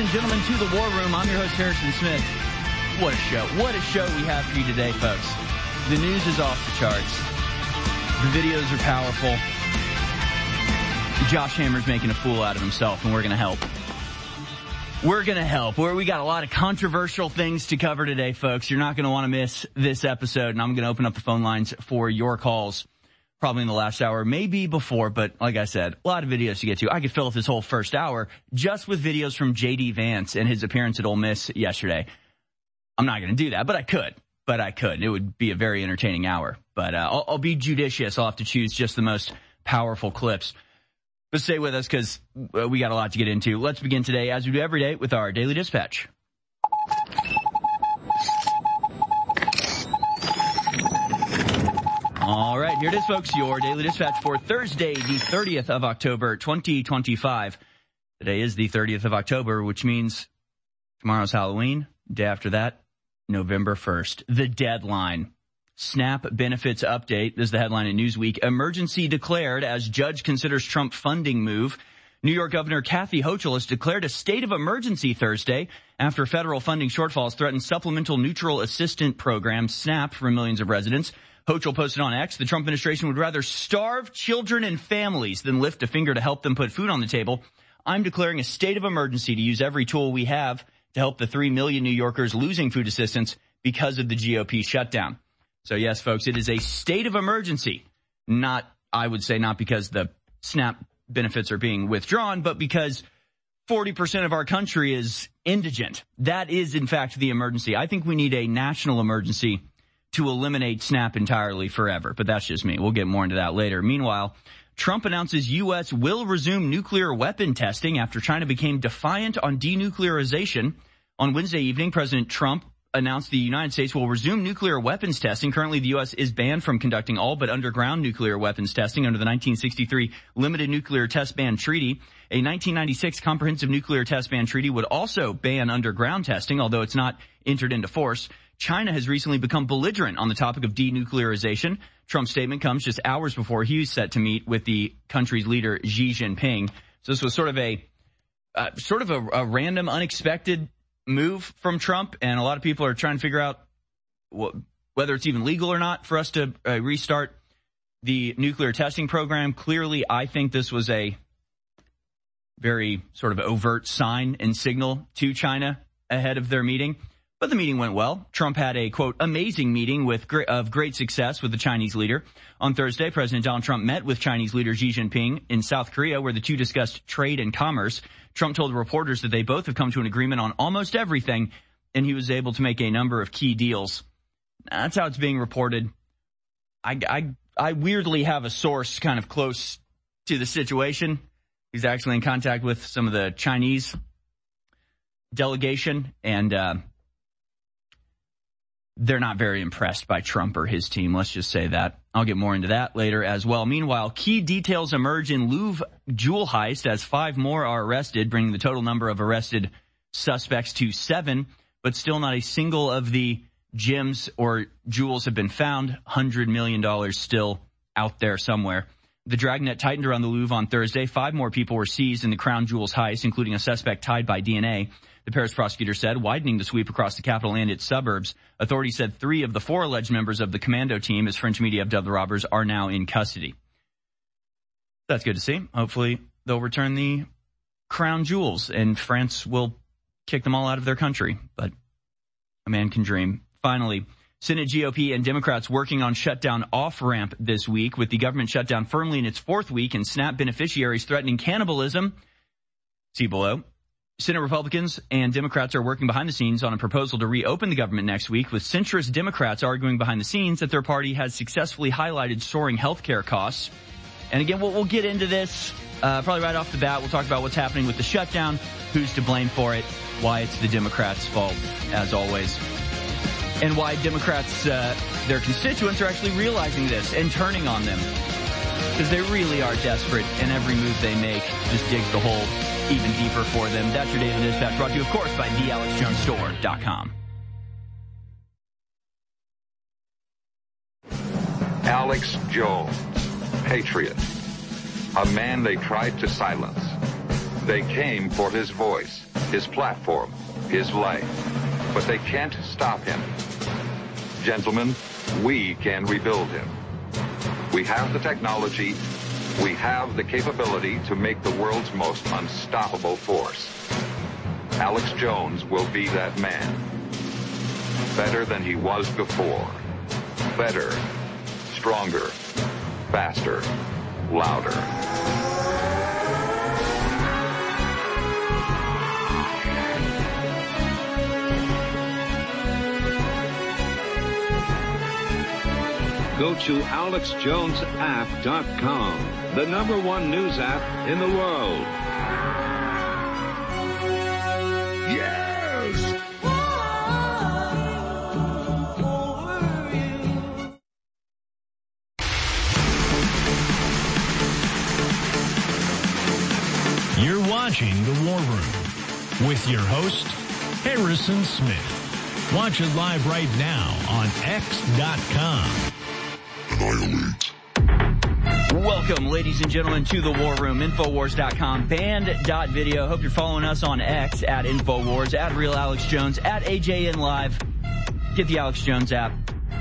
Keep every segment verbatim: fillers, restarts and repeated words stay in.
gentlemen, to the War Room. I'm your host, Harrison Smith. What a show. What a show we have for you today, folks. The news is off the charts. The videos are powerful. Josh Hammer's making a fool out of himself, and we're going to help. We're going to help. We're, we got a lot of controversial things to cover today, folks. You're not going to want to miss this episode, and I'm going to open up the phone lines for your calls. Probably in the last hour, maybe before, but like I said, a lot of videos to get to. I could fill up this whole first hour just with videos from J D Vance and his appearance at Ole Miss yesterday. I'm not going to do that, but I could. But I could. It would be a very entertaining hour. But uh, I'll, I'll be judicious. I'll have to choose just the most powerful clips. But stay with us because uh, we got a lot to get into. Let's begin today, as we do every day, with our Daily Dispatch. All right, here it is, folks, your Daily Dispatch for Thursday, the thirtieth of October, twenty twenty-five. Today is the thirtieth of October, which means tomorrow's Halloween. Day after that, November first. The deadline. SNAP benefits update. This is the headline in Newsweek. Emergency declared as judge considers Trump funding move. New York Governor Kathy Hochul has declared a state of emergency Thursday after federal funding shortfalls threaten Supplemental Neutral Assistance Program, SNAP, for millions of residents. Hochul posted on X, the Trump administration would rather starve children and families than lift a finger to help them put food on the table. I'm declaring a state of emergency to use every tool we have to help the three million New Yorkers losing food assistance because of the G O P shutdown. So yes, folks, it is a state of emergency. Not, I would say, not because the SNAP benefits are being withdrawn, but because forty percent of our country is indigent. That is, in fact, the emergency. I think we need a national emergency to eliminate SNAP entirely forever. But that's just me. We'll get more into that later. Meanwhile, Trump announces U S will resume nuclear weapon testing after China became defiant on denuclearization. On Wednesday evening, President Trump announced the United States will resume nuclear weapons testing. Currently, the U S is banned from conducting all but underground nuclear weapons testing under the nineteen sixty-three Limited Nuclear Test Ban Treaty. A nineteen ninety-six Comprehensive Nuclear Test Ban Treaty would also ban underground testing, although it's not entered into force. China has recently become belligerent on the topic of denuclearization. Trump's statement comes just hours before he was set to meet with the country's leader, Xi Jinping. So this was sort of a, uh, sort of a, a random, unexpected move from Trump, and a lot of people are trying to figure out wh- whether it's even legal or not for us to uh, restart the nuclear testing program. Clearly, I think this was a very sort of overt sign and signal to China ahead of their meeting. But the meeting went well. Trump had a, quote, amazing meeting with great, of great success with the Chinese leader. On Thursday, President Donald Trump met with Chinese leader Xi Jinping in South Korea, where the two discussed trade and commerce. Trump told reporters that they both have come to an agreement on almost everything, and he was able to make a number of key deals. That's how it's being reported. I, I, I weirdly have a source kind of close to the situation. He's actually in contact with some of the Chinese delegation, and uh they're not very impressed by Trump or his team. Let's just say that. I'll get more into that later as well. Meanwhile, key details emerge in Louvre jewel heist as five more are arrested, bringing the total number of arrested suspects to seven, but still not a single of the gems or jewels have been found. one hundred million dollars still out there somewhere. The dragnet tightened around the Louvre on Thursday. Five more people were seized in the crown jewels heist, including a suspect tied by D N A. The Paris prosecutor said, widening the sweep across the capital and its suburbs. Authorities said three of the four alleged members of the commando team, as French media have dubbed the robbers, are now in custody. That's good to see. Hopefully they'll return the crown jewels and France will kick them all out of their country. But a man can dream. Finally, Senate G O P and Democrats working on shutdown off-ramp this week, with the government shutdown firmly in its fourth week and SNAP beneficiaries threatening cannibalism. See below. Senate Republicans and Democrats are working behind the scenes on a proposal to reopen the government next week, with centrist Democrats arguing behind the scenes that their party has successfully highlighted soaring health care costs. And again, we'll, we'll get into this uh, probably right off the bat. We'll talk about what's happening with the shutdown, who's to blame for it, why it's the Democrats' fault, as always, and why Democrats, uh, their constituents, are actually realizing this and turning on them, because they really are desperate, and every move they make just digs the hole even deeper for them. That's your Daily Dispatch, brought to you, of course, by the alex jones store dot com. Alex Jones, patriot, a man they tried to silence. They came for his voice. his platform, his life. But they can't stop him. Gentlemen, we can rebuild him. We have the technology, we have the capability to make the world's most unstoppable force. Alex Jones will be that man. Better than he was before. Better, stronger, faster, louder. Go to alex jones app dot com, the number one news app in the world. Yes! You're watching The War Room with your host, Harrison Smith. Watch it live right now on x dot com. Annihilate. Welcome, ladies and gentlemen, to the War Room. Infowars dot com, band dot video. Hope you're following us on X, at Infowars, at Real Alex Jones, at A J N Live. Get the Alex Jones app.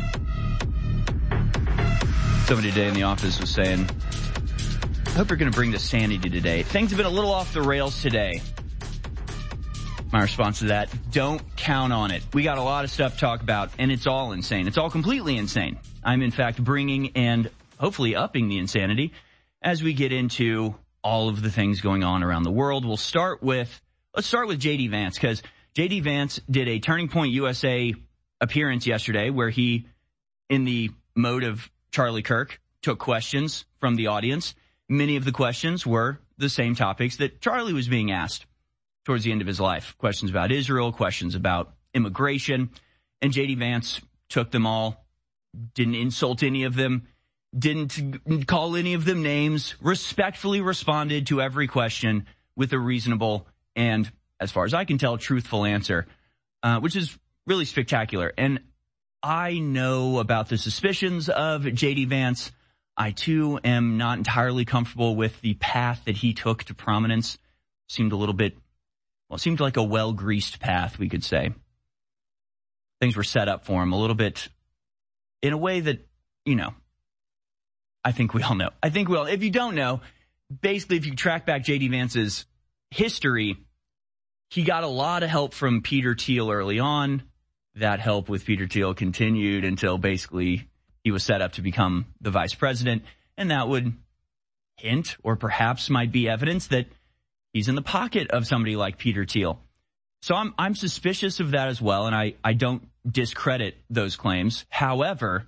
Somebody today in the office was saying, I hope you're going to bring the sanity today. Things have been a little off the rails today. My response to that, don't count on it. We got a lot of stuff to talk about, and it's all insane. It's all completely insane. I'm, in fact, bringing and hopefully upping the insanity as we get into all of the things going on around the world. We'll start with, let's start with J D Vance, because J D Vance did a Turning Point U S A appearance yesterday where he, in the mode of Charlie Kirk, took questions from the audience. Many of the questions were the same topics that Charlie was being asked towards the end of his life. Questions about Israel, questions about immigration, and J D Vance took them all, didn't insult any of them, didn't call any of them names, respectfully responded to every question with a reasonable and, as far as I can tell, truthful answer, uh, which is really spectacular. And I know about the suspicions of J D Vance. I, too, am not entirely comfortable with the path that he took to prominence. Seemed a little bit, well, it seemed like a well-greased path, we could say. Things were set up for him a little bit in a way that, you know, I think we all know. I think we all, if you don't know, basically if you track back J D Vance's history, he got a lot of help from Peter Thiel early on. That help with Peter Thiel continued until basically he was set up to become the vice president, and that would hint or perhaps might be evidence that he's in the pocket of somebody like Peter Thiel. So I'm I'm suspicious of that as well, and I, I don't discredit those claims. However,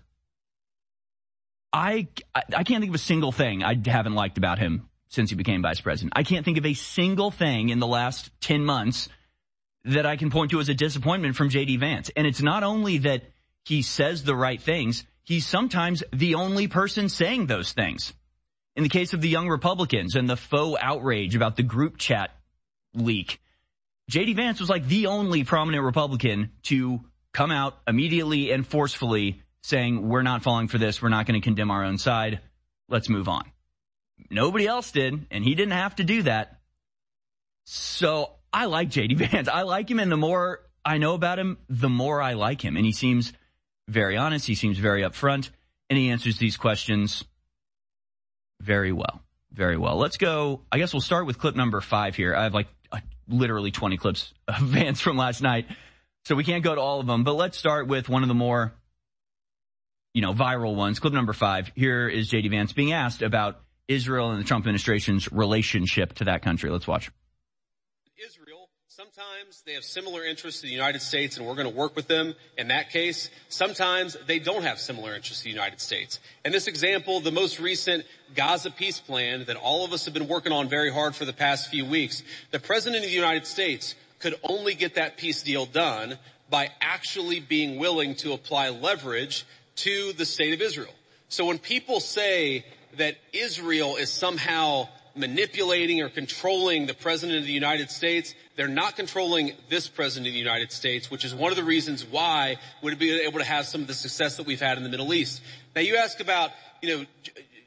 I, I can't think of a single thing I haven't liked about him since he became vice president. I can't think of a single thing in the last ten months that I can point to as a disappointment from J D Vance. And it's not only that he says the right things, he's sometimes the only person saying those things. In the case of the Young Republicans and the faux outrage about the group chat leak, J D Vance was like the only prominent Republican to come out immediately and forcefully saying, we're not falling for this, we're not going to condemn our own side, let's move on. Nobody else did, and he didn't have to do that. So I like J D Vance. I like him, and the more I know about him, the more I like him. And he seems very honest, he seems very upfront, and he answers these questions very well. Very well. Let's go. I guess we'll start with clip number five here. I have like uh, literally twenty clips of Vance from last night, so we can't go to all of them. But let's start with one of the more, you know, viral ones. Clip number five. Here is J D Vance being asked about Israel and the Trump administration's relationship to that country. Let's watch. Israel, sometimes they have similar interests to the United States, and we're going to work with them in that case. Sometimes they don't have similar interests to the United States. And this example, the most recent Gaza peace plan that all of us have been working on very hard for the past few weeks, the President of the United States could only get that peace deal done by actually being willing to apply leverage to the state of Israel. So when people say that Israel is somehow manipulating or controlling the President of the United States, they're not controlling this President of the United States, which is one of the reasons why we'd be able to have some of the success that we've had in the Middle East. Now, you ask about, you know,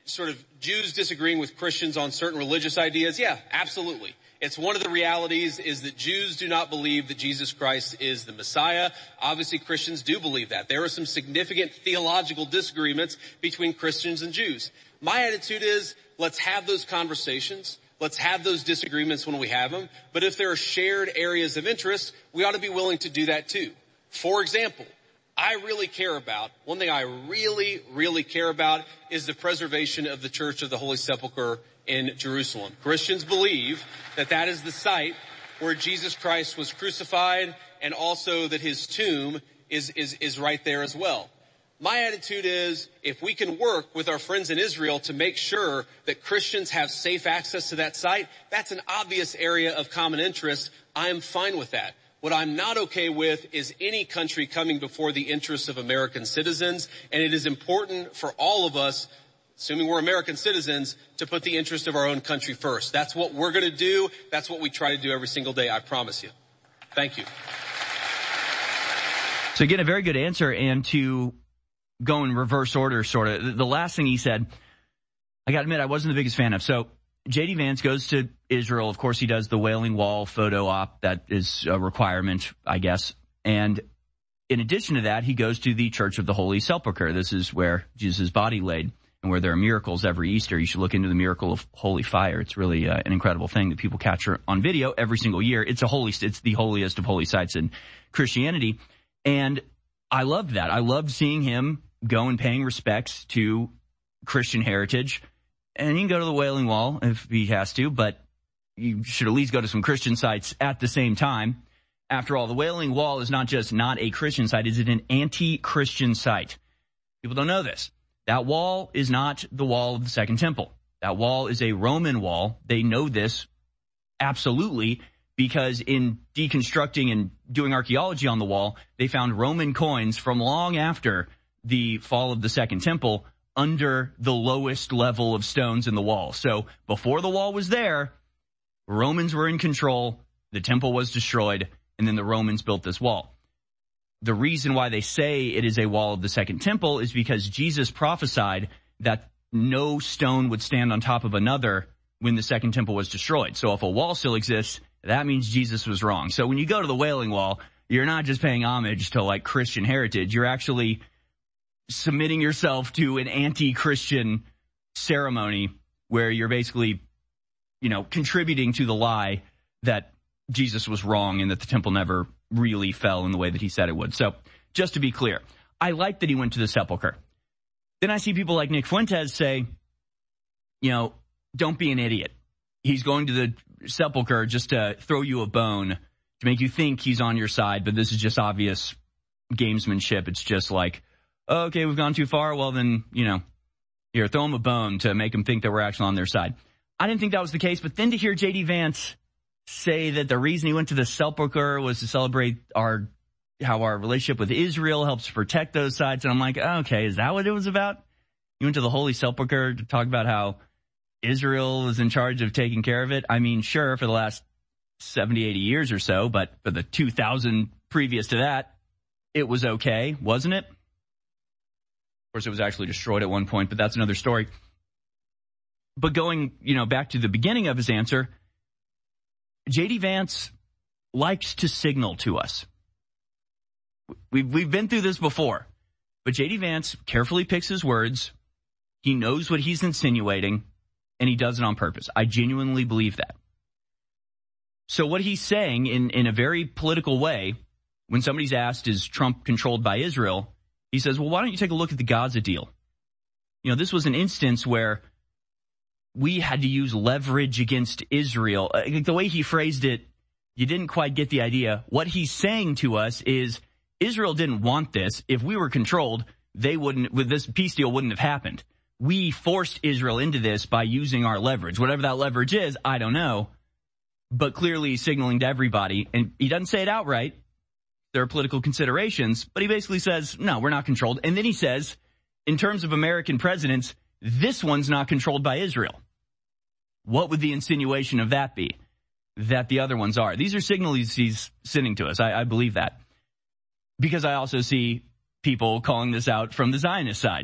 sort of Jews disagreeing with Christians on certain religious ideas? Yeah, absolutely. It's one of the realities is that Jews do not believe that Jesus Christ is the Messiah. Obviously, Christians do believe that. There are some significant theological disagreements between Christians and Jews. My attitude is, let's have those conversations. Let's have those disagreements when we have them. But if there are shared areas of interest, we ought to be willing to do that too. For example, I really care about, one thing I really, really care about is the preservation of the Church of the Holy Sepulchre in Jerusalem. Christians believe that that is the site where Jesus Christ was crucified, and also that his tomb is, is, is right there as well. My attitude is, if we can work with our friends in Israel to make sure that Christians have safe access to that site, that's an obvious area of common interest. I am fine with that. What I'm not okay with is any country coming before the interests of American citizens, and it is important for all of us, assuming we're American citizens, to put the interest of our own country first. That's what we're going to do. That's what we try to do every single day, I promise you. Thank you. So again, a very good answer, and to go in reverse order, sort of, the last thing he said, I got to admit, I wasn't the biggest fan of. So J D Vance goes to Israel. Of course, he does the Wailing Wall photo op. That is a requirement, I guess. And in addition to that, he goes to the Church of the Holy Sepulchre. This is where Jesus' body laid and where there are miracles every Easter. You should look into the miracle of holy fire. It's really uh, an incredible thing that people capture on video every single year. It's a holy, it's the holiest of holy sites in Christianity. And I loved that. I loved seeing him go and paying respects to Christian heritage. And you can go to the Wailing Wall if he has to, but you should at least go to some Christian sites at the same time. After all, the Wailing Wall is not just not a Christian site, it's an anti-Christian site. People don't know this. That wall is not the wall of the Second Temple. That wall is a Roman wall. They know this absolutely because in deconstructing and doing archaeology on the wall, they found Roman coins from long after the fall of the Second Temple under the lowest level of stones in the wall. So before the wall was there, Romans were in control, the temple was destroyed, and then the Romans built this wall. The reason why they say it is a wall of the Second Temple is because Jesus prophesied that no stone would stand on top of another when the Second Temple was destroyed. So if a wall still exists, that means Jesus was wrong. So when you go to the Wailing Wall, you're not just paying homage to like Christian heritage, you're actually submitting yourself to an anti-Christian ceremony where you're basically, you know, contributing to the lie that Jesus was wrong and that the temple never really fell in the way that he said it would. So just to be clear, I like that he went to the sepulcher. Then I see people like Nick Fuentes say, you know, don't be an idiot. He's going to the sepulcher just to throw you a bone, to make you think he's on your side, but this is just obvious gamesmanship. It's just like, oh, okay, we've gone too far. Well, then, you know, here, throw him a bone to make him think that we're actually on their side. I didn't think that was the case, but then to hear J D Vance say that the reason he went to the sepulcher was to celebrate our how our relationship with Israel helps protect those sites, and I'm like, oh, okay, is that what it was about? You went to the Holy Sepulcher to talk about how Israel was in charge of taking care of it? I mean, sure, for the last seventy, eighty years or so, but for the two thousand previous to that, it was okay, wasn't it? Of course, it was actually destroyed at one point, but that's another story. But going, you know, back to the beginning of his answer, J D Vance likes to signal to us. We've, we've been through this before, but J D Vance carefully picks his words. He knows what he's insinuating, and he does it on purpose. I genuinely believe that. So what he's saying in, in a very political way, when somebody's asked, is Trump controlled by Israel? He says, well, why don't you take a look at the Gaza deal? You know, this was an instance where we had to use leverage against Israel. The way he phrased it, you didn't quite get the idea. What he's saying to us is Israel didn't want this. If we were controlled, they wouldn't, with this peace deal wouldn't have happened. We forced Israel into this by using our leverage. Whatever that leverage is, I don't know. But clearly he's signaling to everybody, and he doesn't say it outright. There are political considerations, but he basically says, no, we're not controlled. And then he says, in terms of American presidents, this one's not controlled by Israel. What would the insinuation of that be? That the other ones are. These are signals he's sending to us. I, I believe that. Because I also see people calling this out from the Zionist side.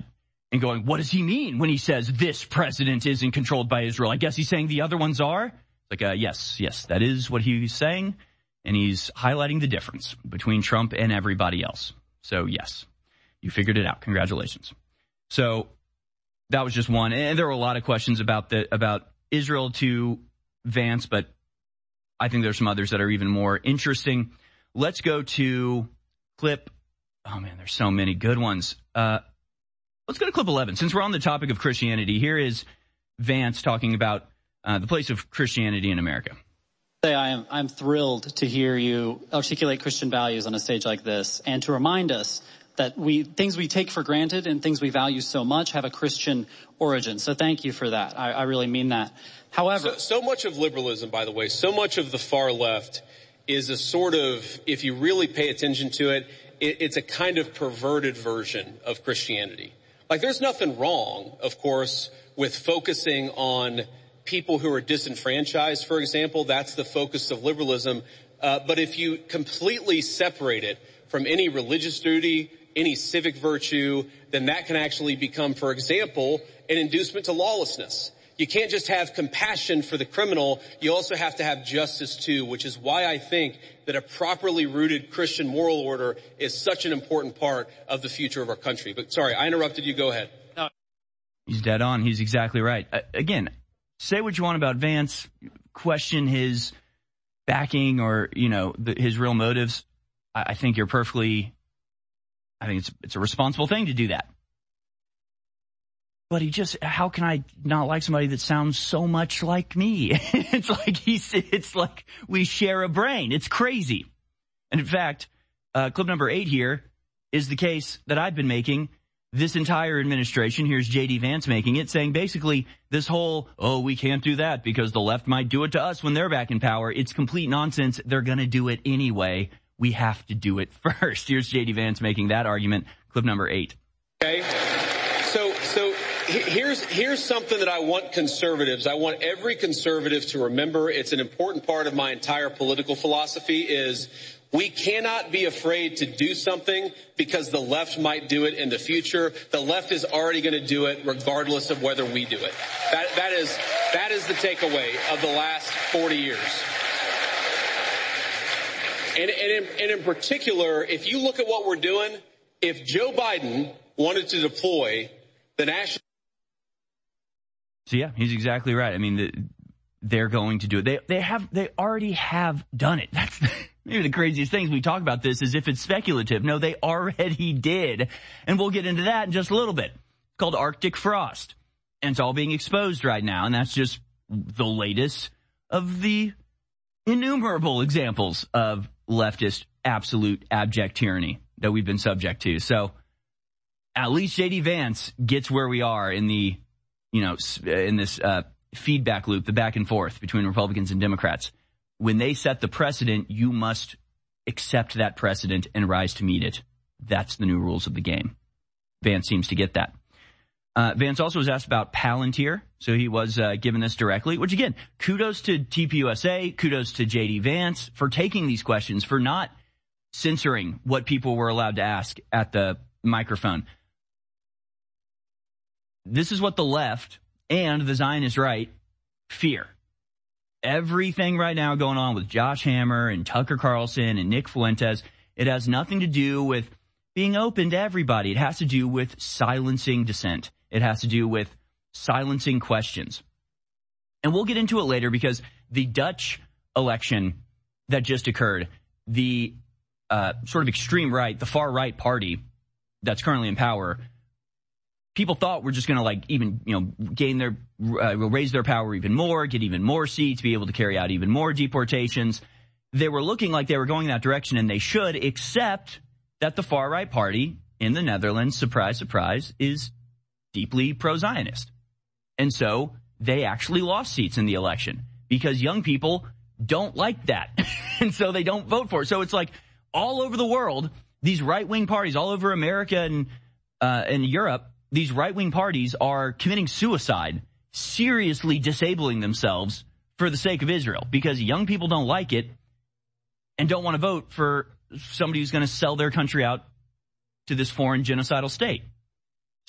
and going, what does he mean when he says this president isn't controlled by Israel? I guess he's saying the other ones are? Like, uh, yes, yes, that is what he's saying. And he's highlighting the difference between Trump and everybody else. So, yes, you figured it out. Congratulations. So that was just one. And there were a lot of questions about the about Israel to Vance, but I think there's some others that are even more interesting. Let's go to clip. Oh, man, there's so many good ones. Uh, let's go to clip eleven. Since we're on the topic of Christianity, here is Vance talking about uh, the place of Christianity in America. I am I'm thrilled to hear you articulate Christian values on a stage like this and to remind us that we things we take for granted and things we value so much have a Christian origin. So thank you for that. I, I really mean that. However, so, so much of liberalism, by the way, so much of the far left is a sort of, if you really pay attention to it, it it's a kind of perverted version of Christianity. Like, there's nothing wrong, of course, with focusing on people who are disenfranchised, for example. That's the focus of liberalism. Uh, but if you completely separate it from any religious duty, any civic virtue, then that can actually become, for example, an inducement to lawlessness. You can't just have compassion for the criminal. You also have to have justice too, which is why I think that a properly rooted Christian moral order is such an important part of the future of our country. But sorry, I interrupted you. Go ahead. No. He's dead on. He's exactly right. Uh, again, say what you want about Vance, question his backing or, you know, the, his real motives. I, I think you're perfectly, I think it's it's a responsible thing to do that. But he just, how can I not like somebody that sounds so much like me? It's like he's, it's like we share a brain. It's crazy. And in fact, uh, clip number eight here is the case that I've been making this entire administration. Here's J D Vance making it, saying basically this whole, oh, we can't do that because the left might do it to us when they're back in power. It's complete nonsense. They're going to do it anyway. We have to do it first. Here's J D Vance making that argument. Clip number eight. Okay. So, so here's, here's something that I want conservatives, I want every conservative to remember. It's an important part of my entire political philosophy is we cannot be afraid to do something because the left might do it in the future. The left is already going to do it regardless of whether we do it. That, that is, that is the takeaway of the last forty years. And, and, in, and in particular, if you look at what we're doing, if Joe Biden wanted to deploy the national. So yeah, he's exactly right. I mean, the, they're going to do it. They they have they already have done it. That's maybe the craziest things we talk about this as if it's speculative. No, they already did, and we'll get into that in just a little bit. It's called Arctic frost, and it's all being exposed right now, and that's just the latest of the innumerable examples of leftist absolute abject tyranny that we've been subject to. So at least J D Vance gets where we are in the, you know, in this uh, feedback loop, the back and forth between Republicans and Democrats. When they set the precedent, you must accept that precedent and rise to meet it. That's the new rules of the game. Vance seems to get that. Uh, Vance also was asked about Palantir, so he was uh, given this directly, which again, kudos to T P U S A, kudos to J D Vance for taking these questions, for not censoring what people were allowed to ask at the microphone. This is what the left and the Zionist right fear. Everything right now going on with Josh Hammer and Tucker Carlson and Nick Fuentes, it has nothing to do with being open to everybody. It has to do with silencing dissent. It has to do with silencing questions. And we'll get into it later because the Dutch election that just occurred, the uh, sort of extreme right, the far right party that's currently in power, people thought were just going to like even, you know, gain their, uh, raise their power even more, get even more seats, be able to carry out even more deportations. They were looking like they were going that direction, and they should, except that the far right party in the Netherlands, surprise, surprise, is deeply pro-Zionist. And so they actually lost seats in the election because young people don't like that. And so they don't vote for it. So it's like all over the world, these right-wing parties, all over America and, uh, and Europe, these right-wing parties are committing suicide, seriously disabling themselves for the sake of Israel because young people don't like it and don't want to vote for somebody who's going to sell their country out to this foreign genocidal state.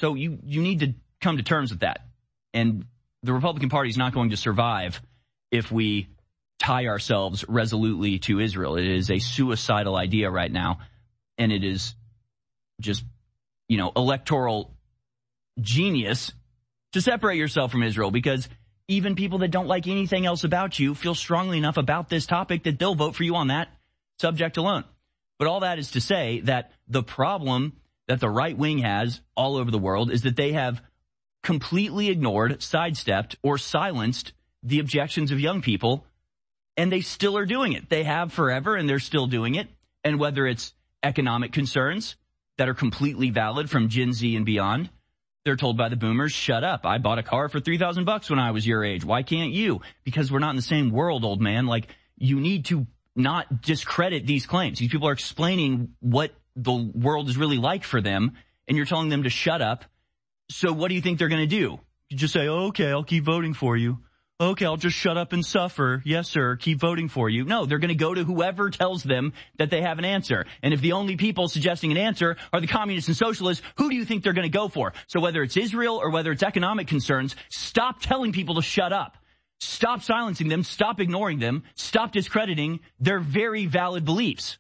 So you, you need to come to terms with that. And the Republican Party is not going to survive if we tie ourselves resolutely to Israel. It is a suicidal idea right now, and it is just, you know, electoral genius to separate yourself from Israel, because even people that don't like anything else about you feel strongly enough about this topic that they'll vote for you on that subject alone. But all that is to say that the problem that the right wing has all over the world is that they have completely ignored, sidestepped, or silenced the objections of young people, and they still are doing it. They have forever, and they're still doing it. And whether it's economic concerns that are completely valid from Gen Z and beyond, they're told by the boomers, shut up. I bought a car for three thousand bucks when I was your age. Why can't you? Because we're not in the same world, old man. Like, you need to not discredit these claims. These people are explaining what the world is really like for them, and you're telling them to shut up. So what do you think they're going to do? You just say, oh, okay, I'll keep voting for you. Okay, I'll just shut up and suffer. Yes, sir, keep voting for you. No, they're going to go to whoever tells them that they have an answer. And if the only people suggesting an answer are the communists and socialists, who do you think they're going to go for? So whether it's Israel or whether it's economic concerns, stop telling people to shut up. Stop silencing them. Stop ignoring them. Stop discrediting their very valid beliefs.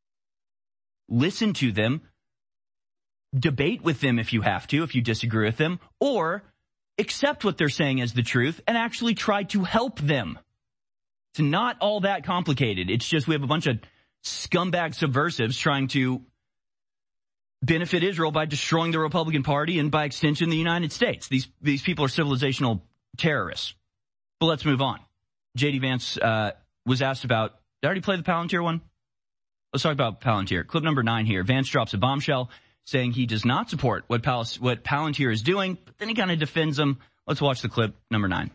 Listen to them. Debate with them if you have to, if you disagree with them, or accept what they're saying as the truth and actually try to help them. It's not all that complicated. It's just we have a bunch of scumbag subversives trying to benefit Israel by destroying the Republican Party and, by extension, the United States. These these people are civilizational terrorists. But let's move on. J D Vance uh, was asked about, did I already play the Palantir one? Let's talk about Palantir. Clip number nine here. Vance drops a bombshell saying he does not support what, Pal- what Palantir is doing, but then he kind of defends them. Let's watch the clip number nine.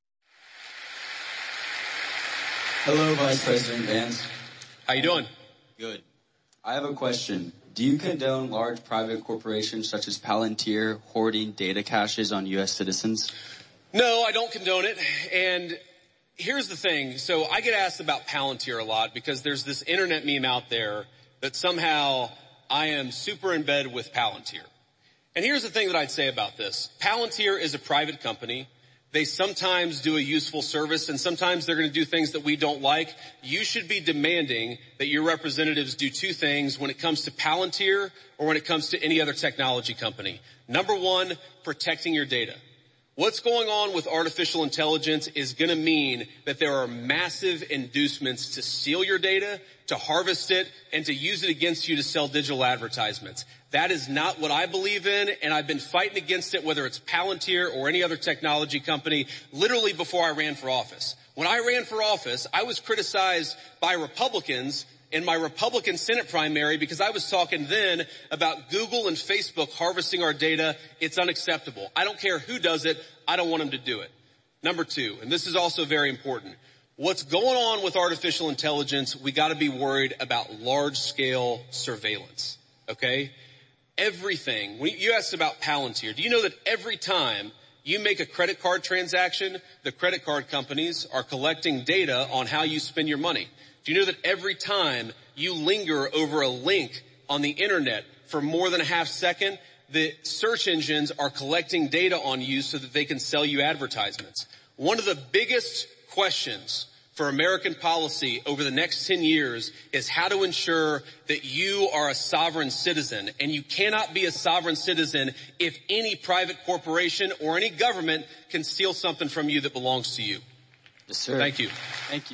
Hello, Vice President Vance. How you doing? Good. I have a question. Do you condone large private corporations such as Palantir hoarding data caches on U S citizens? No, I don't condone it. And here's the thing. So I get asked about Palantir a lot because there's this internet meme out there that somehow I am super in bed with Palantir. And here's the thing that I'd say about this. Palantir is a private company. They sometimes do a useful service, and sometimes they're going to do things that we don't like. You should be demanding that your representatives do two things when it comes to Palantir or when it comes to any other technology company. Number one, protecting your data. What's going on with artificial intelligence is going to mean that there are massive inducements to steal your data, to harvest it, and to use it against you to sell digital advertisements. That is not what I believe in, and I've been fighting against it, whether it's Palantir or any other technology company, literally before I ran for office. When I ran for office, I was criticized by Republicans in my Republican Senate primary because I was talking then about Google and Facebook harvesting our data. It's unacceptable. I don't care who does it. I don't want them to do it. Number two, and this is also very important, what's going on with artificial intelligence, we got to be worried about large-scale surveillance, okay? Everything. When you asked about Palantir, do you know that every time you make a credit card transaction, the credit card companies are collecting data on how you spend your money? Do you know that every time you linger over a link on the internet for more than a half second, the search engines are collecting data on you so that they can sell you advertisements? One of the biggest questions for American policy over the next ten years is how to ensure that you are a sovereign citizen. And you cannot be a sovereign citizen if any private corporation or any government can steal something from you that belongs to you. Yes, sir. Thank you. Thank you.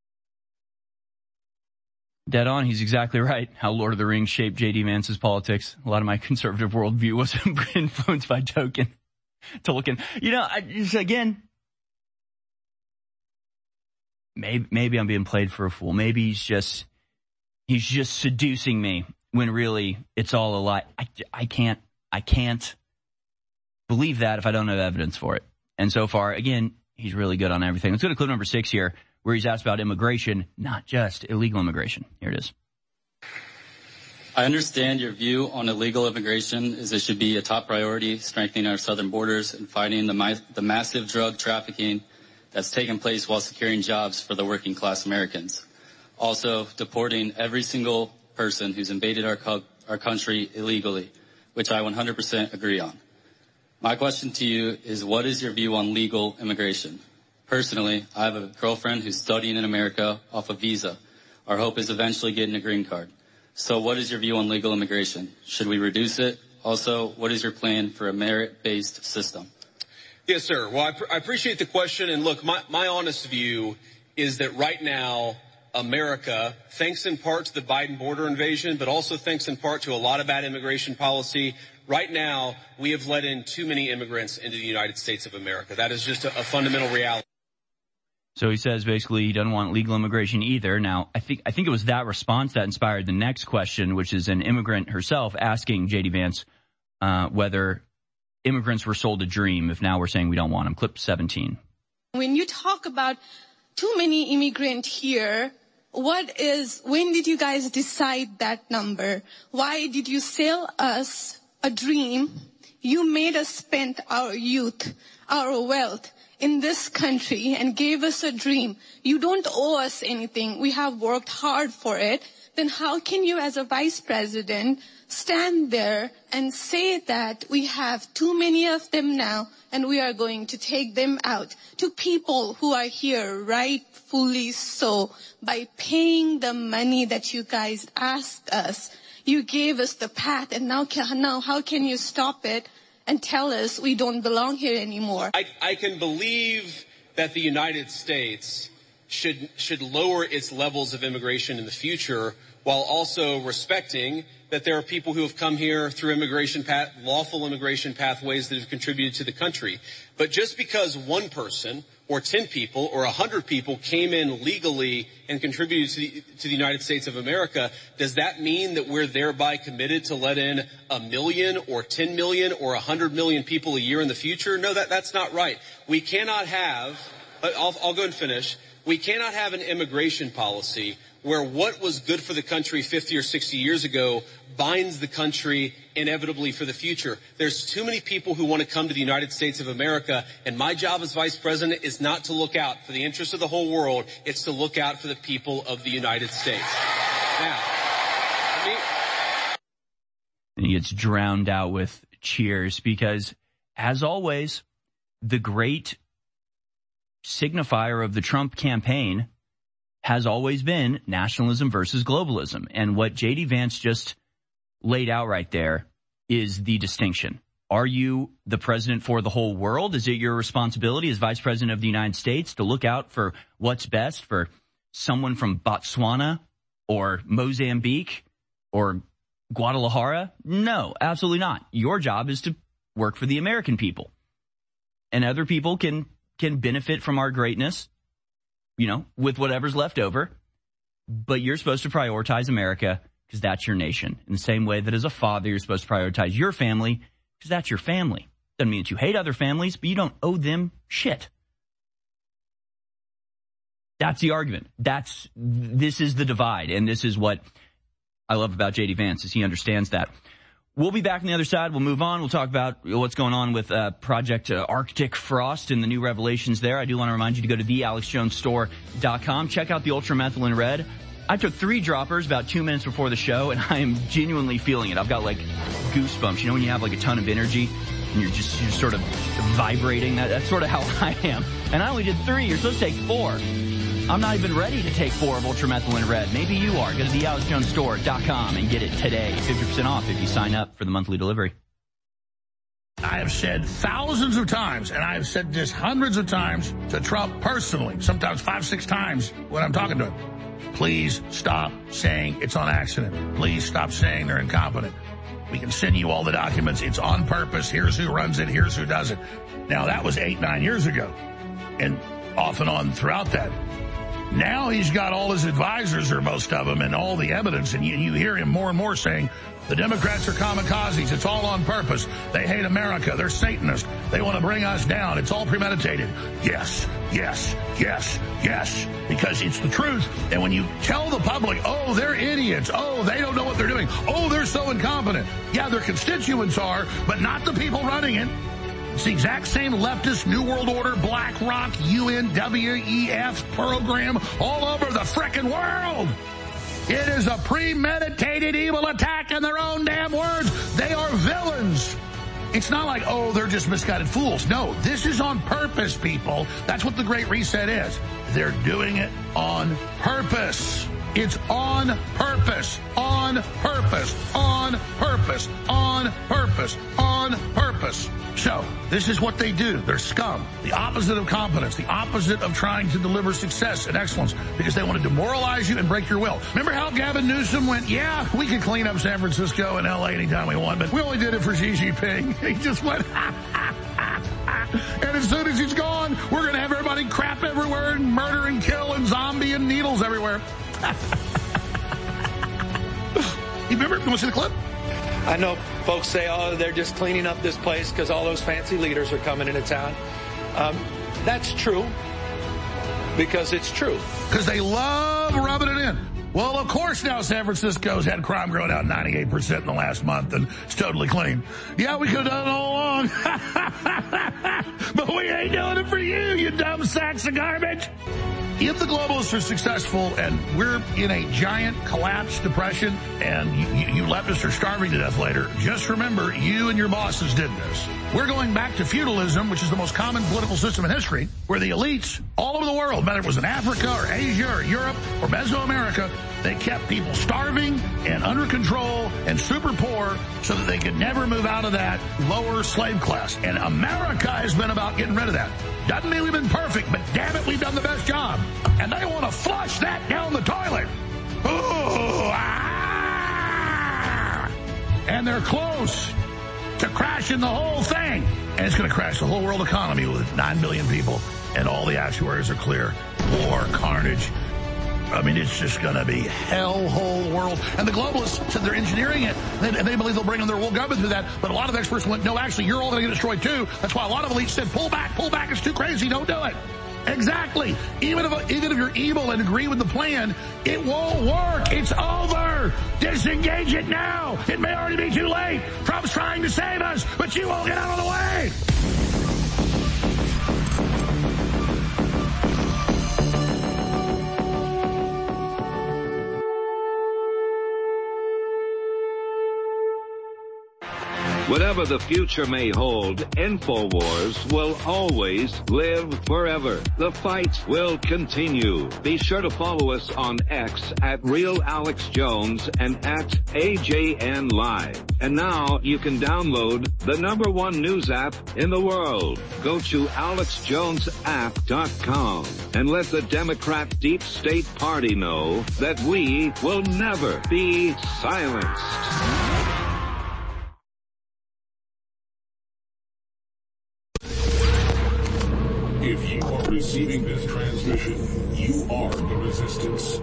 Dead on. He's exactly right. How Lord of the Rings shaped J D Vance's politics. A lot of my conservative worldview was influenced by Tolkien. Tolkien. You know, I just, again, maybe, maybe I'm being played for a fool. Maybe he's just, he's just seducing me when really it's all a lie. I, I can't, I can't believe that if I don't have evidence for it. And so far, again, he's really good on everything. Let's go to clip number six here, where he's asked about immigration, not just illegal immigration. Here it is. I understand your view on illegal immigration is it should be a top priority, strengthening our southern borders and fighting the, ma- the massive drug trafficking that's taken place while securing jobs for the working class Americans. Also, deporting every single person who's invaded our, co- our country illegally, which I one hundred percent agree on. My question to you is, what is your view on legal immigration? Personally, I have a girlfriend who's studying in America off a visa. Our hope is eventually getting a green card. So what is your view on legal immigration? Should we reduce it? Also, what is your plan for a merit-based system? Yes, sir. Well, I, pr- I appreciate the question. And look, my, my honest view is that right now, America, thanks in part to the Biden border invasion, but also thanks in part to a lot of bad immigration policy, right now, we have let in too many immigrants into the United States of America. That is just a, a fundamental reality. So he says basically he doesn't want legal immigration either. Now, I think I think it was that response that inspired the next question, which is an immigrant herself asking J D Vance uh, whether immigrants were sold a dream if now we're saying we don't want them. Clip seventeen. When you talk about too many immigrants here, what is, when did you guys decide that number? Why did you sell us a dream? You made us spend our youth, our wealth in this country and gave us a dream. You don't owe us anything. We have worked hard for it. Then how can you as a vice president stand there and say that we have too many of them now and we are going to take them out to people who are here rightfully so by paying the money that you guys asked us? You gave us the path and now, can, now how can you stop it and tell us we don't belong here anymore? I, I can believe that the United States should should lower its levels of immigration in the future while also respecting that there are people who have come here through immigration path, lawful immigration pathways that have contributed to the country. But just because one person or ten people or one hundred people came in legally and contributed to the, to the United States of America, does that mean that we're thereby committed to let in a million or ten million or one hundred million people a year in the future? No, that, that's not right. We cannot have, I'll, I'll go and finish. We cannot have an immigration policy where what was good for the country fifty or sixty years ago binds the country inevitably for the future. There's too many people who want to come to the United States of America, and my job as vice president is not to look out for the interests of the whole world. It's to look out for the people of the United States. Now, me- and he gets drowned out with cheers because, as always, the great signifier of the Trump campaign has always been nationalism versus globalism. And what J D Vance just laid out right there is the distinction. Are you the president for the whole world? Is it your responsibility as vice president of the United States to look out for what's best for someone from Botswana or Mozambique or Guadalajara? No, absolutely not. Your job is to work for the American people. And other people can can benefit from our greatness, you know, with whatever's left over. But you're supposed to prioritize America because that's your nation. In the same way that as a father, you're supposed to prioritize your family because that's your family. Doesn't mean that you hate other families, but you don't owe them shit. That's the argument. That's, this is the divide. And this is what I love about J D Vance is he understands that. We'll be back on the other side. We'll move on. We'll talk about what's going on with uh, Project uh, Arctic Frost and the new revelations there. I do want to remind you to go to the alex jones store dot com. Check out the Ultramethylene Red. I took three droppers about two minutes before the show, and I am genuinely feeling it. I've got, like, goosebumps. You know when you have, like, a ton of energy and you're just you're sort of vibrating? That, that's sort of how I am. And I only did three. You're supposed to take four. I'm not even ready to take four of Ultramethylene Red. Maybe you are. Go to the alex jones store dot com and get it today. fifty percent off if you sign up for the monthly delivery. I have said thousands of times, and I have said this hundreds of times to Trump personally, sometimes five, six times when I'm talking to him. Please stop saying it's on accident. Please stop saying they're incompetent. We can send you all the documents. It's on purpose. Here's who runs it. Here's who does it. Now, that was eight, nine years ago, and off and on throughout that. Now he's got all his advisors, or most of them, and all the evidence, and you, you hear him more and more saying, the Democrats are kamikazes. It's all on purpose. They hate America. They're Satanists. They want to bring us down. It's all premeditated. Yes, yes, yes, yes, because it's the truth. And when you tell the public, oh, they're idiots. Oh, they don't know what they're doing. Oh, they're so incompetent. Yeah, their constituents are, but not the people running it. It's the exact same leftist New World Order, BlackRock, U N W E F program all over the frickin' world. It is a premeditated evil attack in their own damn words. They are villains. It's not like, oh, they're just misguided fools. No, this is on purpose, people. That's what the Great Reset is. They're doing it on purpose. It's on purpose, on purpose, on purpose, on purpose, on purpose. So, this is what they do. They're scum. The opposite of competence, the opposite of trying to deliver success and excellence, because they want to demoralize you and break your will. Remember how Gavin Newsom went, yeah, we could clean up San Francisco and L A anytime we want, but we only did it for Xi Jinping. He just went, and as soon as he's gone, we're going to have everybody crap everywhere and murder and kill and zombie and needles everywhere. You remember? You want to see the clip? I know folks say, oh, they're just cleaning up this place because all those fancy leaders are coming into town. Um, that's true because it's true. Because they love rubbing it in. Well, of course now San Francisco's had crime growing out ninety-eight percent in the last month and it's totally clean. Yeah, we could have done it all along. But we ain't doing it for you, you dumb sacks of garbage. If the globalists are successful and we're in a giant collapse depression and you, you, you leftists are starving to death later, just remember you and your bosses did this. We're going back to feudalism, which is the most common political system in history, where the elites all over the world, whether it was in Africa or Asia or Europe or Mesoamerica, they kept people starving and under control and super poor so that they could never move out of that lower slave class. And America has been about getting rid of that. Doesn't mean we've been perfect, but damn it, we've done the best job. And they want to flush that down the toilet. Ooh, ah! And they're close to crashing the whole thing. And it's going to crash the whole world economy with nine billion people. And all the actuaries are clear. War, carnage. I mean, it's just going to be hellhole world. And the globalists said they're engineering it, and they believe they'll bring in their world government through that. But a lot of experts went, no, actually, you're all going to get destroyed too. That's why a lot of elites said, pull back, pull back. It's too crazy. Don't do it. Exactly. Even if, even if you're evil and agree with the plan, it won't work. It's over. Disengage it now. It may already be too late. Trump's trying to save us, but you won't get out of the way. Whatever the future may hold, InfoWars will always live forever. The fight will continue. Be sure to follow us on X at Real Alex Jones and at A J N Live. And now you can download the number one news app in the world. Go to alex jones app dot com and let the Democrat Deep State Party know that we will never be silenced. If you are receiving this transmission, you are the resistance.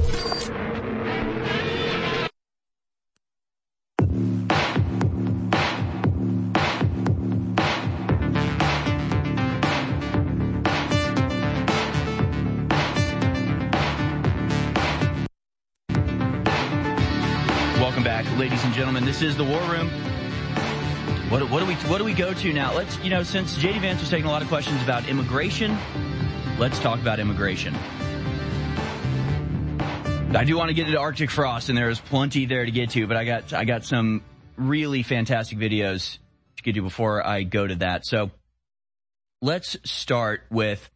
Welcome back, ladies and gentlemen. This is the War Room. What, what do we what do we go to now? Let's, you know, since J D Vance was taking a lot of questions about immigration, let's talk about immigration. I do want to get into Arctic frost, and there is plenty there to get to, but I got I got some really fantastic videos to get to before I go to that. So let's start with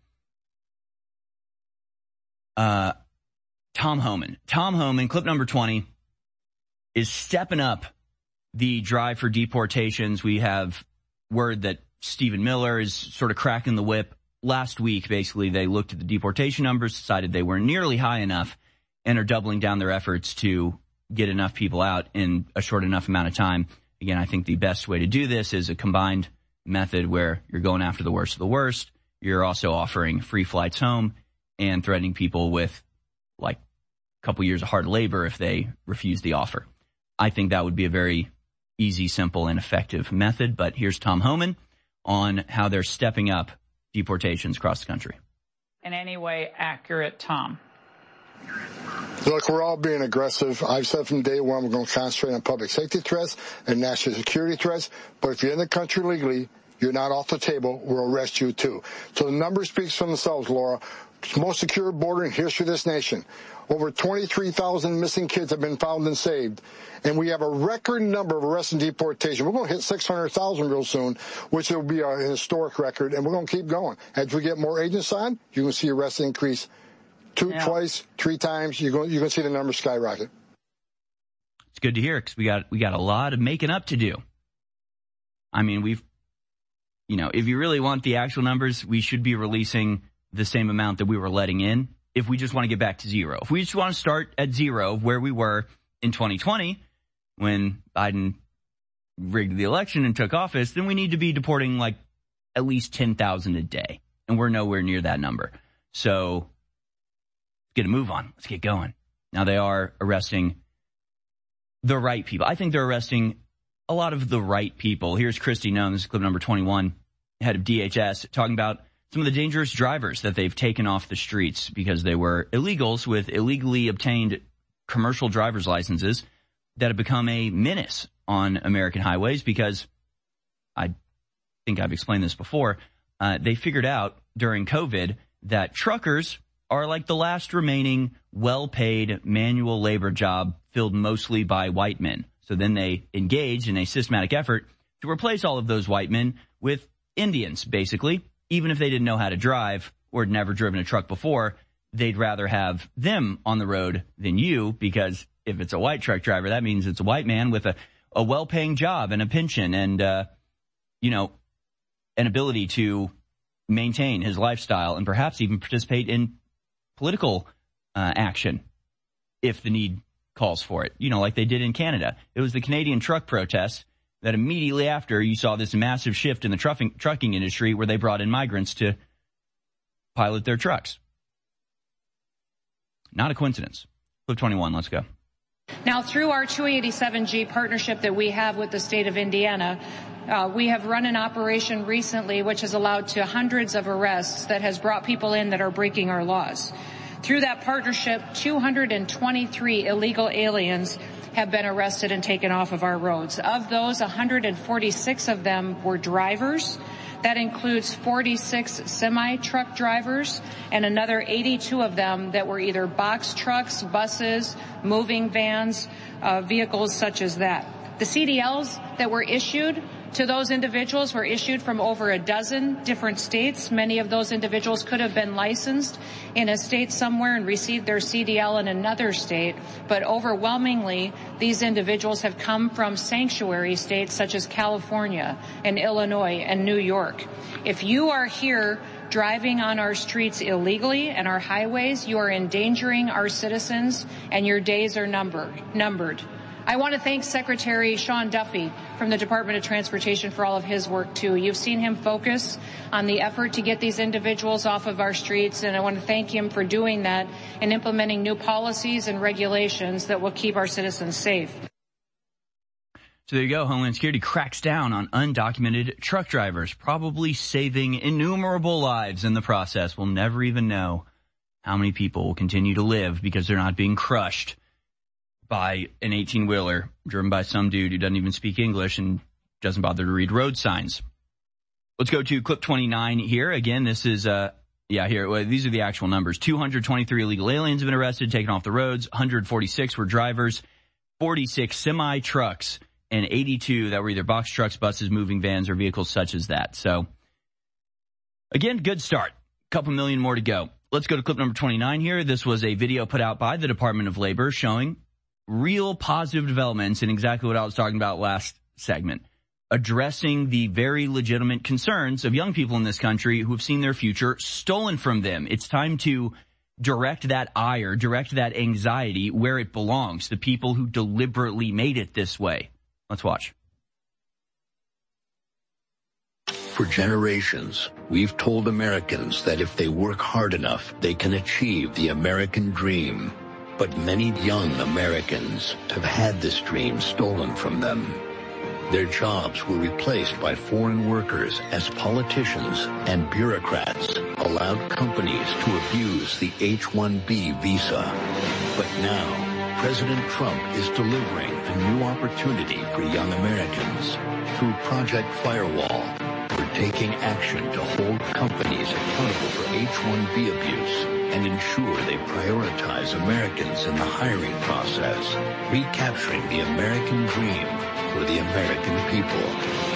uh, Tom Homan. Tom Homan, clip number twenty, is stepping up the drive for deportations. We have word that Stephen Miller is sort of cracking the whip. Last week, basically, they looked at the deportation numbers, decided they were nearly high enough, and are doubling down their efforts to get enough people out in a short enough amount of time. Again, I think the best way to do this is a combined method where you're going after the worst of the worst. You're also offering free flights home and threatening people with, like, a couple years of hard labor if they refuse the offer. I think that would be a very easy, simple, and effective method. But here's Tom Homan on how they're stepping up deportations across the country. In any way accurate, Tom? Look, we're all being aggressive. I've said from day one we're going to concentrate on public safety threats and national security threats. But if you're in the country legally, you're not off the table, we'll arrest you too. So the numbers speak for themselves, Laura. most secure border in history of this nation. Over twenty-three thousand missing kids have been found and saved. And we have a record number of arrests and deportation. We're going to hit six hundred thousand real soon, which will be a historic record, and we're going to keep going. As we get more agents on, you're going to see arrests increase two, yeah. twice, three times. You're going, you're going to see the numbers skyrocket. It's good to hear because we got, we got a lot of making up to do. I mean, we've, you know, if you really want the actual numbers, we should be releasing the same amount that we were letting in if we just want to get back to zero. If we just want to start at zero where we were in twenty twenty when Biden rigged the election and took office, then we need to be deporting like at least ten thousand a day. And we're nowhere near that number. So let's get a move on. Let's get going. Now they are arresting the right people. I think they're arresting a lot of the right people. Here's Kristi Noem, this is clip number twenty-one, head of D H S, talking about some of the dangerous drivers that they've taken off the streets because they were illegals with illegally obtained commercial driver's licenses that have become a menace on American highways because I think I've explained this before. Uh, they figured out during COVID that truckers are like the last remaining well-paid manual labor job filled mostly by white men. So then they engaged in a systematic effort to replace all of those white men with Indians, basically. Even if they didn't know how to drive or had never driven a truck before, they'd rather have them on the road than you because if it's a white truck driver, that means it's a white man with a, a well-paying job and a pension and, uh, you know, an ability to maintain his lifestyle and perhaps even participate in political uh, action if the need calls for it, you know, like they did in Canada. It was the Canadian truck protest that immediately after you saw this massive shift in the trucking, trucking industry where they brought in migrants to pilot their trucks. Not a coincidence. Clip twenty-one, let's go. Now, through our two eighty-seven G partnership that we have with the state of Indiana, uh, we have run an operation recently which has allowed to hundreds of arrests that has brought people in that are breaking our laws. Through that partnership, two hundred twenty-three illegal aliens have been arrested and taken off of our roads. Of those, one hundred forty-six of them were drivers. That includes forty-six semi-truck drivers and another eighty-two of them that were either box trucks, buses, moving vans, uh, vehicles such as that. The C D Ls that were issued to those individuals were issued from over a dozen different states. Many of those individuals could have been licensed in a state somewhere and received their C D L in another state, but overwhelmingly these individuals have come from sanctuary states such as California and Illinois and New York. If you are here driving on our streets illegally and our highways, you are endangering our citizens and your days are numbered. numbered. I want to thank Secretary Sean Duffy from the Department of Transportation for all of his work, too. You've seen him focus on the effort to get these individuals off of our streets, and I want to thank him for doing that and implementing new policies and regulations that will keep our citizens safe. So there you go. Homeland Security cracks down on undocumented truck drivers, probably saving innumerable lives in the process. We'll never even know how many people will continue to live because they're not being crushed by an eighteen-wheeler driven by some dude who doesn't even speak English and doesn't bother to read road signs. Let's go to clip twenty-nine here. Again, this is, uh, yeah, here, well, these are the actual numbers. two hundred twenty-three illegal aliens have been arrested, taken off the roads. one hundred forty-six were drivers, forty-six semi-trucks, and eighty-two that were either box trucks, buses, moving vans, or vehicles such as that. So, again, good start. Couple million more to go. Let's go to clip number twenty-nine here. This was a video put out by the Department of Labor showing real positive developments in exactly what I was talking about last segment, addressing the very legitimate concerns of young people in this country who have seen their future stolen from them. It's time to direct that ire, direct that anxiety where it belongs, the people who deliberately made it this way. Let's watch. For generations, we've told Americans that if they work hard enough, they can achieve the American dream. But many young Americans have had this dream stolen from them. Their jobs were replaced by foreign workers as politicians and bureaucrats allowed companies to abuse the H one B visa. But now, President Trump is delivering a new opportunity for young Americans through Project Firewall. For taking action to hold companies accountable for H one B abuse and ensure they prioritize Americans in the hiring process, recapturing the American dream for the American people.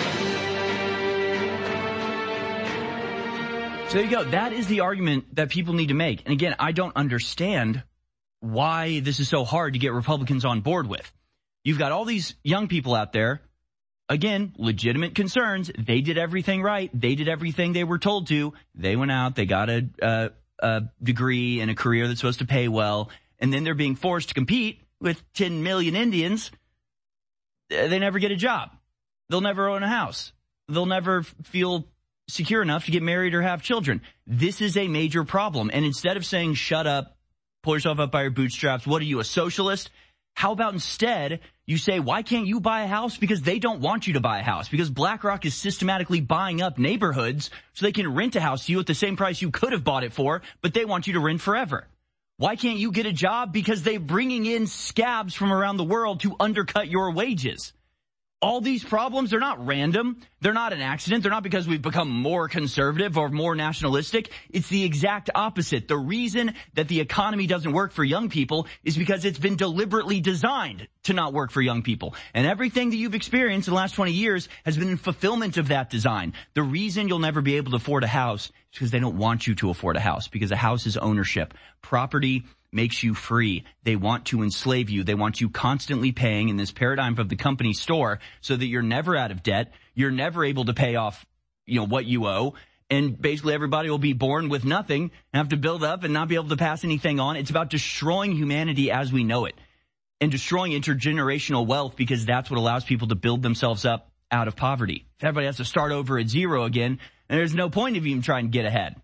So there you go. That is the argument that people need to make. And again, I don't understand why this is so hard to get Republicans on board with. You've got all these young people out there. Again, legitimate concerns. They did everything right. They did everything they were told to. They went out. They got a, a, a degree and a career that's supposed to pay well. And then they're being forced to compete with ten million Indians. They never get a job. They'll never own a house. They'll never feel secure enough to get married or have children. This is a major problem. And instead of saying, shut up, pull yourself up by your bootstraps, what are you, a socialist? How about instead you say, why can't you buy a house? Because they don't want you to buy a house. Because BlackRock is systematically buying up neighborhoods so they can rent a house to you at the same price you could have bought it for, but they want you to rent forever. Why can't you get a job? Because they're bringing in scabs from around the world to undercut your wages. All these problems, they're not random. They're not an accident. They're not because we've become more conservative or more nationalistic. It's the exact opposite. The reason that the economy doesn't work for young people is because it's been deliberately designed to not work for young people. And everything that you've experienced in the last twenty years has been in fulfillment of that design. The reason you'll never be able to afford a house is because they don't want you to afford a house, because a house is ownership. Property makes you free. They want to enslave you. They want you constantly paying in this paradigm of the company store so that you're never out of debt. You're never able to pay off, you know, what you owe. And basically everybody will be born with nothing and have to build up and not be able to pass anything on. It's about destroying humanity as we know it and destroying intergenerational wealth, because that's what allows people to build themselves up out of poverty. If everybody has to start over at zero again, and there's no point of even trying to get ahead.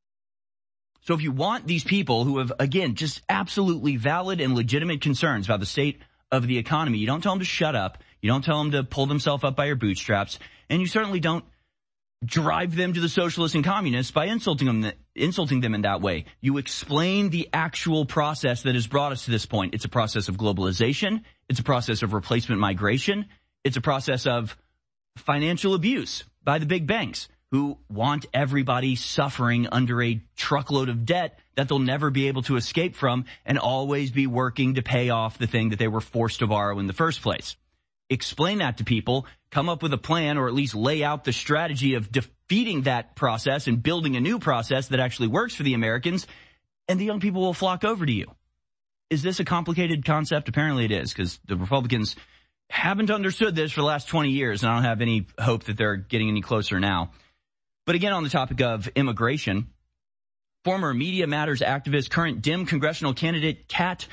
So if you want these people who have, again, just absolutely valid and legitimate concerns about the state of the economy, you don't tell them to shut up. You don't tell them to pull themselves up by your bootstraps. And you certainly don't drive them to the socialists and communists by insulting them, insulting them in that way. You explain the actual process that has brought us to this point. It's a process of globalization. It's a process of replacement migration. It's a process of financial abuse by the big banks, who want everybody suffering under a truckload of debt that they'll never be able to escape from, and always be working to pay off the thing that they were forced to borrow in the first place. Explain that to people, come up with a plan, or at least lay out the strategy of defeating that process and building a new process that actually works for the Americans, and the young people will flock over to you. Is this a complicated concept? Apparently it is, because the Republicans haven't understood this for the last twenty years, and I don't have any hope that they're getting any closer now. But again, on the topic of immigration, former Media Matters activist, current Dem congressional candidate Kat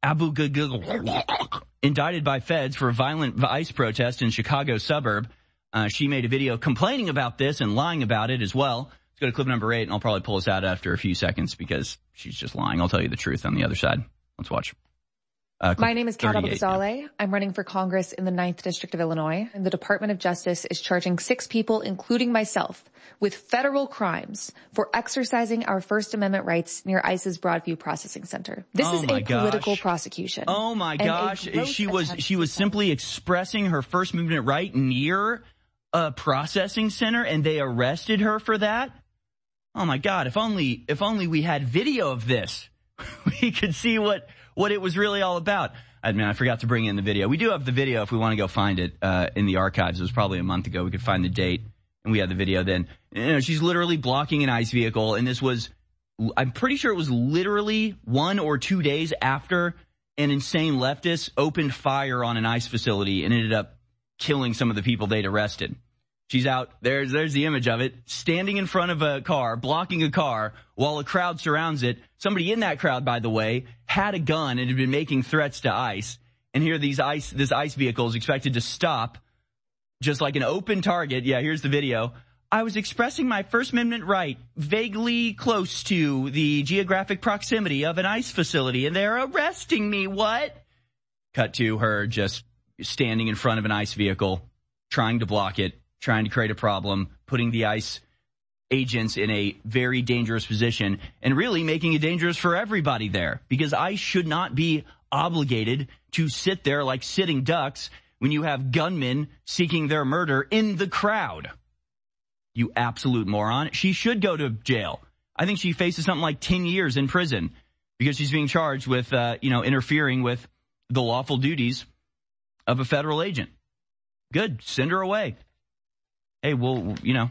Abu-Ghul, indicted by feds for a violent ICE protest in Chicago suburb. Uh, she made a video complaining about this and lying about it as well. Let's go to clip number eight, and I'll probably pull us out after a few seconds because she's just lying. I'll tell you the truth on the other side. Let's watch. Uh, My name is Kat Abu-Ghul. Yeah. I'm running for Congress in the ninth District of Illinois, and the Department of Justice is charging six people, including myself, with federal crimes for exercising our First Amendment rights near ICE's Broadview Processing Center. This oh is a gosh. political prosecution. Oh my gosh. She was, she was simply expressing her First Amendment right near a processing center, and they arrested her for that? Oh my God. If only, if only we had video of this, we could see what, what it was really all about. I mean, I forgot to bring in the video. We do have the video if we want to go find it uh, in the archives. It was probably a month ago. We could find the date, and we had the video then. You know, she's literally blocking an ICE vehicle, and this was, I'm pretty sure it was literally one or two days after an insane leftist opened fire on an ICE facility and ended up killing some of the people they'd arrested. She's out, there's, there's the image of it, standing in front of a car, blocking a car, while a crowd surrounds it. Somebody in that crowd, by the way, had a gun and had been making threats to ICE. And here these ICE, this ICE vehicle is expected to stop, just like an open target. Yeah, here's the video. I was expressing my First Amendment right, vaguely close to the geographic proximity of an ICE facility, and they're arresting me, what? Cut to her just standing in front of an ICE vehicle, trying to block it, trying to create a problem, putting the ICE agents in a very dangerous position, and really making it dangerous for everybody there, because ICE should not be obligated to sit there like sitting ducks when you have gunmen seeking their murder in the crowd. You absolute moron. She should go to jail. I think she faces something like ten years in prison because she's being charged with, uh, you know, interfering with the lawful duties of a federal agent. Good. Send her away. Hey, well, you know,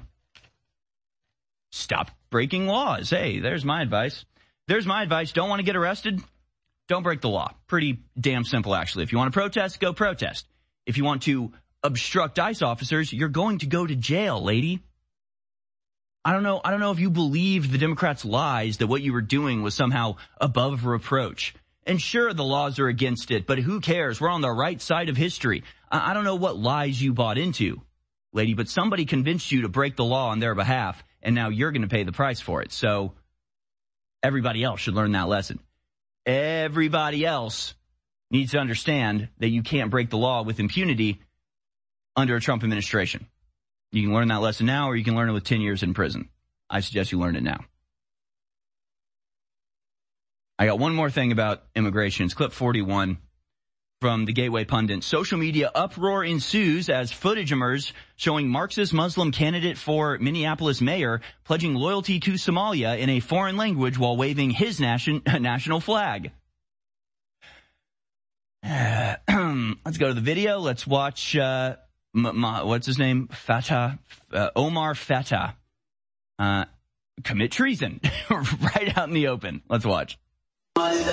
stop breaking laws. Hey, there's my advice. There's my advice. Don't want to get arrested? Don't break the law. Pretty damn simple, actually. If you want to protest, go protest. If you want to obstruct ICE officers, you're going to go to jail, lady. I don't know. I don't know if you believed the Democrats' lies that what you were doing was somehow above reproach. And sure, the laws are against it, but who cares? We're on the right side of history. I, I don't know what lies you bought into, lady, but somebody convinced you to break the law on their behalf, and now you're going to pay the price for it. So everybody else should learn that lesson. Everybody else needs to understand that you can't break the law with impunity under a Trump administration. You can learn that lesson now, or you can learn it with ten years in prison. I suggest you learn it now. I got one more thing about immigration. It's clip forty-one from the Gateway Pundit. Social media uproar ensues as footage emerges showing Marxist Muslim candidate for Minneapolis mayor pledging loyalty to Somalia in a foreign language while waving his nation, national flag. Uh, let's go to the video. Let's watch... Uh, M- M- what's his name? Fatah, uh, Omar Fatah, uh, commit treason right out in the open. Let's watch. There he is,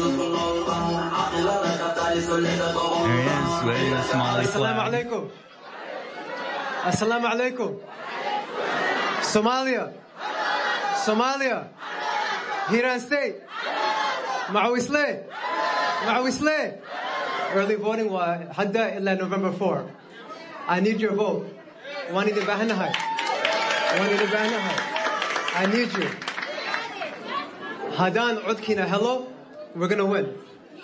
waving the Somali flag. Assalamu alaikum. Assalamu alaikum. Somalia. Somalia. Hiran State. Ma'awisle. Ma'awisle. Early voting was hadda illa November fourth. I need your vote. Wani de Bahanahay. Wani de Bahanahay. I need you. Hadan Udkina, hello. We're going to win.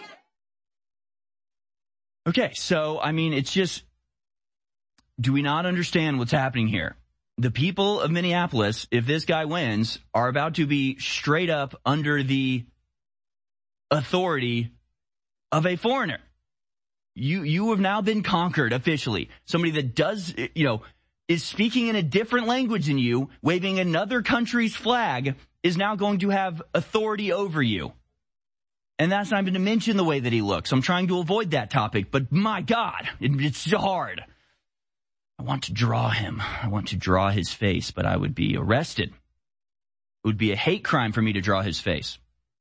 Okay, so, I mean, it's just, do we not understand what's happening here? The people of Minneapolis, if this guy wins, are about to be straight up under the authority of a foreigner. You you have now been conquered officially. Somebody that does, you know, is speaking in a different language than you, waving another country's flag, is now going to have authority over you. And that's not even to mention the way that he looks. I'm trying to avoid that topic, but my God, it, it's hard. I want to draw him. I want to draw his face, but I would be arrested. It would be a hate crime for me to draw his face.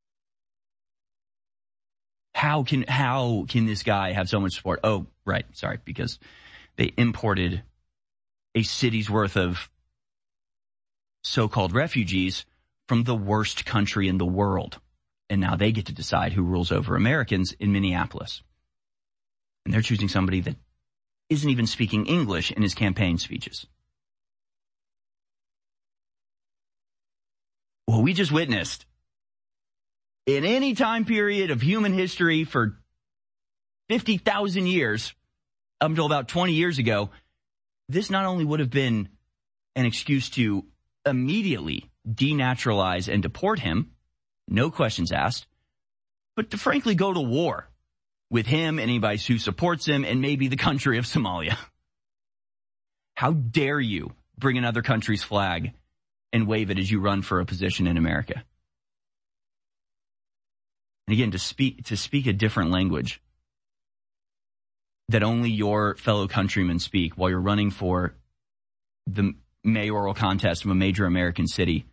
How can how can this guy have so much support? Oh, right, sorry, because they imported a city's worth of so-called refugees from the worst country in the world. And now they get to decide who rules over Americans in Minneapolis. And they're choosing somebody that isn't even speaking English in his campaign speeches. Well, we just witnessed in any time period of human history for fifty thousand years, up until about twenty years ago, this not only would have been an excuse to immediately denaturalize and deport him, no questions asked, but to frankly go to war with him and anybody who supports him and maybe the country of Somalia. How dare you bring another country's flag and wave it as you run for a position in America? And again, to speak to speak a different language that only your fellow countrymen speak while you're running for the mayoral contest of a major American city.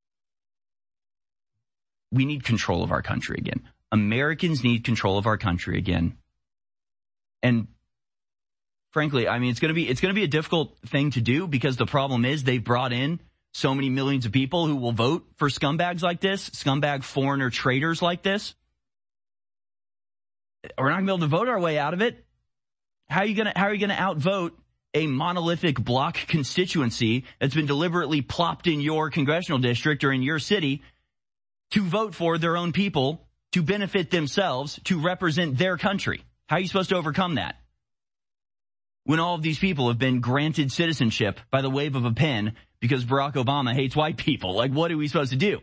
We need control of our country again. Americans need control of our country again. And frankly, I mean, it's going to be it's going to be a difficult thing to do because the problem is they've brought in so many millions of people who will vote for scumbags like this, scumbag foreigner traitors like this. We're not going to be able to vote our way out of it. How are you going to, how are you going to outvote a monolithic block constituency that's been deliberately plopped in your congressional district or in your city to vote for their own people, to benefit themselves, to represent their country? How are you supposed to overcome that when all of these people have been granted citizenship by the wave of a pen because Barack Obama hates white people? Like, what are we supposed to do?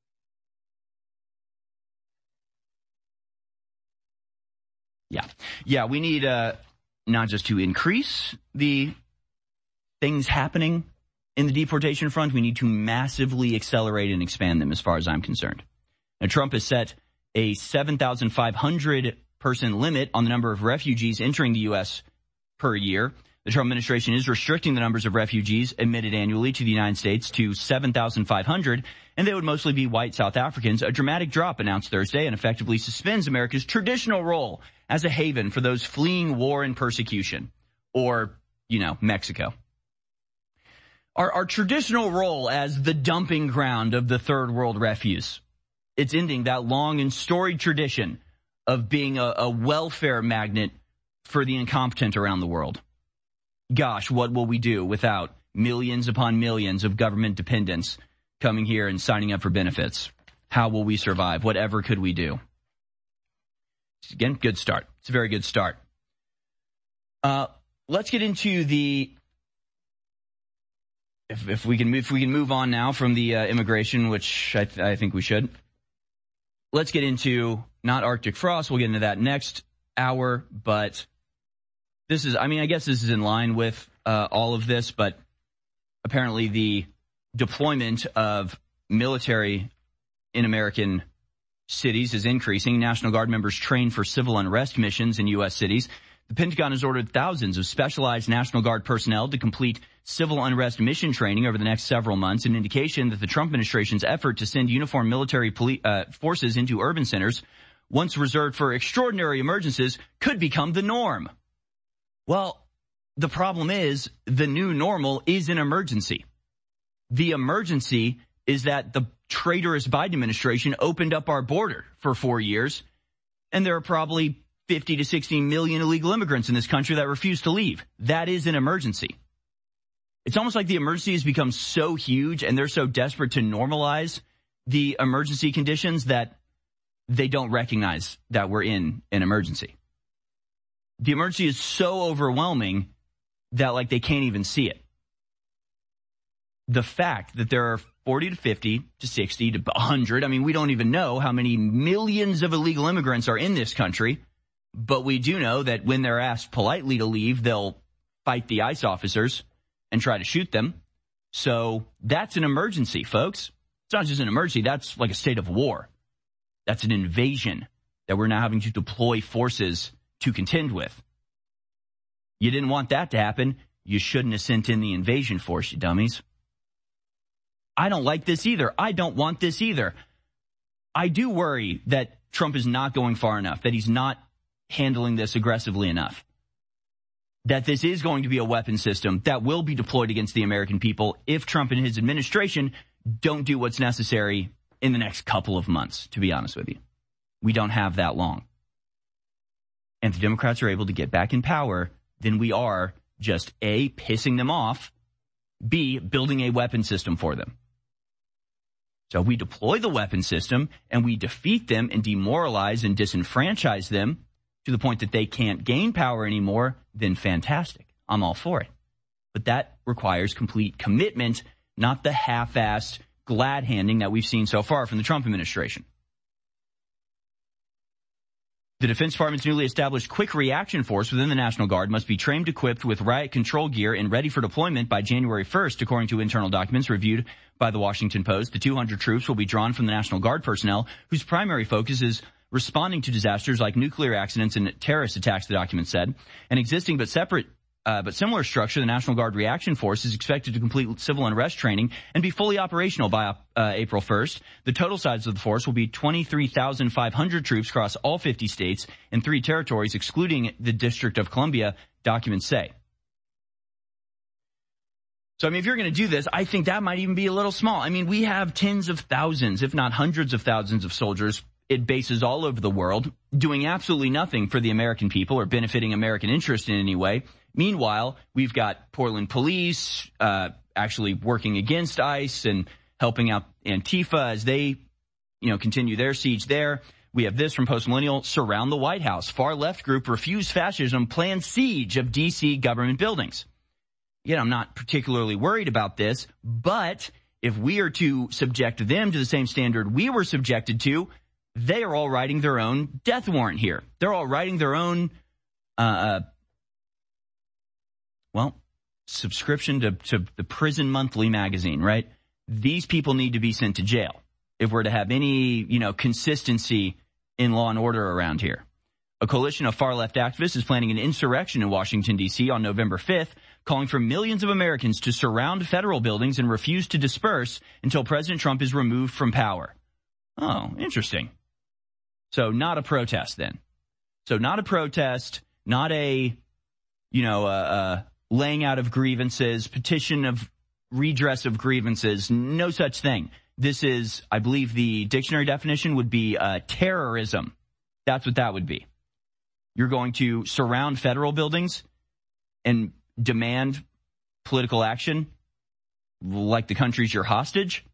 Yeah. Yeah, we need uh, not just to increase the things happening in the deportation front, we need to massively accelerate and expand them as far as I'm concerned. Now, Trump has set a seven thousand five hundred person limit on the number of refugees entering the U S per year. The Trump administration is restricting the numbers of refugees admitted annually to the United States to seven thousand five hundred, and they would mostly be white South Africans. A dramatic drop announced Thursday and effectively suspends America's traditional role as a haven for those fleeing war and persecution, or, you know, Mexico. Our, our traditional role as the dumping ground of the third world refuse. It's ending that long and storied tradition of being a, a welfare magnet for the incompetent around the world. Gosh, what will we do without millions upon millions of government dependents coming here and signing up for benefits? How will we survive? Whatever could we do? Again, good start. It's a very good start. Uh, let's get into the, if, if we can move, if we can move on now from the uh, immigration, which I, th- I think we should. Let's get into not Arctic frost. We'll get into that next hour, but this is, I mean, I guess this is in line with uh, all of this, but apparently the deployment of military in American cities is increasing. National Guard members train for civil unrest missions in U S cities. The Pentagon has ordered thousands of specialized National Guard personnel to complete civil unrest mission training over the next several months, an indication that the Trump administration's effort to send uniformed military poli- uh, forces into urban centers, once reserved for extraordinary emergencies, could become the norm. Well, the problem is the new normal is an emergency. The emergency is that the traitorous Biden administration opened up our border for four years, and there are probably fifty to sixty million illegal immigrants in this country that refuse to leave. That is an emergency. It's almost like the emergency has become so huge and they're so desperate to normalize the emergency conditions that they don't recognize that we're in an emergency. The emergency is so overwhelming that, like, they can't even see it. The fact that there are forty to fifty to sixty to one hundred, I mean, we don't even know how many millions of illegal immigrants are in this country, but we do know that when they're asked politely to leave, they'll fight the ICE officers and try to shoot them. So that's an emergency, folks. It's not just an emergency. That's like a state of war. That's an invasion that we're now having to deploy forces to contend with. You didn't want that to happen. You shouldn't have sent in the invasion force, you dummies. I don't like this either. I don't want this either. I do worry that Trump is not going far enough, that he's not handling this aggressively enough, that this is going to be a weapon system that will be deployed against the American people if Trump and his administration don't do what's necessary in the next couple of months, to be honest with you. We don't have that long. And if the Democrats are able to get back in power, then we are just A, pissing them off, B, building a weapon system for them. So if we deploy the weapon system and we defeat them and demoralize and disenfranchise them to the point that they can't gain power anymore, then fantastic. I'm all for it. But that requires complete commitment, not the half-assed glad handing that we've seen so far from the Trump administration. The Defense Department's newly established Quick Reaction Force within the National Guard must be trained, equipped with riot control gear, and ready for deployment by January first, according to internal documents reviewed by the Washington Post. The two hundred troops will be drawn from the National Guard personnel, whose primary focus is responding to disasters like nuclear accidents and terrorist attacks, the document said. An existing but separate Uh, but similar structure, the National Guard Reaction Force is expected to complete civil unrest training and be fully operational by uh, April first. The total size of the force will be twenty-three thousand five hundred troops across all fifty states and three territories, excluding the District of Columbia, documents say. So, I mean, if you're going to do this, I think that might even be a little small. I mean, we have tens of thousands, if not hundreds of thousands of soldiers at bases all over the world doing absolutely nothing for the American people or benefiting American interest in any way. Meanwhile, we've got Portland police uh, actually working against ICE and helping out Antifa as they, you know, continue their siege there. We have this from Post Millennial: surround the White House. Far left group refuse fascism, planned siege of D C government buildings. Yet I'm not particularly worried about this, but if we are to subject them to the same standard we were subjected to, they are all writing their own death warrant here. They're all writing their own, uh, well, subscription to, to the Prison Monthly magazine, right? These people need to be sent to jail if we're to have any, you know, consistency in law and order around here. A coalition of far-left activists is planning an insurrection in Washington, D C on November fifth, calling for millions of Americans to surround federal buildings and refuse to disperse until President Trump is removed from power. Oh, interesting. So not a protest then. So not a protest, not a, you know, uh, uh, laying out of grievances, petition of redress of grievances, no such thing. This is, I believe the dictionary definition would be uh, terrorism. That's what that would be. You're going to surround federal buildings and demand political action like the country's your hostage?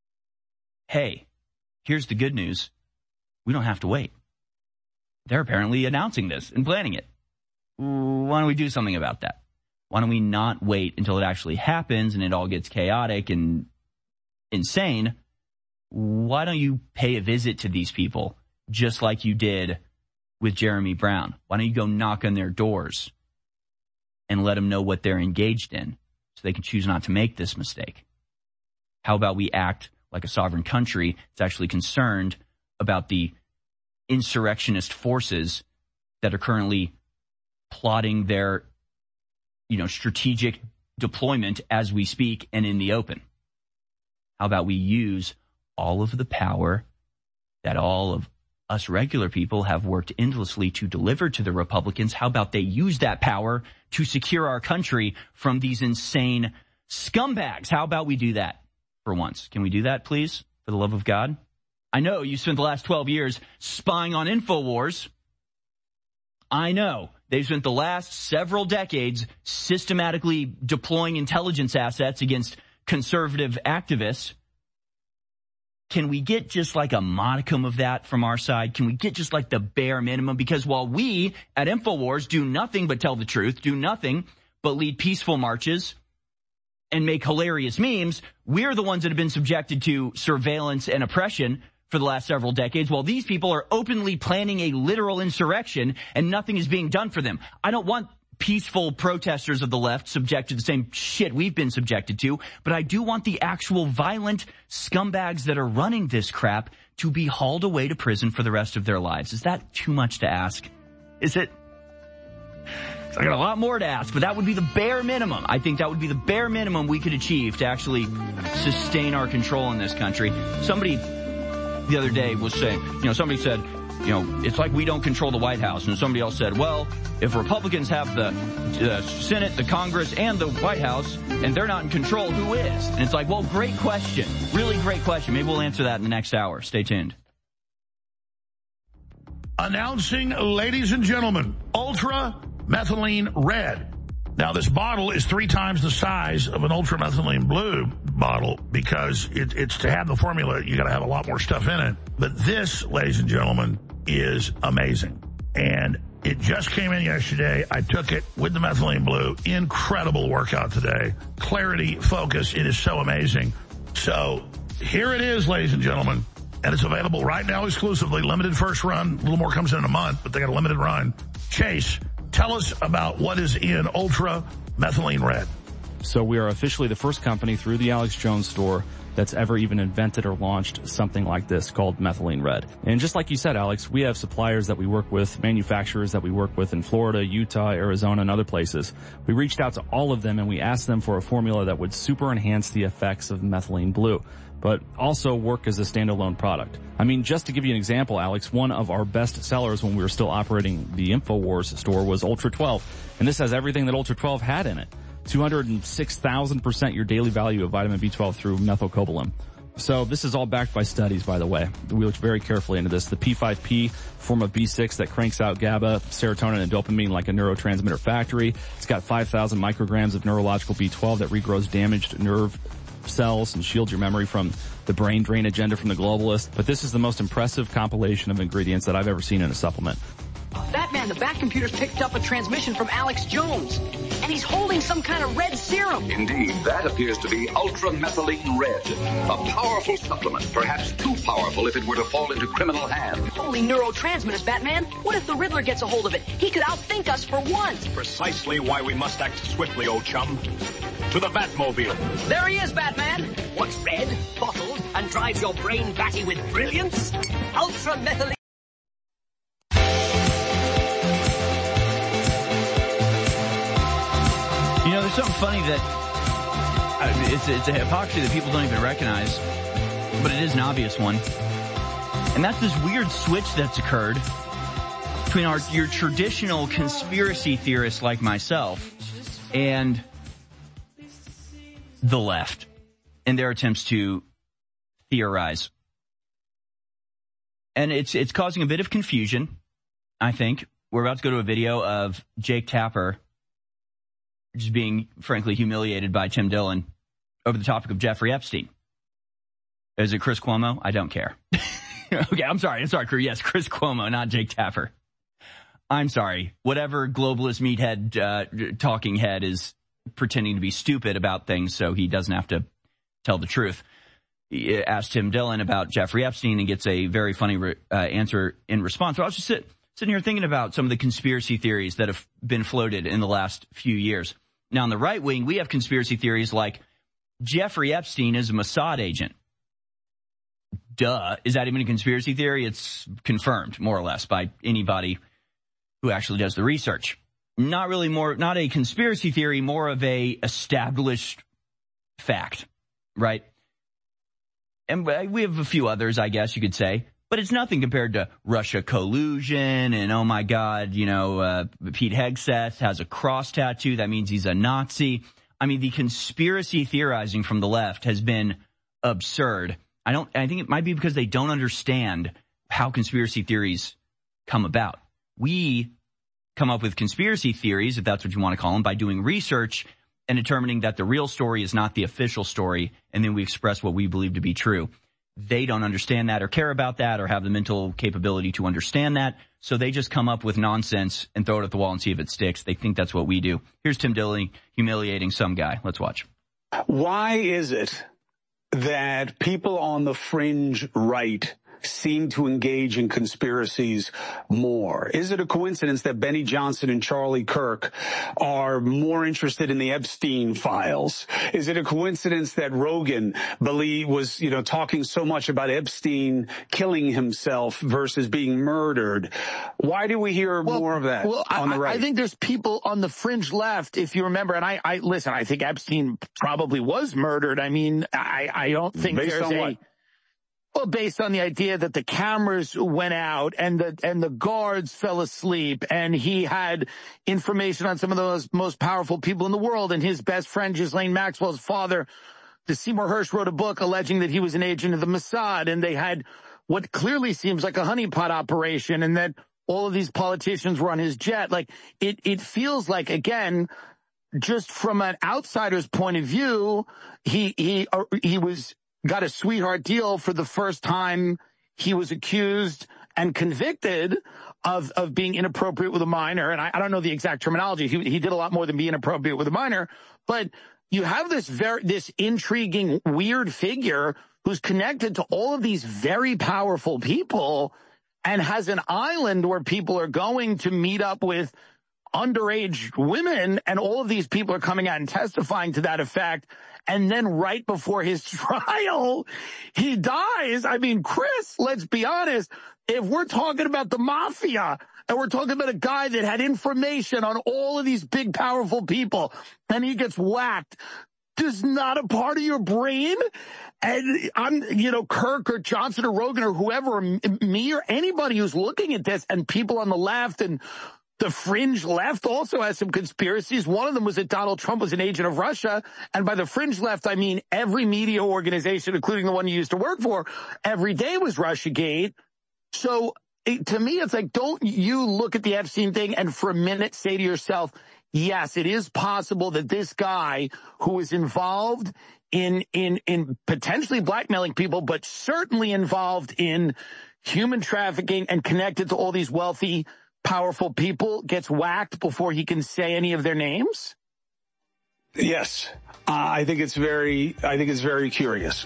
Hey, here's the good news. We don't have to wait. They're apparently announcing this and planning it. Why don't we do something about that? Why don't we not wait until it actually happens and it all gets chaotic and insane? Why don't you pay a visit to these people just like you did with Jeremy Brown? Why don't you go knock on their doors and let them know what they're engaged in so they can choose not to make this mistake? How about we act like a sovereign country that's actually concerned about the insurrectionist forces that are currently plotting their, you know, strategic deployment as we speak and in the open? How about we use all of the power that all of us regular people have worked endlessly to deliver to the Republicans? How about they use that power to secure our country from these insane scumbags? How about we do that for once? Can we do that, please, for the love of God? I know you spent the last twelve years spying on InfoWars. I know they've spent the last several decades systematically deploying intelligence assets against conservative activists. Can we get just like a modicum of that from our side? Can we get just like the bare minimum? Because while we at InfoWars do nothing but tell the truth, do nothing but lead peaceful marches and make hilarious memes, we're the ones that have been subjected to surveillance and oppression for the last several decades, while these people are openly planning a literal insurrection and nothing is being done for them. I don't want peaceful protesters of the left subject to the same shit we've been subjected to, but I do want the actual violent scumbags that are running this crap to be hauled away to prison for the rest of their lives. Is that too much to ask? Is it? I got a lot more to ask, but that would be the bare minimum. I think that would be the bare minimum we could achieve to actually sustain our control in this country. Somebody the other day was saying, you know, somebody said, you know, it's like we don't control the White House. And somebody else said, well, if Republicans have the uh, Senate, the Congress, and the White House, and they're not in control, who is? And it's like, well, great question. Really great question. Maybe we'll answer that in the next hour. Stay tuned. Announcing, ladies and gentlemen, Ultra Methylene Red. Now, this bottle is three times the size of an Ultra Methylene Blue bottle because it, it's to have the formula, you got to have a lot more stuff in it. But this, ladies and gentlemen, is amazing. And it just came in yesterday. I took it with the Methylene Blue. Incredible workout today. Clarity, focus. It is so amazing. So here it is, ladies and gentlemen. And it's available right now exclusively. Limited first run. A little more comes in in a month, but they got a limited run. Chase, tell us about what is in Ultra Methylene Red. So we are officially the first company through the Alex Jones store that's ever even invented or launched something like this called Methylene Red. And just like you said, Alex, we have suppliers that we work with, manufacturers that we work with in Florida, Utah, Arizona, and other places. We reached out to all of them and we asked them for a formula that would super enhance the effects of methylene blue, but also work as a standalone product. I mean, just to give you an example, Alex, one of our best sellers when we were still operating the InfoWars store was Ultra twelve. And this has everything that Ultra twelve had in it. two hundred six thousand percent your daily value of vitamin B twelve through methylcobalamin. So this is all backed by studies, by the way. We looked very carefully into this. The P five P, form of B six that cranks out GABA, serotonin, and dopamine like a neurotransmitter factory. It's got five thousand micrograms of neurological B twelve that regrows damaged nerve cells and shields your memory from the brain drain agenda from the globalists. But this is the most impressive compilation of ingredients that I've ever seen in a supplement. Batman, the Bat computers picked up a transmission from Alex Jones. And he's holding some kind of red serum. Indeed, that appears to be ultramethylene red, a powerful supplement, perhaps too powerful if it were to fall into criminal hands. Holy neurotransmitters, Batman. What if the Riddler gets a hold of it? He could outthink us for once. Precisely why we must act swiftly, old chum. To the Batmobile. There he is, Batman. What's red, bottled, and drives your brain batty with brilliance? Ultramethylene. You know, there's something funny that uh, it's, it's a hypocrisy that people don't even recognize, but it is an obvious one. And that's this weird switch that's occurred between our your traditional conspiracy theorists like myself and the left and their attempts to theorize. And it's it's causing a bit of confusion, I think. We're about to go to a video of Jake Tapper just being, frankly, humiliated by Tim Dillon over the topic of Jeffrey Epstein. Is it Chris Cuomo? I don't care. Okay, I'm sorry. I'm sorry, Chris. Yes, Chris Cuomo, not Jake Tapper. I'm sorry. Whatever globalist meathead uh, talking head is pretending to be stupid about things so he doesn't have to tell the truth. He asked Tim Dillon about Jeffrey Epstein and gets a very funny re- uh, answer in response. So I was just sit, sitting here thinking about some of the conspiracy theories that have been floated in the last few years. Now, on the right wing, we have conspiracy theories like Jeffrey Epstein is a Mossad agent. Duh. Is that even a conspiracy theory? It's confirmed, more or less, by anybody who actually does the research. Not really more, not a conspiracy theory, more of a established fact, right? And we have a few others, I guess you could say, but it's nothing compared to Russia collusion and, oh my God, you know, uh, Pete Hegseth has a cross tattoo. That means he's a Nazi. I mean, the conspiracy theorizing from the left has been absurd. I don't, I think it might be because they don't understand how conspiracy theories come about. We come up with conspiracy theories, if that's what you want to call them, by doing research and determining that the real story is not the official story, and then we express what we believe to be true. They don't understand that or care about that or have the mental capability to understand that, so they just come up with nonsense and throw it at the wall and see if it sticks. They think that's what we do. Here's Tim Dillon humiliating some guy. Let's watch. Why is it that people on the fringe right seem to engage in conspiracies more? Is it a coincidence that Benny Johnson and Charlie Kirk are more interested in the Epstein files? Is it a coincidence that Rogan believe was, you know, talking so much about Epstein killing himself versus being murdered? Why do we hear well, more of that well, on I, the right? I think there's people on the fringe left, if you remember, and I, I listen, I think Epstein probably was murdered. I mean, I, I don't think Based there's on a... What? Well, based on the idea that the cameras went out and the and the guards fell asleep and he had information on some of those most powerful people in the world, and his best friend, Ghislaine Maxwell's father, the Seymour Hersh, wrote a book alleging that he was an agent of the Mossad, and they had what clearly seems like a honeypot operation, and that all of these politicians were on his jet. Like, it, it feels like, again, just from an outsider's point of view, he, he, uh, he was, got a sweetheart deal for the first time he was accused and convicted of, of being inappropriate with a minor. And I, I don't know the exact terminology. He, he did a lot more than be inappropriate with a minor, but you have this very, this intriguing, weird figure who's connected to all of these very powerful people and has an island where people are going to meet up with underage women, and all of these people are coming out and testifying to that effect. And then right before his trial, he dies. I mean, Chris, let's be honest. If we're talking about the mafia and we're talking about a guy that had information on all of these big, powerful people and he gets whacked, does not a part of your brain, and I'm, you know, Kirk or Johnson or Rogan or whoever, or me or anybody who's looking at this, and people on the left and the fringe left also has some conspiracies. One of them was that Donald Trump was an agent of Russia. And by the fringe left, I mean every media organization, including the one you used to work for, every day was Russiagate. So it, to me, it's like, don't you look at the Epstein thing and for a minute say to yourself, yes, it is possible that this guy who was involved in, in, in potentially blackmailing people, but certainly involved in human trafficking and connected to all these wealthy, powerful people, gets whacked before he can say any of their names? Yes. Uh, I think it's very, I think it's very curious.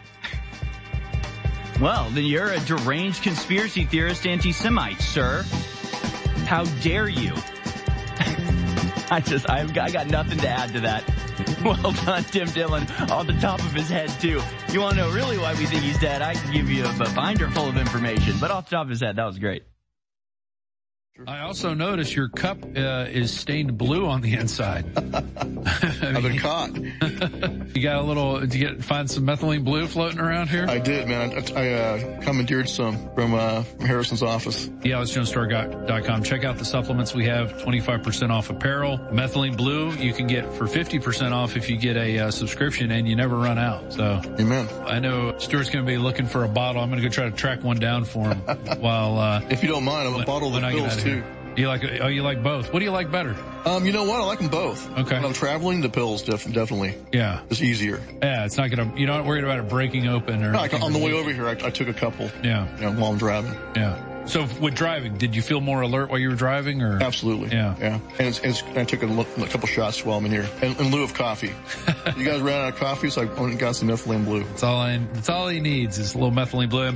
Well, then you're a deranged conspiracy theorist anti-Semite, sir. How dare you? I just, I've got, I got nothing to add to that. Well done, Tim Dillon, off the top of his head, too. You want to know really why we think he's dead? I can give you a, a binder full of information, but off the top of his head, that was great. I also notice your cup uh, is stained blue on the inside. I mean, I've been caught. You got a little, did you get, find some methylene blue floating around here? I did, man. I, I uh, commandeered some from, uh, from Harrison's office. the alex jones store dot com. Check out the supplements we have, twenty-five percent off apparel. Methylene blue you can get for fifty percent off if you get a uh, subscription, and you never run out. So, amen. I know Stuart's going to be looking for a bottle. I'm going to go try to track one down for him. while uh, If you don't mind, I'm a bottle of the pills, too. You like, oh, you like both. What do you like better? Um, you know what? I like them both. Okay. When I'm traveling, the pills def- definitely. Yeah. It's easier. Yeah, it's not gonna, you're not worried about it breaking open or. No, I, on the way over here, I, I took a couple. Yeah. You know, while I'm driving. Yeah. So with driving, did you feel more alert while you were driving, or? Absolutely. Yeah. Yeah. And it's, it's, I took a, a couple shots while I'm in here, in, in lieu of coffee. You guys ran out of coffee, so I went and got some methylene blue. That's all I, that's all he needs is a little methylene blue.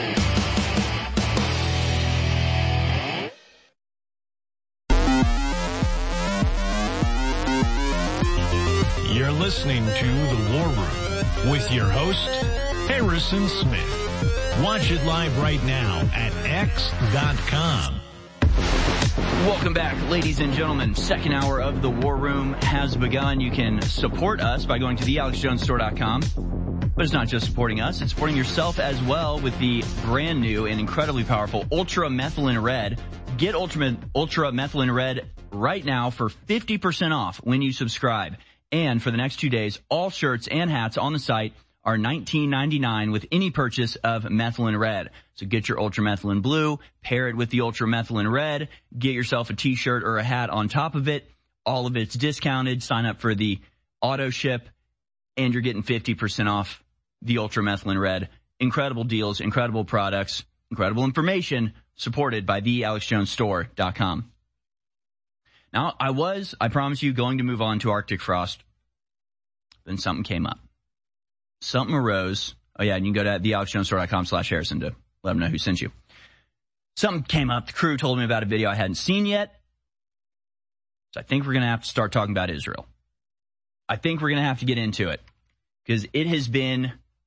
You're listening to The War Room with your host, Harrison Smith. Watch it live right now at x dot com. Welcome back, ladies and gentlemen. Second hour of The War Room has begun. You can support us by going to the alex jones store dot com. But it's not just supporting us, it's supporting yourself as well with the brand new and incredibly powerful Ultra Methylene Red. Get Ultra, Ultra Methylene Red right now for fifty percent off when you subscribe. And for the next two days, all shirts and hats on the site are nineteen ninety-nine with any purchase of Methylene Red. So get your Ultra Methylene Blue, pair it with the Ultra Methylene Red, get yourself a t-shirt or a hat on top of it. All of it's discounted. Sign up for the auto ship, and you're getting fifty percent off the Ultra Methylene Red. Incredible deals, incredible products, incredible information, supported by the alex jones store dot com. Now, I was, I promise you, going to move on to Arctic Frost. Then something came up. Something arose. Oh, yeah, and you can go to the alex jones store dot com slash Harrison to let them know who sent you. Something came up. The crew told me about a video I hadn't seen yet. So I think we're going to have to start talking about Israel. I think we're going to have to get into it. Because it has been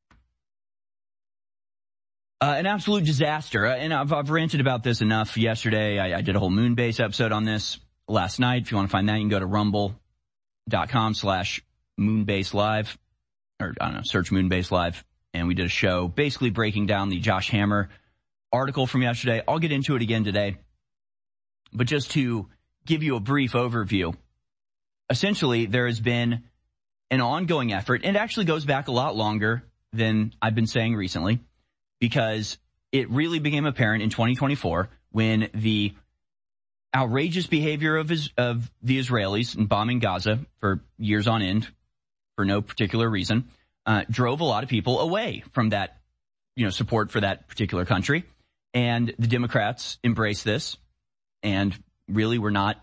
uh, an absolute disaster. Uh, and I've, I've ranted about this enough yesterday. I, I did a whole Moonbase episode on this last night. If you want to find that, you can go to rumble.com slash Moonbase Live. Or, I don't know, search Moonbase Live. And we did a show basically breaking down the Josh Hammer article from yesterday. I'll get into it again today. But just to give you a brief overview, essentially there has been an ongoing effort, and it actually goes back a lot longer than I've been saying recently, because it really became apparent in twenty twenty-four when the outrageous behavior of, his, of the Israelis in bombing Gaza for years on end, for no particular reason, uh, drove a lot of people away from that, you know, support for that particular country. And the Democrats embraced this and really were not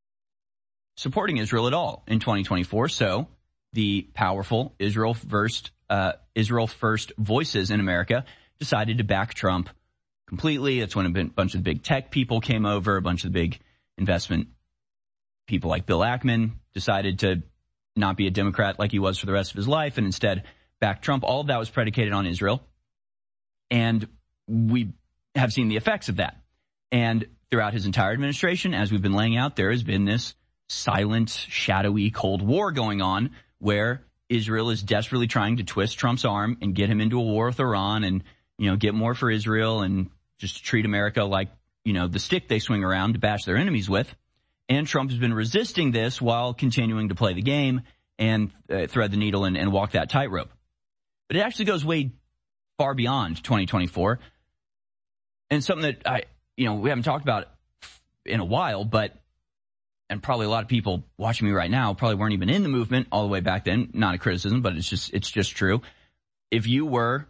supporting Israel at all in twenty twenty-four. So the powerful Israel first, uh, Israel first voices in America decided to back Trump completely. That's when a bunch of the big tech people came over, a bunch of the big investment people like Bill Ackman decided to not be a Democrat like he was for the rest of his life and instead back Trump. All of that was predicated on Israel. And we have seen the effects of that. And throughout his entire administration, as we've been laying out, there has been this silent, shadowy Cold War going on where Israel is desperately trying to twist Trump's arm and get him into a war with Iran and, you know, get more for Israel and just treat America like, you know, the stick they swing around to bash their enemies with. And Trump has been resisting this while continuing to play the game and uh, thread the needle and, and walk that tightrope. But it actually goes way far beyond twenty twenty-four. And something that I, you know, we haven't talked about in a while, but, and probably a lot of people watching me right now probably weren't even in the movement all the way back then. Not a criticism, but it's just, it's just true. If you were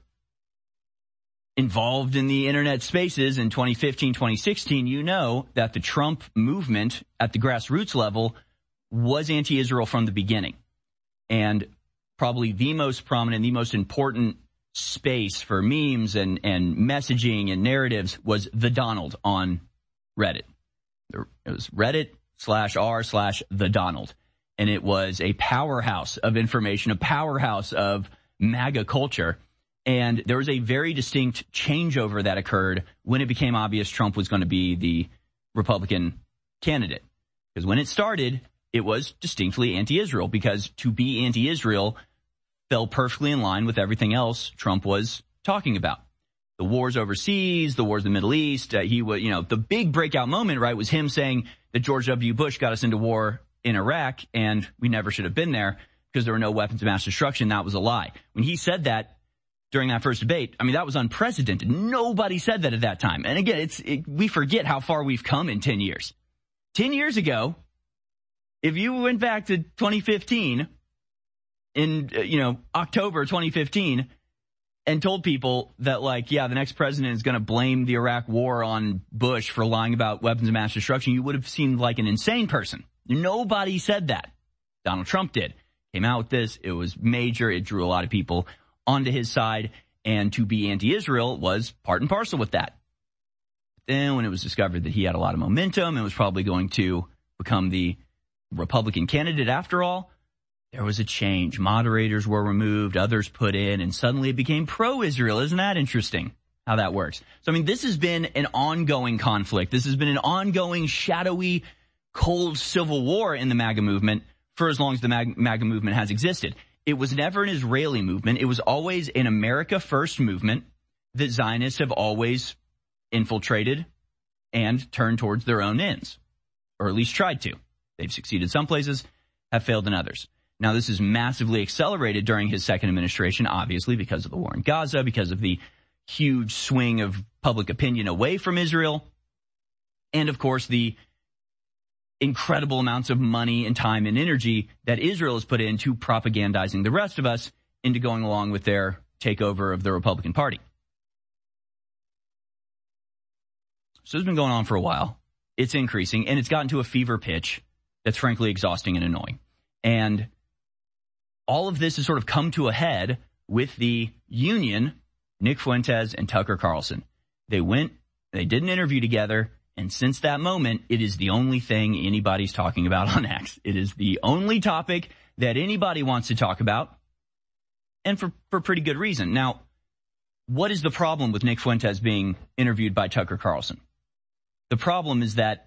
involved in the internet spaces in twenty fifteen, twenty sixteen, you know that the Trump movement at the grassroots level was anti-Israel from the beginning. And probably the most prominent, the most important space for memes and, and messaging and narratives was the Donald on Reddit. It was Reddit slash r slash the Donald. And it was a powerhouse of information, a powerhouse of MAGA culture. And there was a very distinct changeover that occurred when it became obvious Trump was going to be the Republican candidate. Because when it started, it was distinctly anti-Israel, because to be anti-Israel fell perfectly in line with everything else Trump was talking about. The wars overseas, the wars in the Middle East. Uh, he was, you know, the big breakout moment, right, was him saying that George W. Bush got us into war in Iraq and we never should have been there because there were no weapons of mass destruction. That was a lie. When he said that during that first debate, I mean, that was unprecedented. Nobody said that at that time. And again, it's it, we forget how far we've come in ten years. ten years ago, if you went back to twenty fifteen, in, uh, you know, October twenty fifteen, and told people that, like, yeah, the next president is going to blame the Iraq war on Bush for lying about weapons of mass destruction, you would have seemed like an insane person. Nobody said that. Donald Trump did. Came out with this. It was major. It drew a lot of people onto his side. And to be anti-Israel was part and parcel with that. Then when it was discovered that he had a lot of momentum and was probably going to become the Republican candidate after all, there was a change. Moderators were removed, others put in, and suddenly it became pro-Israel. Isn't that interesting how that works? So, I mean, this has been an ongoing conflict. This has been an ongoing, shadowy, cold civil war in the MAGA movement for as long as the MAGA movement has existed. It was never an Israeli movement. It was always an America First movement that Zionists have always infiltrated and turned towards their own ends, or at least tried to. They've succeeded some places, have failed in others. Now, this is massively accelerated during his second administration, obviously, because of the war in Gaza, because of the huge swing of public opinion away from Israel, and, of course, the incredible amounts of money and time and energy that Israel has put into propagandizing the rest of us into going along with their takeover of the Republican Party. So it's been going on for a while. It's increasing, and it's gotten to a fever pitch that's frankly exhausting and annoying. And all of this has sort of come to a head with the union, Nick Fuentes and Tucker Carlson. They went, they did an interview together, and since that moment, it is the only thing anybody's talking about on X. It is the only topic that anybody wants to talk about, and for, for pretty good reason. Now, what is the problem with Nick Fuentes being interviewed by Tucker Carlson? The problem is that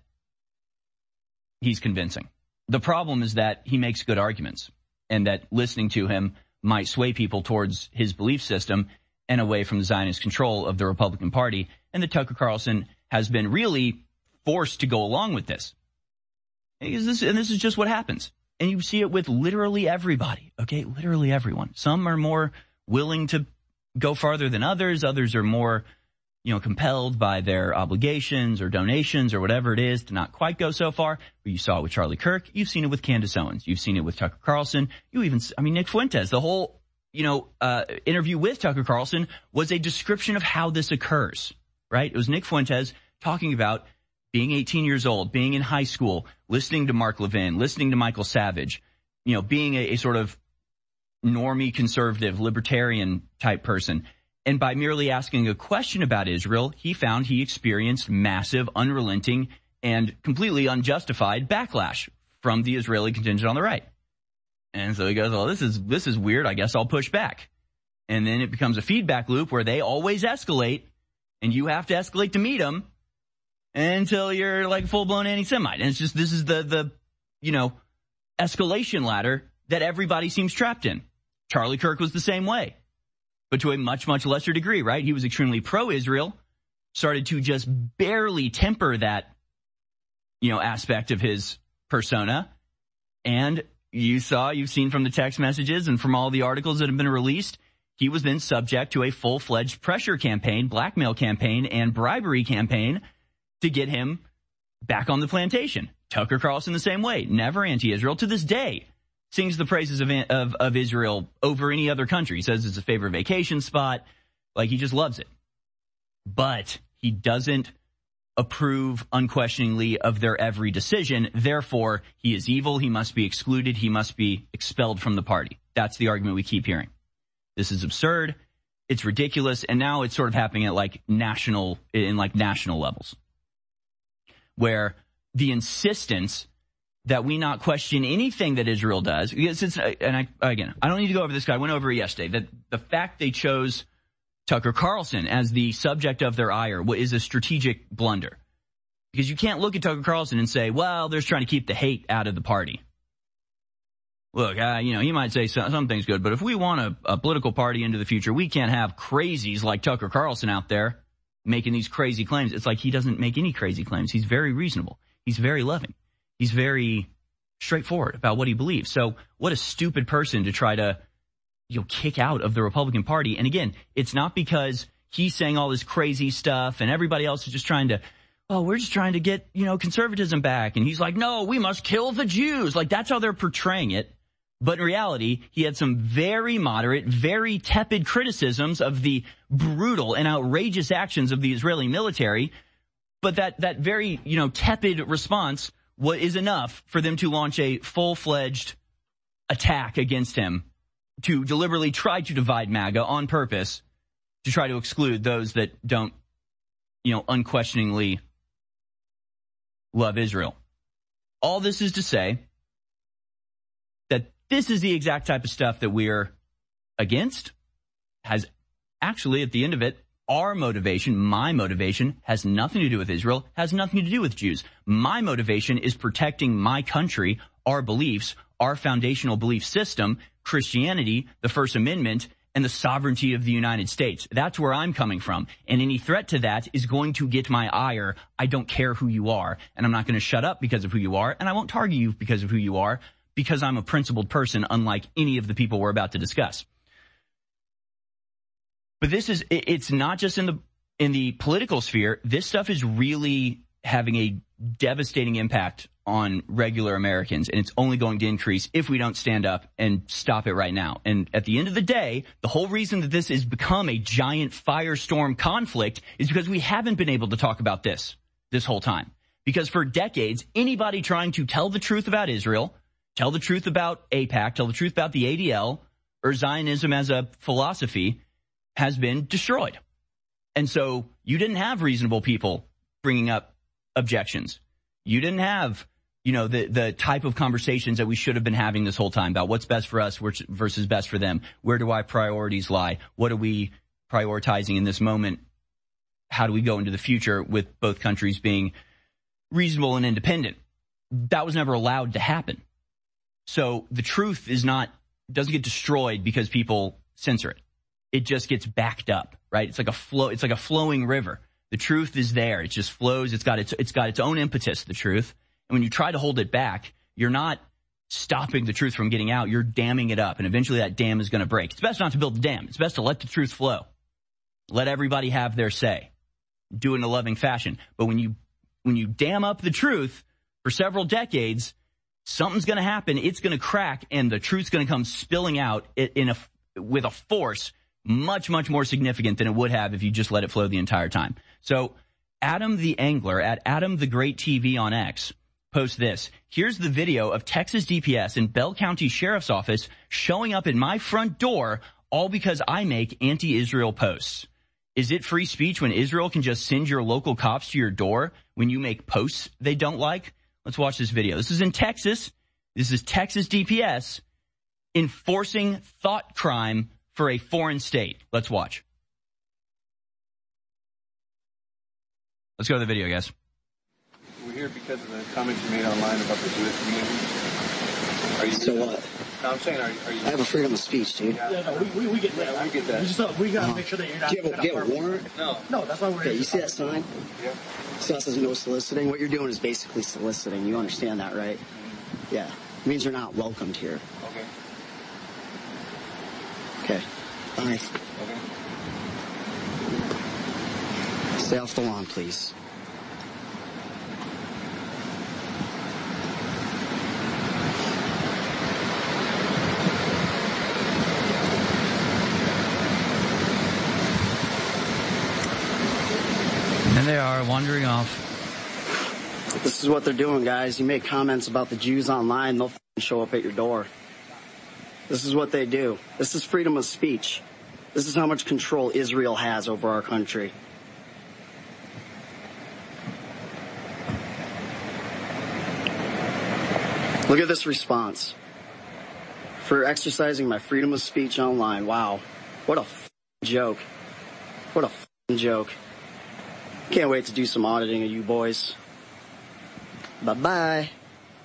he's convincing. The problem is that he makes good arguments, and that listening to him might sway people towards his belief system and away from the Zionist control of the Republican Party, and that Tucker Carlson has been really forced to go along with this. And this, and this is just what happens. And you see it with literally everybody, okay? Literally everyone. Some are more willing to go farther than others. Others are more, you know, compelled by their obligations or donations or whatever it is to not quite go so far. But you saw it with Charlie Kirk. You've seen it with Candace Owens. You've seen it with Tucker Carlson. You even, I mean, Nick Fuentes, the whole, you know, uh, interview with Tucker Carlson was a description of how this occurs, right? It was Nick Fuentes talking about being eighteen years old, being in high school, listening to Mark Levin, listening to Michael Savage, you know, being a, a sort of normie, conservative, libertarian type person. And by merely asking a question about Israel, he found he experienced massive, unrelenting, and completely unjustified backlash from the Israeli contingent on the right. And so he goes, well, this is, this is weird. I guess I'll push back. And then it becomes a feedback loop where they always escalate, and you have to escalate to meet them until you're like full-blown anti-Semite. And it's just, this is the, the, you know, escalation ladder that everybody seems trapped in. Charlie Kirk was the same way, but to a much, much lesser degree, right? He was extremely pro-Israel, started to just barely temper that, you know, aspect of his persona. And you saw, you've seen from the text messages and from all the articles that have been released, he was then subject to a full-fledged pressure campaign, blackmail campaign, and bribery campaign to get him back on the plantation. Tucker Carlson the same way, never anti-Israel. To this day, sings the praises of, of, of Israel over any other country. He says it's a favorite vacation spot. Like, he just loves it. But he doesn't approve unquestioningly of their every decision. Therefore, he is evil. He must be excluded. He must be expelled from the party. That's the argument we keep hearing. This is absurd. It's ridiculous. And now it's sort of happening at like national, in like national levels, where the insistence that we not question anything that Israel does, because it's, and I, again, I don't need to go over this guy. I went over it yesterday, that the fact they chose Tucker Carlson as the subject of their ire is a strategic blunder. Because you can't look at Tucker Carlson and say, well, they're trying to keep the hate out of the party. Look, uh, you know, he might say some, some things good, but if we want a, a political party into the future, we can't have crazies like Tucker Carlson out there making these crazy claims. It's like he doesn't make any crazy claims. He's very reasonable. He's very loving. He's very straightforward about what he believes. So what a stupid person to try to, you know, kick out of the Republican Party. And again, it's not because he's saying all this crazy stuff and everybody else is just trying to, oh, we're just trying to get, you know, conservatism back. And he's like, no, we must kill the Jews. Like, that's how they're portraying it. But in reality, he had some very moderate, very tepid criticisms of the brutal and outrageous actions of the Israeli military. But that, that very, you know, tepid response what is enough for them to launch a full-fledged attack against him, to deliberately try to divide MAGA on purpose, to try to exclude those that don't, you know, unquestioningly love Israel. All this is to say that this is the exact type of stuff that we're against, has actually, at the end of it, our motivation, my motivation, has nothing to do with Israel, has nothing to do with Jews. My motivation is protecting my country, our beliefs, our foundational belief system, Christianity, the First Amendment, and the sovereignty of the United States. That's where I'm coming from. And any threat to that is going to get my ire. I don't care who you are. And I'm not going to shut up because of who you are. And I won't target you because of who you are, because I'm a principled person, unlike any of the people we're about to discuss. But this is, it's not just in the, in the political sphere. This stuff is really having a devastating impact on regular Americans, and it's only going to increase if we don't stand up and stop it right now. And at the end of the day, the whole reason that this has become a giant firestorm conflict is because we haven't been able to talk about this this whole time. Because for decades, anybody trying to tell the truth about Israel, tell the truth about AIPAC, tell the truth about the A D L, or Zionism as a philosophy, has been destroyed. And so you didn't have reasonable people bringing up objections. You didn't have, you know, the, the type of conversations that we should have been having this whole time about what's best for us versus best for them. Where do our priorities lie? What are we prioritizing in this moment? How do we go into the future with both countries being reasonable and independent? That was never allowed to happen. So the truth is not, doesn't get destroyed because people censor it. It just gets backed up, right? It's like a flow, it's like a flowing river. The truth is there. It just flows. It's got its, it's got its own impetus, the truth. And when you try to hold it back, you're not stopping the truth from getting out. You're damming it up. And eventually that dam is going to break. It's best not to build a dam. It's best to let the truth flow. Let everybody have their say. Do it in a loving fashion. But when you, when you dam up the truth for several decades, something's going to happen. It's going to crack, and the truth's going to come spilling out in a, with a force much, much more significant than it would have if you just let it flow the entire time. So Adam the Angler at Adam the Great T V on X posts this. Here's the video of Texas D P S and Bell County Sheriff's Office showing up at my front door, all because I make anti-Israel posts. Is it free speech when Israel can just send your local cops to your door when you make posts they don't like? Let's watch this video. This is in Texas. This is Texas D P S enforcing thought crime for a foreign state. Let's watch. Let's go to the video, guys. We're here because of the comments you made online about the Jewish community. Are you so what? No, I'm saying, are, are you... I have a freedom of speech, dude. Yeah, no, we, we, we get that. Yeah, we get that. We, just, uh, we gotta uh, make sure that you're not... Do you have a, do you have a warrant? No. No, that's why we're... Okay, you see that sign? Yeah. So that says no soliciting. What you're doing is basically soliciting. You understand that, right? Mm-hmm. Yeah. It means you're not welcomed here. Okay. Okay. Bye. Okay. Stay off the lawn, please. And they are wandering off This is what they're doing, guys. You make comments about the Jews online, they'll show up at your door. This is what they do. This is freedom of speech. This is how much control Israel has over our country. Look at this response. For exercising my freedom of speech online. Wow. What a f***ing joke. What a f***ing joke. Can't wait to do some auditing of you boys. Bye-bye.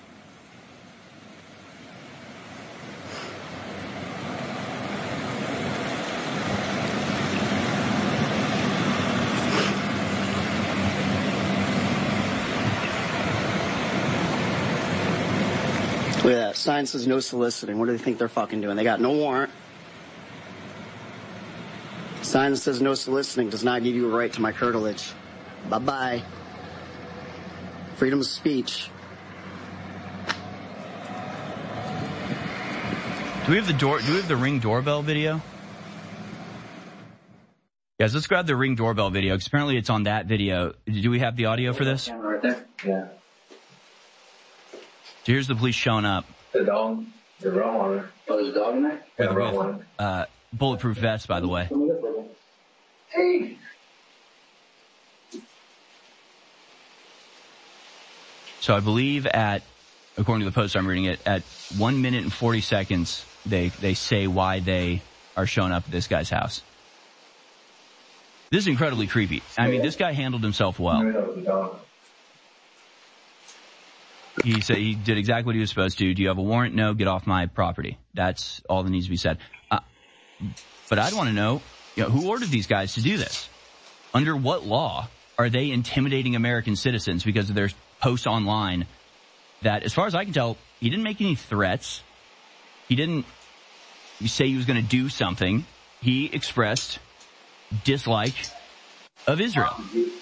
Look at that. Sign says no soliciting. What do they think they're fucking doing? They got no warrant. Sign that says no soliciting does not give you a right to my curtilage. Bye-bye. Freedom of speech. Do we have the door? Do we have the Ring doorbell video? Guys, let's grab the Ring doorbell video, because apparently it's on that video. Do we have the audio for this? Right there. Yeah. So here's the police showing up. The dog. The wrong one. Oh, there's a dog in there? Yeah, the wrong one. Uh, bulletproof vest, by the way. Hey. So I believe at, according to the post I'm reading it, at one minute and forty seconds, they, they say why they are showing up at this guy's house. This is incredibly creepy. I mean, this guy handled himself well. He said he did exactly what he was supposed to. Do you have a warrant? No, get off my property. That's all that needs to be said. Uh, but I'd want to know, you know, who ordered these guys to do this? Under what law are they intimidating American citizens because of their posts online that, as far as I can tell, he didn't make any threats. He didn't say he was going to do something. He expressed dislike of Israel.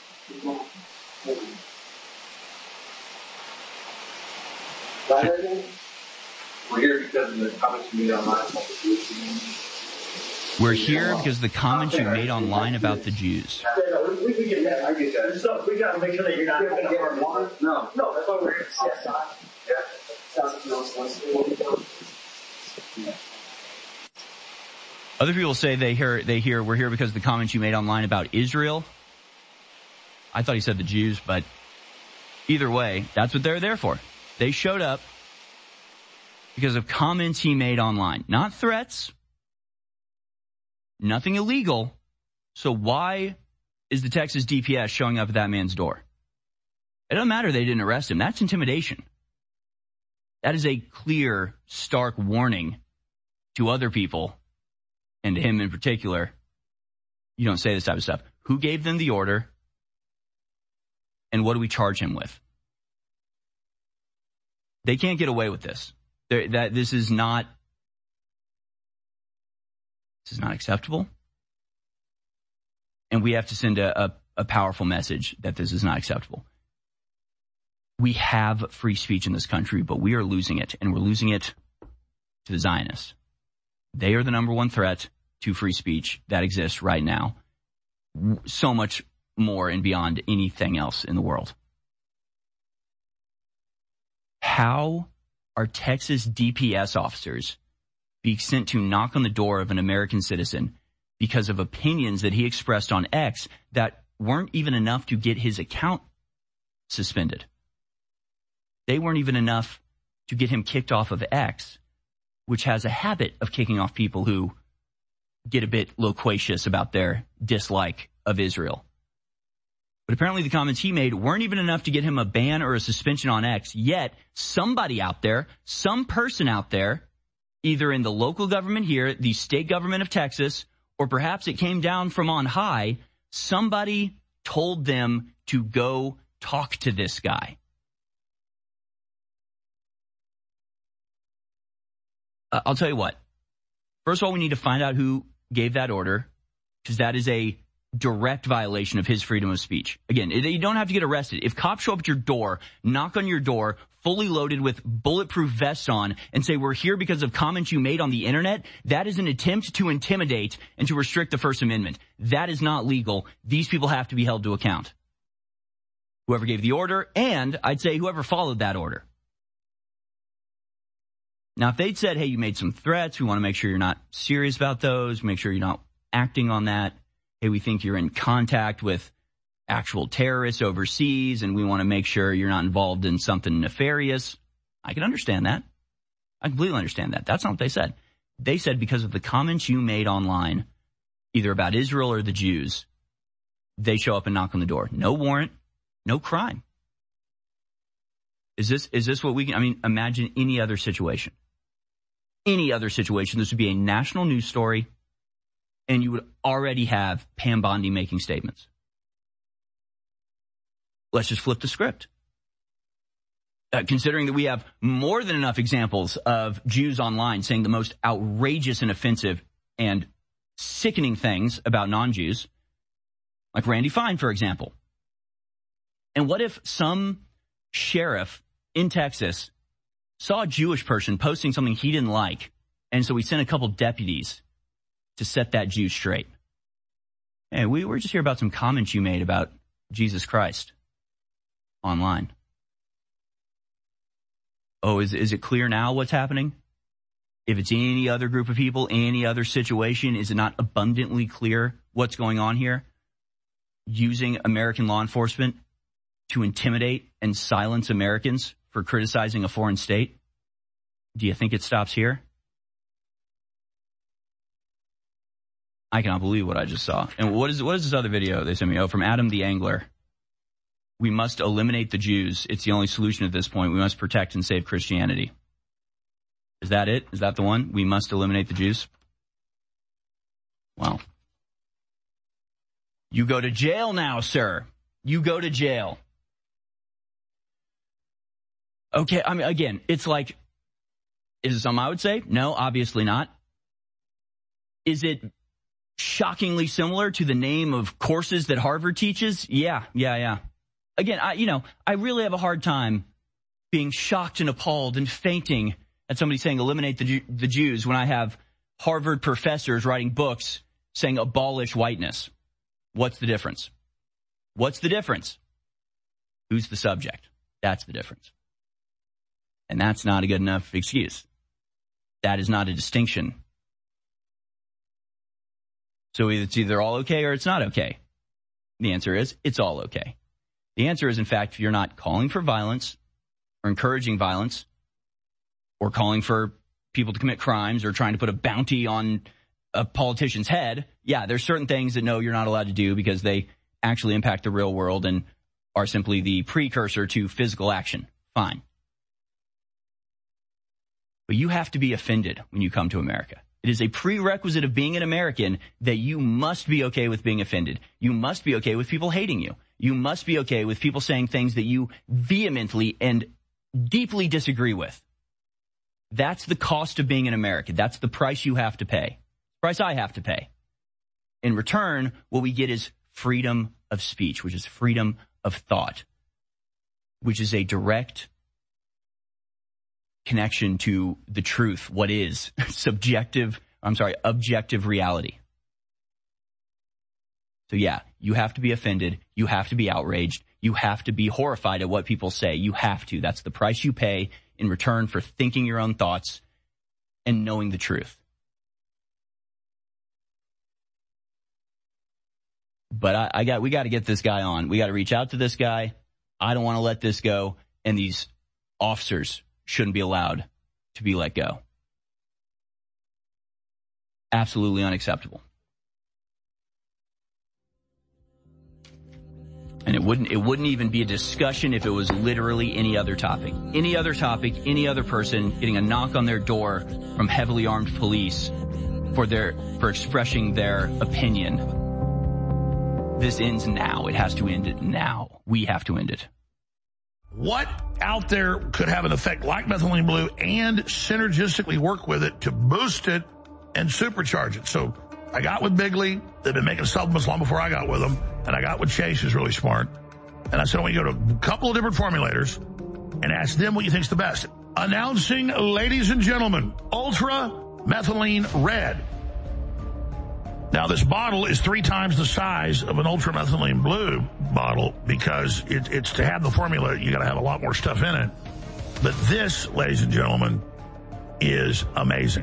We're here because of the comments you made online. We're here because of the comments you made online about the Jews. We can get that. I get that. So we got to make sure that you're not going to harm water. No, no, that's why we're here. Yeah. Other people say they hear they hear we're here because of the comments you made online about Israel. I thought he said the Jews, but either way, that's what they're there for. They showed up because of comments he made online, not threats, nothing illegal. So why is the Texas D P S showing up at that man's door? It doesn't matter they didn't arrest him. That's intimidation. That is a clear, stark warning to other people, and to him in particular. You don't say this type of stuff. Who gave them the order? And what do we charge him with? They can't get away with this. They're, that this is not, this is not acceptable. And we have to send a, a, a powerful message that this is not acceptable. We have free speech in this country, but we are losing it, and we're losing it to the Zionists. They are the number one threat to free speech that exists right now. So much more and beyond anything else in the world. How are Texas D P S officers being sent to knock on the door of an American citizen because of opinions that he expressed on X that weren't even enough to get his account suspended? They weren't even enough to get him kicked off of X, which has a habit of kicking off people who get a bit loquacious about their dislike of Israel. But apparently the comments he made weren't even enough to get him a ban or a suspension on X, yet somebody out there, some person out there, either in the local government here, the state government of Texas, or perhaps it came down from on high, somebody told them to go talk to this guy. Uh, I'll tell you what. First of all, we need to find out who gave that order, because that is a direct violation of his freedom of speech. Again, you don't have to get arrested. If cops show up at your door, knock on your door, fully loaded with bulletproof vests on, and say, we're here because of comments you made on the internet, that is an attempt to intimidate and to restrict the First Amendment. That is not legal. These people have to be held to account. whoever gave the order, and I'd say whoever followed that order. Now, if they'd said, hey, you made some threats, we want to make sure you're not serious about those, make sure you're not acting on that. Hey, we think you're in contact with actual terrorists overseas, and we want to make sure you're not involved in something nefarious. I can understand that. I completely understand that. That's not what they said. They said because of the comments you made online, either about Israel or the Jews, they show up and knock on the door. No warrant, no crime. Is this, is this what we can, I mean, imagine any other situation. Any other situation, this would be a national news story, and you would already have Pam Bondi making statements. Let's just flip the script. Uh, considering that we have more than enough examples of Jews online saying the most outrageous and offensive and sickening things about non-Jews, like Randy Fine, for example. And what if some sheriff in Texas saw a Jewish person posting something he didn't like, and so we sent a couple deputies to set that Jew straight? Hey, we were just here about some comments you made about Jesus Christ online. Oh, is is it clear now what's happening? If it's any other group of people, any other situation, is it not abundantly clear what's going on here? Using American law enforcement to intimidate and silence Americans for criticizing a foreign state? Do you think it stops here? I cannot believe what I just saw. And what is what is this other video they sent me? Oh, from Adam the Angler. We must eliminate the Jews. It's the only solution at this point. We must protect and save Christianity. Is that it? Is that the one? We must eliminate the Jews? Wow. You go to jail now, sir. You go to jail. Okay, I mean, again, it's like, is it something I would say? No, obviously not. Is it shockingly similar to the name of courses that Harvard teaches? Yeah, yeah, yeah. Again, I, you know, I really have a hard time being shocked and appalled and fainting at somebody saying eliminate the, the Jews when I have Harvard professors writing books saying abolish whiteness. What's the difference? What's the difference? Who's the subject? That's the difference. And that's not a good enough excuse. That is not a distinction. So it's either all okay or it's not okay. The answer is it's all okay. The answer is, in fact, if you're not calling for violence or encouraging violence or calling for people to commit crimes or trying to put a bounty on a politician's head, yeah, there's certain things that no, you're not allowed to do because they actually impact the real world and are simply the precursor to physical action. Fine. But you have to be offended when you come to America. It is a prerequisite of being an American that you must be okay with being offended. You must be okay with people hating you. You must be okay with people saying things that you vehemently and deeply disagree with. That's the cost of being an American. That's the price you have to pay. The price I have to pay. In return, what we get is freedom of speech, which is freedom of thought, which is a direct connection to the truth, what is subjective, I'm sorry, objective reality. So yeah, you have to be offended. You have to be outraged. You have to be horrified at what people say. You have to. That's the price you pay in return for thinking your own thoughts and knowing the truth. But I, I got, we got to get this guy on. We got to reach out to this guy. I don't want to let this go. And these officers shouldn't be allowed to be let go. Absolutely unacceptable. And it wouldn't, it wouldn't even be a discussion if it was literally any other topic. Any other topic, any other person getting a knock on their door from heavily armed police for their, for expressing their opinion. This ends now. It has to end it now. We have to end it. What out there could have an effect like methylene blue and synergistically work with it to boost it and supercharge it? So I got with Bigley. They've been making supplements long before I got with them. And I got with Chase, who's really smart. And I said, I want you to go to a couple of different formulators and ask them what you think's the best. Announcing, ladies and gentlemen, Ultra Methylene Red. Now, this bottle is three times the size of an ultramethylene blue bottle because it, it's to have the formula, you got to have a lot more stuff in it. But this, ladies and gentlemen, is amazing.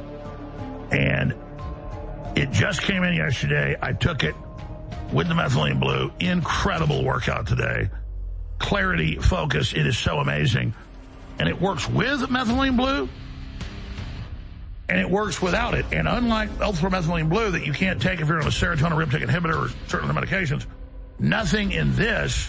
And it just came in yesterday. I took it with the methylene blue. Incredible workout today. Clarity, focus, it is so amazing. And it works with methylene blue, and it works without it. And unlike ultramethylene blue that you can't take if you're on a serotonin reuptake inhibitor or certain other medications, nothing in this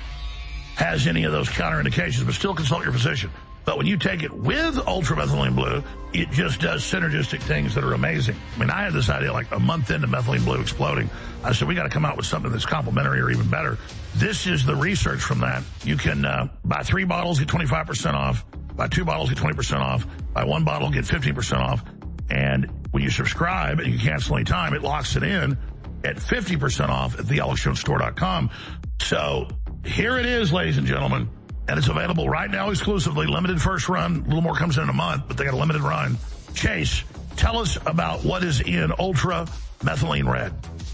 has any of those counterindications, but still consult your physician. But when you take it with ultramethylene blue, it just does synergistic things that are amazing. I mean, I had this idea like a month into methylene blue exploding. I said, we got to come out with something that's complementary or even better. This is the research from that. You can uh, buy three bottles, get twenty-five percent off. Buy two bottles, get twenty percent off. Buy one bottle, get fifteen percent off. And when you subscribe and you cancel any time, it locks it in at fifty percent off at the alex jones store dot com. So here it is, ladies and gentlemen. And it's available right now exclusively, limited first run. A little more comes in in a month, but they got a limited run. Chase, tell us about what is in Ultra Methylene Red.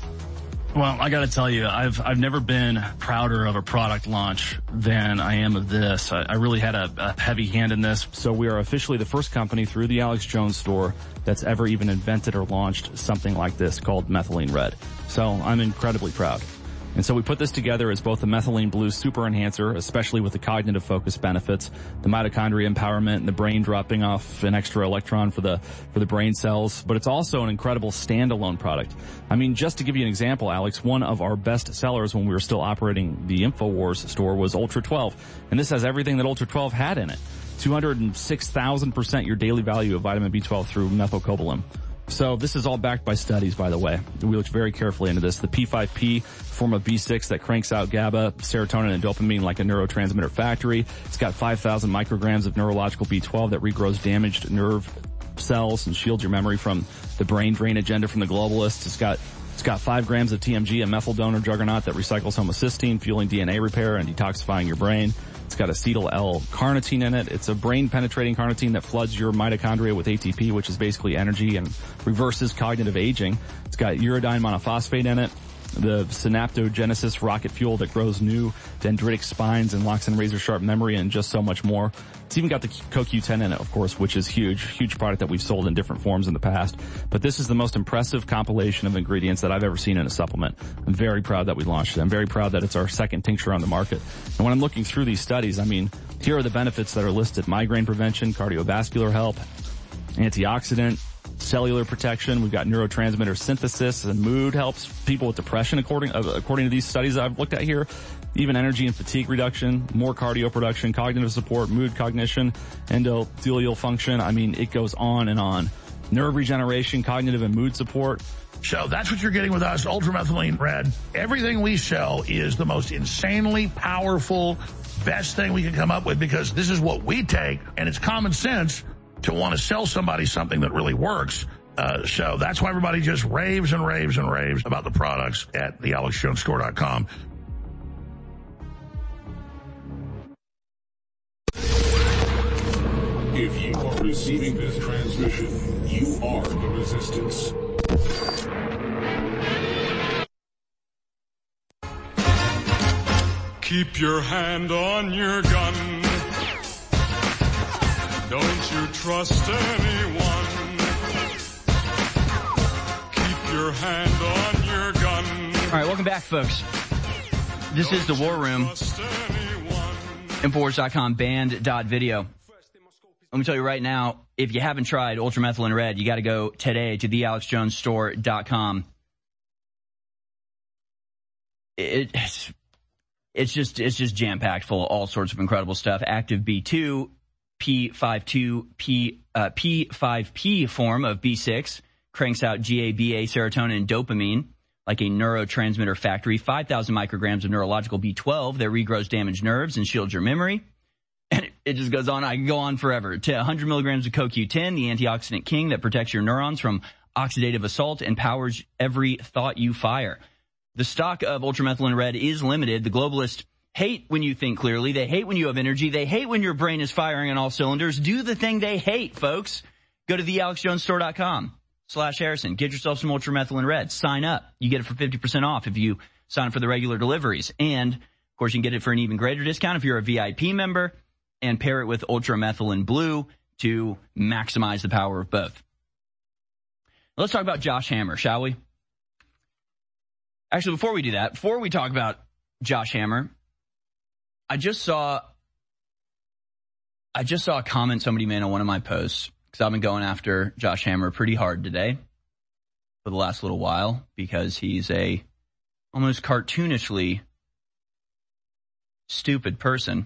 Well, I got to tell you, I've I've never been prouder of a product launch than I am of this. I, I really had a, a heavy hand in this. So we are officially the first company through the Alex Jones store that's ever even invented or launched something like this called Methylene Red. So I'm incredibly proud. And so we put this together as both the methylene blue super enhancer, especially with the cognitive focus benefits, the mitochondria empowerment, and the brain dropping off an extra electron for the for the brain cells. But it's also an incredible standalone product. I mean, just to give you an example, Alex, one of our best sellers when we were still operating the InfoWars store was Ultra twelve. And this has everything that Ultra twelve had in it. two hundred six thousand percent your daily value of vitamin B twelve through methylcobalamin. So this is all backed by studies, by the way. We looked very carefully into this. The P five P, form of B six that cranks out GABA, serotonin, and dopamine like a neurotransmitter factory. It's got five thousand micrograms of neurological B twelve that regrows damaged nerve cells and shields your memory from the brain drain agenda from the globalists. It's got It's got five grams of T M G, a methyl donor juggernaut that recycles homocysteine, fueling D N A repair and detoxifying your brain. It's got acetyl L-carnitine in it. It's a brain-penetrating carnitine that floods your mitochondria with A T P, which is basically energy, and reverses cognitive aging. It's got uridine monophosphate in it. The synaptogenesis rocket fuel that grows new dendritic spines and locks in razor-sharp memory, and just so much more. It's even got the C O Q ten in it, of course, which is huge. Huge product that we've sold in different forms in the past. But this is the most impressive compilation of ingredients that I've ever seen in a supplement. I'm very proud that we launched it. I'm very proud that it's our second tincture on the market. And when I'm looking through these studies, I mean, here are the benefits that are listed. Migraine prevention, cardiovascular help, antioxidant, cellular protection. We've got neurotransmitter synthesis, and mood helps people with depression according uh, according to these studies I've looked at here. Even energy and fatigue reduction, more cardio production, cognitive support, mood cognition, endothelial function. I mean, it goes on and on. Nerve regeneration, cognitive and mood support. So that's what you're getting with us, Ultramethylene Red. Everything we sell is the most insanely powerful, best thing we can come up with, because this is what we take, and it's common sense to want to sell somebody something that really works. Uh, so that's why everybody just raves and raves and raves about the products at the alex jones store dot com. If you are receiving this transmission, you are the resistance. Keep your hand on your gun. Don't you trust anyone. Keep your hand on your gun. All right, welcome back, folks. This is the War Room. Infowars dot com, band dot video. Let me tell you right now, if you haven't tried Ultramethylene Red, you got to go today to the alex jones store dot com. It, it's, it's just it's just jam-packed full of all sorts of incredible stuff. Active B two, P fifty-two, P, uh, P five P form of B six cranks out GABA, serotonin, and dopamine like a neurotransmitter factory. five thousand micrograms of neurological B twelve that regrows damaged nerves and shields your memory. And it, it just goes on. I can go on forever. To one hundred milligrams of C O Q ten, the antioxidant king that protects your neurons from oxidative assault and powers every thought you fire. The stock of Ultramethylene Red is limited. The globalists hate when you think clearly. They hate when you have energy. They hate when your brain is firing on all cylinders. Do the thing they hate, folks. Go to the alex jones store dot com. slash Harrison. Get yourself some Ultramethylene Red. Sign up. You get it for fifty percent off if you sign up for the regular deliveries. And, of course, you can get it for an even greater discount if you're a V I P member, and pair it with Ultramethylene Blue to maximize the power of both. Let's talk about Josh Hammer, shall we? Actually, before we do that, before we talk about Josh Hammer, I just saw I just saw a comment somebody made on one of my posts, because I've been going after Josh Hammer pretty hard today for the last little while, because he's a almost cartoonishly stupid person.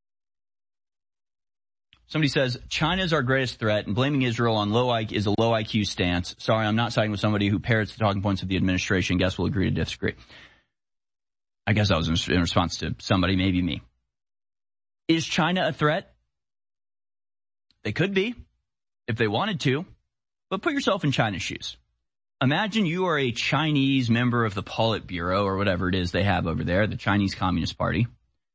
Somebody says, China's our greatest threat, and blaming Israel on low I Q is a low I Q stance. Sorry, I'm not siding with somebody who parrots the talking points of the administration. Guess we'll agree to disagree. I guess that was in response to somebody, maybe me. Is China a threat? They could be, if they wanted to, but put yourself in China's shoes. Imagine you are a Chinese member of the Politburo, or whatever it is they have over there, the Chinese Communist Party,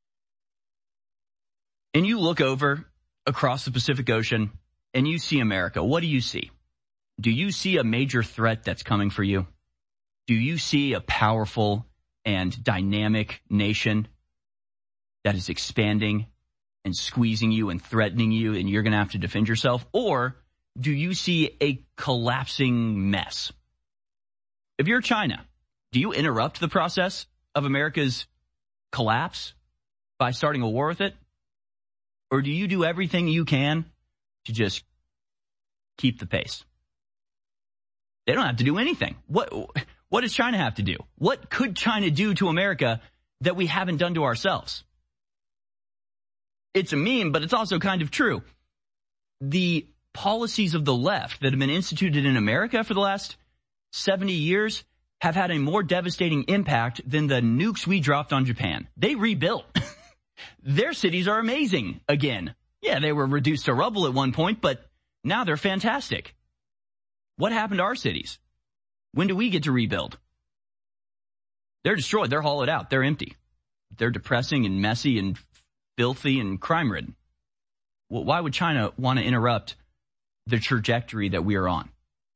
and you look over across the Pacific Ocean and you see America. What do you see? Do you see a major threat that's coming for you? Do you see a powerful and dynamic nation that is expanding and squeezing you and threatening you, and you're going to have to defend yourself? Or do you see a collapsing mess? If you're China, do you interrupt the process of America's collapse by starting a war with it? Or do you do everything you can to just keep the pace? They don't have to do anything. What, what does China have to do? What could China do to America that we haven't done to ourselves? It's a meme, but it's also kind of true. The policies of the left that have been instituted in America for the last seventy years have had a more devastating impact than the nukes we dropped on Japan. They rebuilt. Their cities are amazing again. Yeah, they were reduced to rubble at one point, but now they're fantastic. What happened to our cities? When do we get to rebuild? They're destroyed. They're hollowed out. They're empty. They're depressing and messy and filthy and crime-ridden. Well, why would China want to interrupt the trajectory that we are on?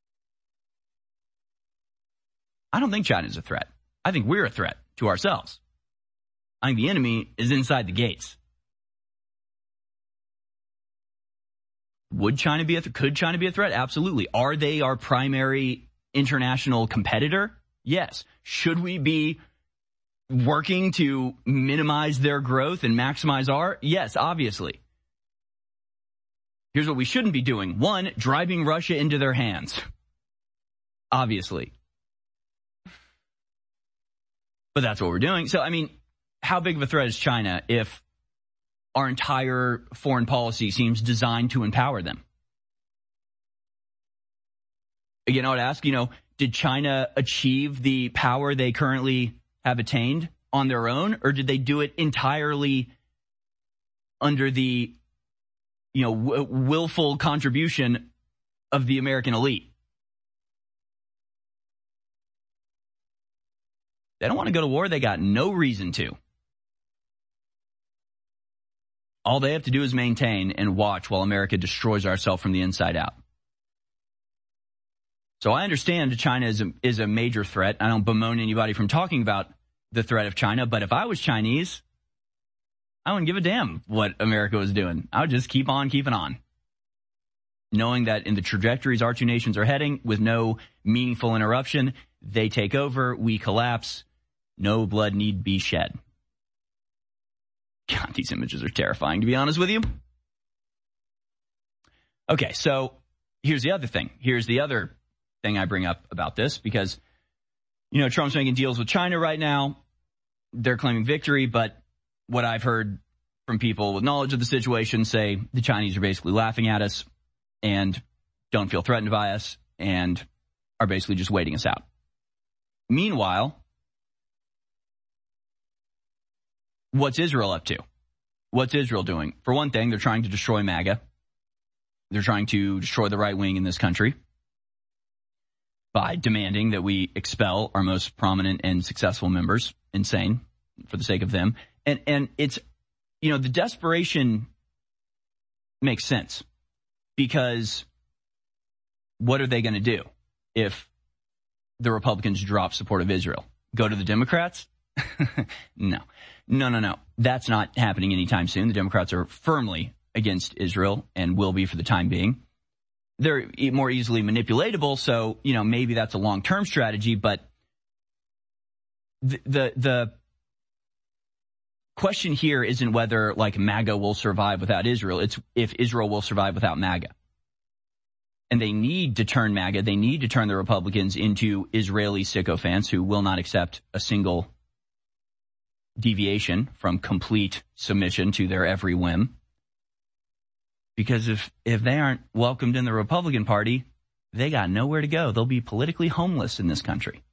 I don't think China's a threat. I think we're a threat to ourselves. I think the enemy is inside the gates. Would China be a th- could China be a threat? Absolutely. Are they our primary international competitor? Yes. Should we be working to minimize their growth and maximize our? Yes, obviously. Here's what we shouldn't be doing. One, driving Russia into their hands. Obviously. But that's what we're doing. So, I mean, how big of a threat is China if our entire foreign policy seems designed to empower them? Again, I would ask, you know, did China achieve the power they currently have attained on their own, or did they do it entirely under the, you know, w- willful contribution of the American elite? They don't want to go to war. They got no reason to. All they have to do is maintain and watch while America destroys ourselves from the inside out. So I understand China is a, is a major threat. I don't bemoan anybody from talking about the threat of China, but if I was Chinese, I wouldn't give a damn what America was doing. I would just keep on keeping on, knowing that in the trajectories our two nations are heading, with no meaningful interruption, they take over, we collapse, no blood need be shed. God, these images are terrifying, to be honest with you. Okay, so here's the other thing. Here's the other thing I bring up about this, because, you know, Trump's making deals with China right now. They're claiming victory, but what I've heard from people with knowledge of the situation say the Chinese are basically laughing at us and don't feel threatened by us and are basically just waiting us out. Meanwhile, what's Israel up to? What's Israel doing? For one thing, they're trying to destroy MAGA. They're trying to destroy the right wing in this country by demanding that we expel our most prominent and successful members. Insane, for the sake of them. And and it's, you know, the desperation makes sense, because what are they going to do? if the Republicans drop support of Israel. Go to the Democrats? No. No, no, no. That's not happening anytime soon. The Democrats are firmly against Israel and will be for the time being. They're more easily manipulatable, so, you know, maybe that's a long-term strategy, but the, the, the question here isn't whether, like, MAGA will survive without Israel. It's if Israel will survive without MAGA. And they need to turn MAGA, they need to turn the Republicans into Israeli sycophants who will not accept a single deviation from complete submission to their every whim. Because if, if they aren't welcomed in the Republican Party, they got nowhere to go. They'll be politically homeless in this country.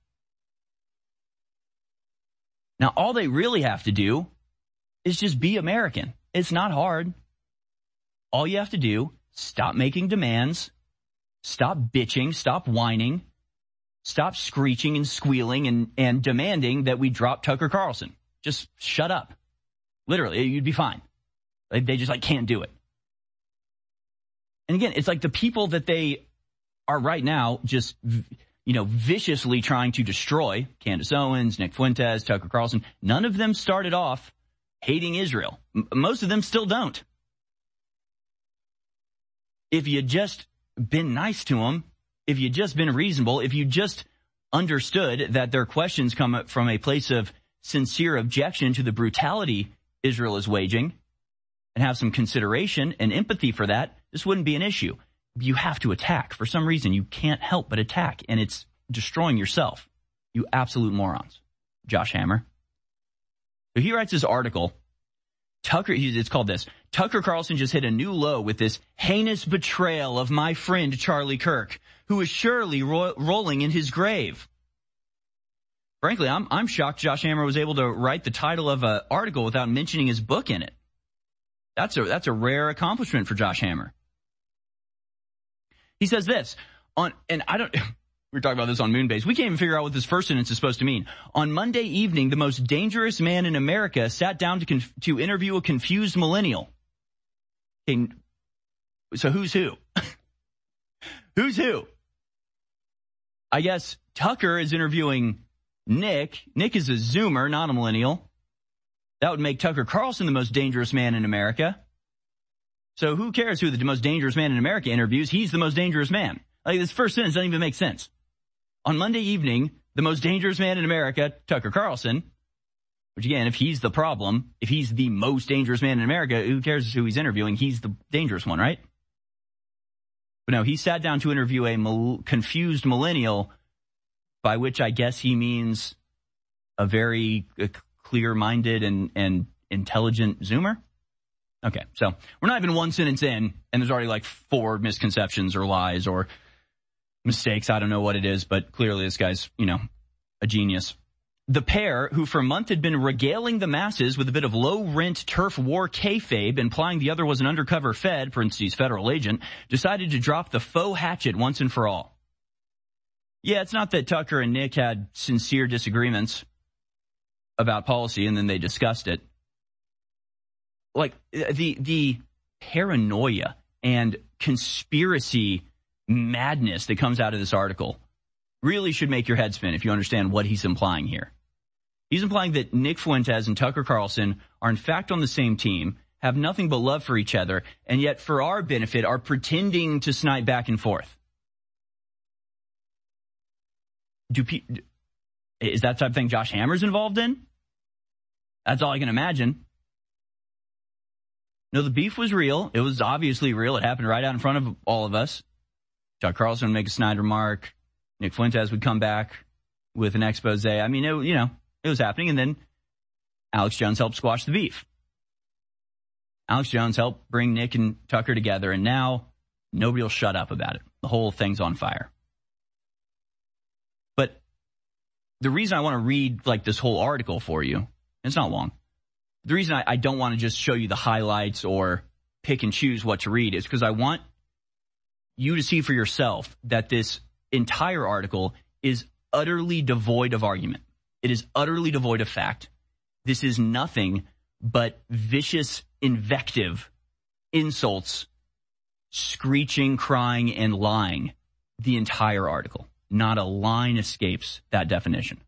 Now, all they really have to do is just be American. It's not hard. All you have to do, stop making demands, stop bitching, stop whining, stop screeching and squealing and, and demanding that we drop Tucker Carlson. Just shut up. Literally, you'd be fine. Like, they just like can't do it. And again, it's like the people that they are right now just, you know, viciously trying to destroy, Candace Owens, Nick Fuentes, Tucker Carlson, none of them started off hating Israel. M- most of them still don't. If you just been nice to them, if you just been reasonable, if you just understood that their questions come from a place of sincere objection to the brutality Israel is waging, and have some consideration and empathy for that, this wouldn't be an issue. You have to attack. For some reason, you can't help but attack, and it's destroying yourself. You absolute morons. Josh Hammer. So he writes this article. Tucker, it's called this. Tucker Carlson just hit a new low with this heinous betrayal of my friend Charlie Kirk, who is surely ro- rolling in his grave. Frankly, I'm, I'm shocked Josh Hammer was able to write the title of an article without mentioning his book in it. That's a, that's a rare accomplishment for Josh Hammer. He says this on, and I don't, we were talking about this on Moonbase. We can't even figure out what this first sentence is supposed to mean. On Monday evening, the most dangerous man in America sat down to conf, to interview a confused millennial. Okay, so who's who? Who's who? I guess Tucker is interviewing Nick. Nick is a Zoomer, not a millennial. That would make Tucker Carlson the most dangerous man in America. So who cares who the most dangerous man in America interviews? He's the most dangerous man. Like, this first sentence doesn't even make sense. On Monday evening, the most dangerous man in America, Tucker Carlson, which again, if he's the problem, if he's the most dangerous man in America, who cares who he's interviewing? He's the dangerous one, right? But no, he sat down to interview a mal- confused millennial, by which I guess he means a very uh, clear-minded and, and intelligent Zoomer. Okay, so we're not even one sentence in, and there's already like four misconceptions or lies or mistakes. I don't know what it is, but clearly this guy's, you know, a genius. The pair, who for a month had been regaling the masses with a bit of low-rent turf war kayfabe, implying the other was an undercover Fed, parentheses federal agent, decided to drop the faux hatchet once and for all. Yeah, it's not that Tucker and Nick had sincere disagreements about policy and then they discussed it. Like, the the paranoia and conspiracy madness that comes out of this article really should make your head spin if you understand what he's implying here. He's implying that Nick Fuentes and Tucker Carlson are in fact on the same team, have nothing but love for each other, and yet for our benefit are pretending to snipe back and forth. Do pe- Is that the type of thing Josh Hammer's involved in? That's all I can imagine. No, the beef was real. It was obviously real. It happened right out in front of all of us. Chuck Carlson would make a snide remark. Nick Fuentes would come back with an expose. I mean, it, you know, it was happening. And then Alex Jones helped squash the beef. Alex Jones helped bring Nick and Tucker together. And now nobody will shut up about it. The whole thing's on fire. But the reason I want to read like this whole article for you, it's not long. The reason I, I don't want to just show you the highlights or pick and choose what to read is because I want you to see for yourself that this entire article is utterly devoid of argument. It is utterly devoid of fact. This is nothing but vicious invective, insults, screeching, crying, and lying. The entire article. Not a line escapes that definition.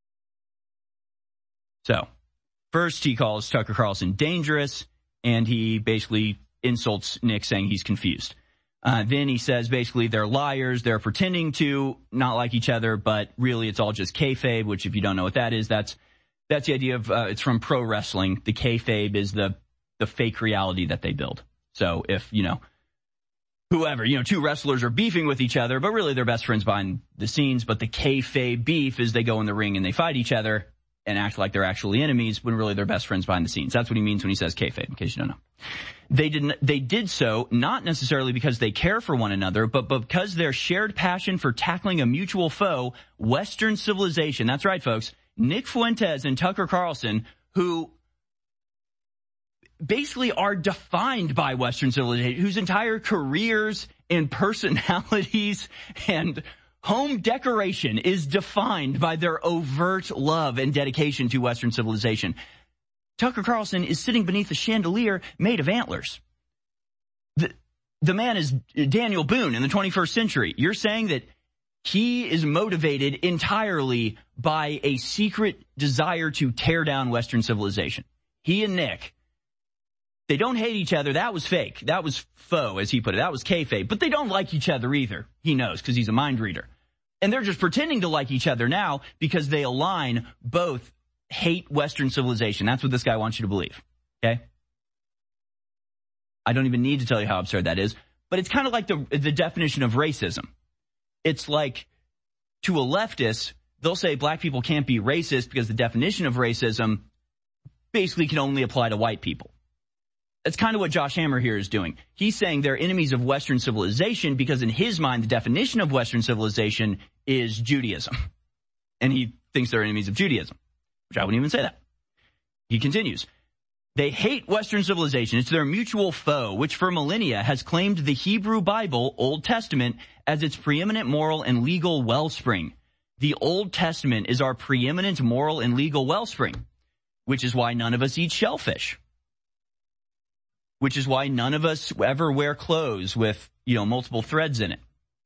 So, first he calls Tucker Carlson dangerous, and he basically insults Nick, saying he's confused. Uh, then he says basically they're liars, they're pretending to not like each other, but really it's all just kayfabe, which if you don't know what that is, that's that's the idea of, uh, it's from pro wrestling. The kayfabe is the the fake reality that they build. So if, you know, whoever, you know, two wrestlers are beefing with each other, but really they're best friends behind the scenes, but the kayfabe beef is they go in the ring and they fight each other and act like they're actually enemies when really they're best friends behind the scenes. That's what he means when he says kayfabe, in case you don't know. They didn't, they did so not necessarily because they care for one another, but because their shared passion for tackling a mutual foe, Western civilization. That's right, folks. Nick Fuentes and Tucker Carlson, who basically are defined by Western civilization, whose entire careers and personalities and home decoration is defined by their overt love and dedication to Western civilization. Tucker Carlson is sitting beneath a chandelier made of antlers. The, the man is Daniel Boone in the twenty-first century. You're saying that he is motivated entirely by a secret desire to tear down Western civilization. He and Nick, they don't hate each other. That was fake. That was faux, as he put it. That was kayfabe. But they don't like each other either. He knows because he's a mind reader. And they're just pretending to like each other now because they align both hate Western civilization. That's what this guy wants you to believe. Okay? I don't even need to tell you how absurd that is. But it's kind of like the the definition of racism. It's like, to a leftist, they'll say black people can't be racist because the definition of racism basically can only apply to white people. That's kind of what Josh Hammer here is doing. He's saying they're enemies of Western civilization because in his mind, the definition of Western civilization is Judaism. And he thinks they're enemies of Judaism, which I wouldn't even say that. He continues. They hate Western civilization. It's their mutual foe, which for millennia has claimed the Hebrew Bible, Old Testament, as its preeminent moral and legal wellspring. The Old Testament is our preeminent moral and legal wellspring, which is why none of us eat shellfish. Which is why none of us ever wear clothes with, you know, multiple threads in it.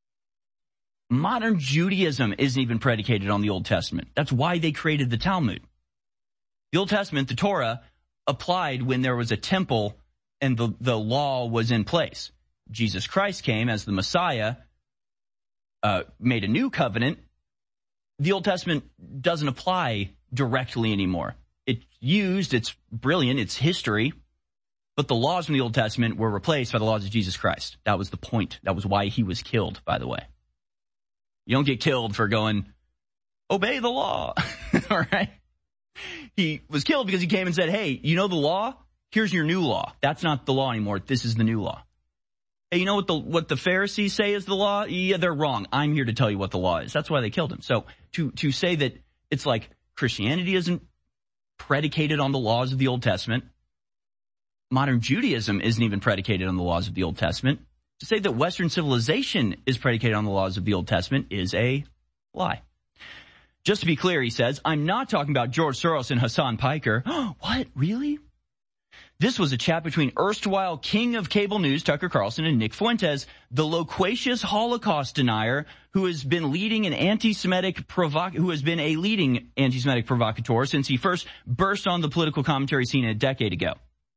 Modern Judaism isn't even predicated on the Old Testament. That's why they created the Talmud. The Old Testament, the Torah, applied when there was a temple and the, the law was in place. Jesus Christ came as the Messiah, uh, made a new covenant. The Old Testament doesn't apply directly anymore. It's used, it's brilliant, it's history. But the laws from the Old Testament were replaced by the laws of Jesus Christ. That was the point. That was why he was killed, by the way. You don't get killed for going, obey the law. All right? He was killed because he came and said, hey, you know the law? Here's your new law. That's not the law anymore. This is the new law. Hey, you know what the what the Pharisees say is the law? Yeah, they're wrong. I'm here to tell you what the law is. That's why they killed him. So to to say that it's like Christianity isn't predicated on the laws of the Old Testament, modern Judaism isn't even predicated on the laws of the Old Testament, to say that Western civilization is predicated on the laws of the Old Testament is a lie. Just to be clear, he says, I'm not talking about George Soros and Hassan Piker. What? Really? This was a chat between erstwhile king of cable news, Tucker Carlson, and Nick Fuentes, the loquacious Holocaust denier who has been leading an anti-Semitic provoc- who has been a leading anti-Semitic provocateur since he first burst on the political commentary scene a decade ago.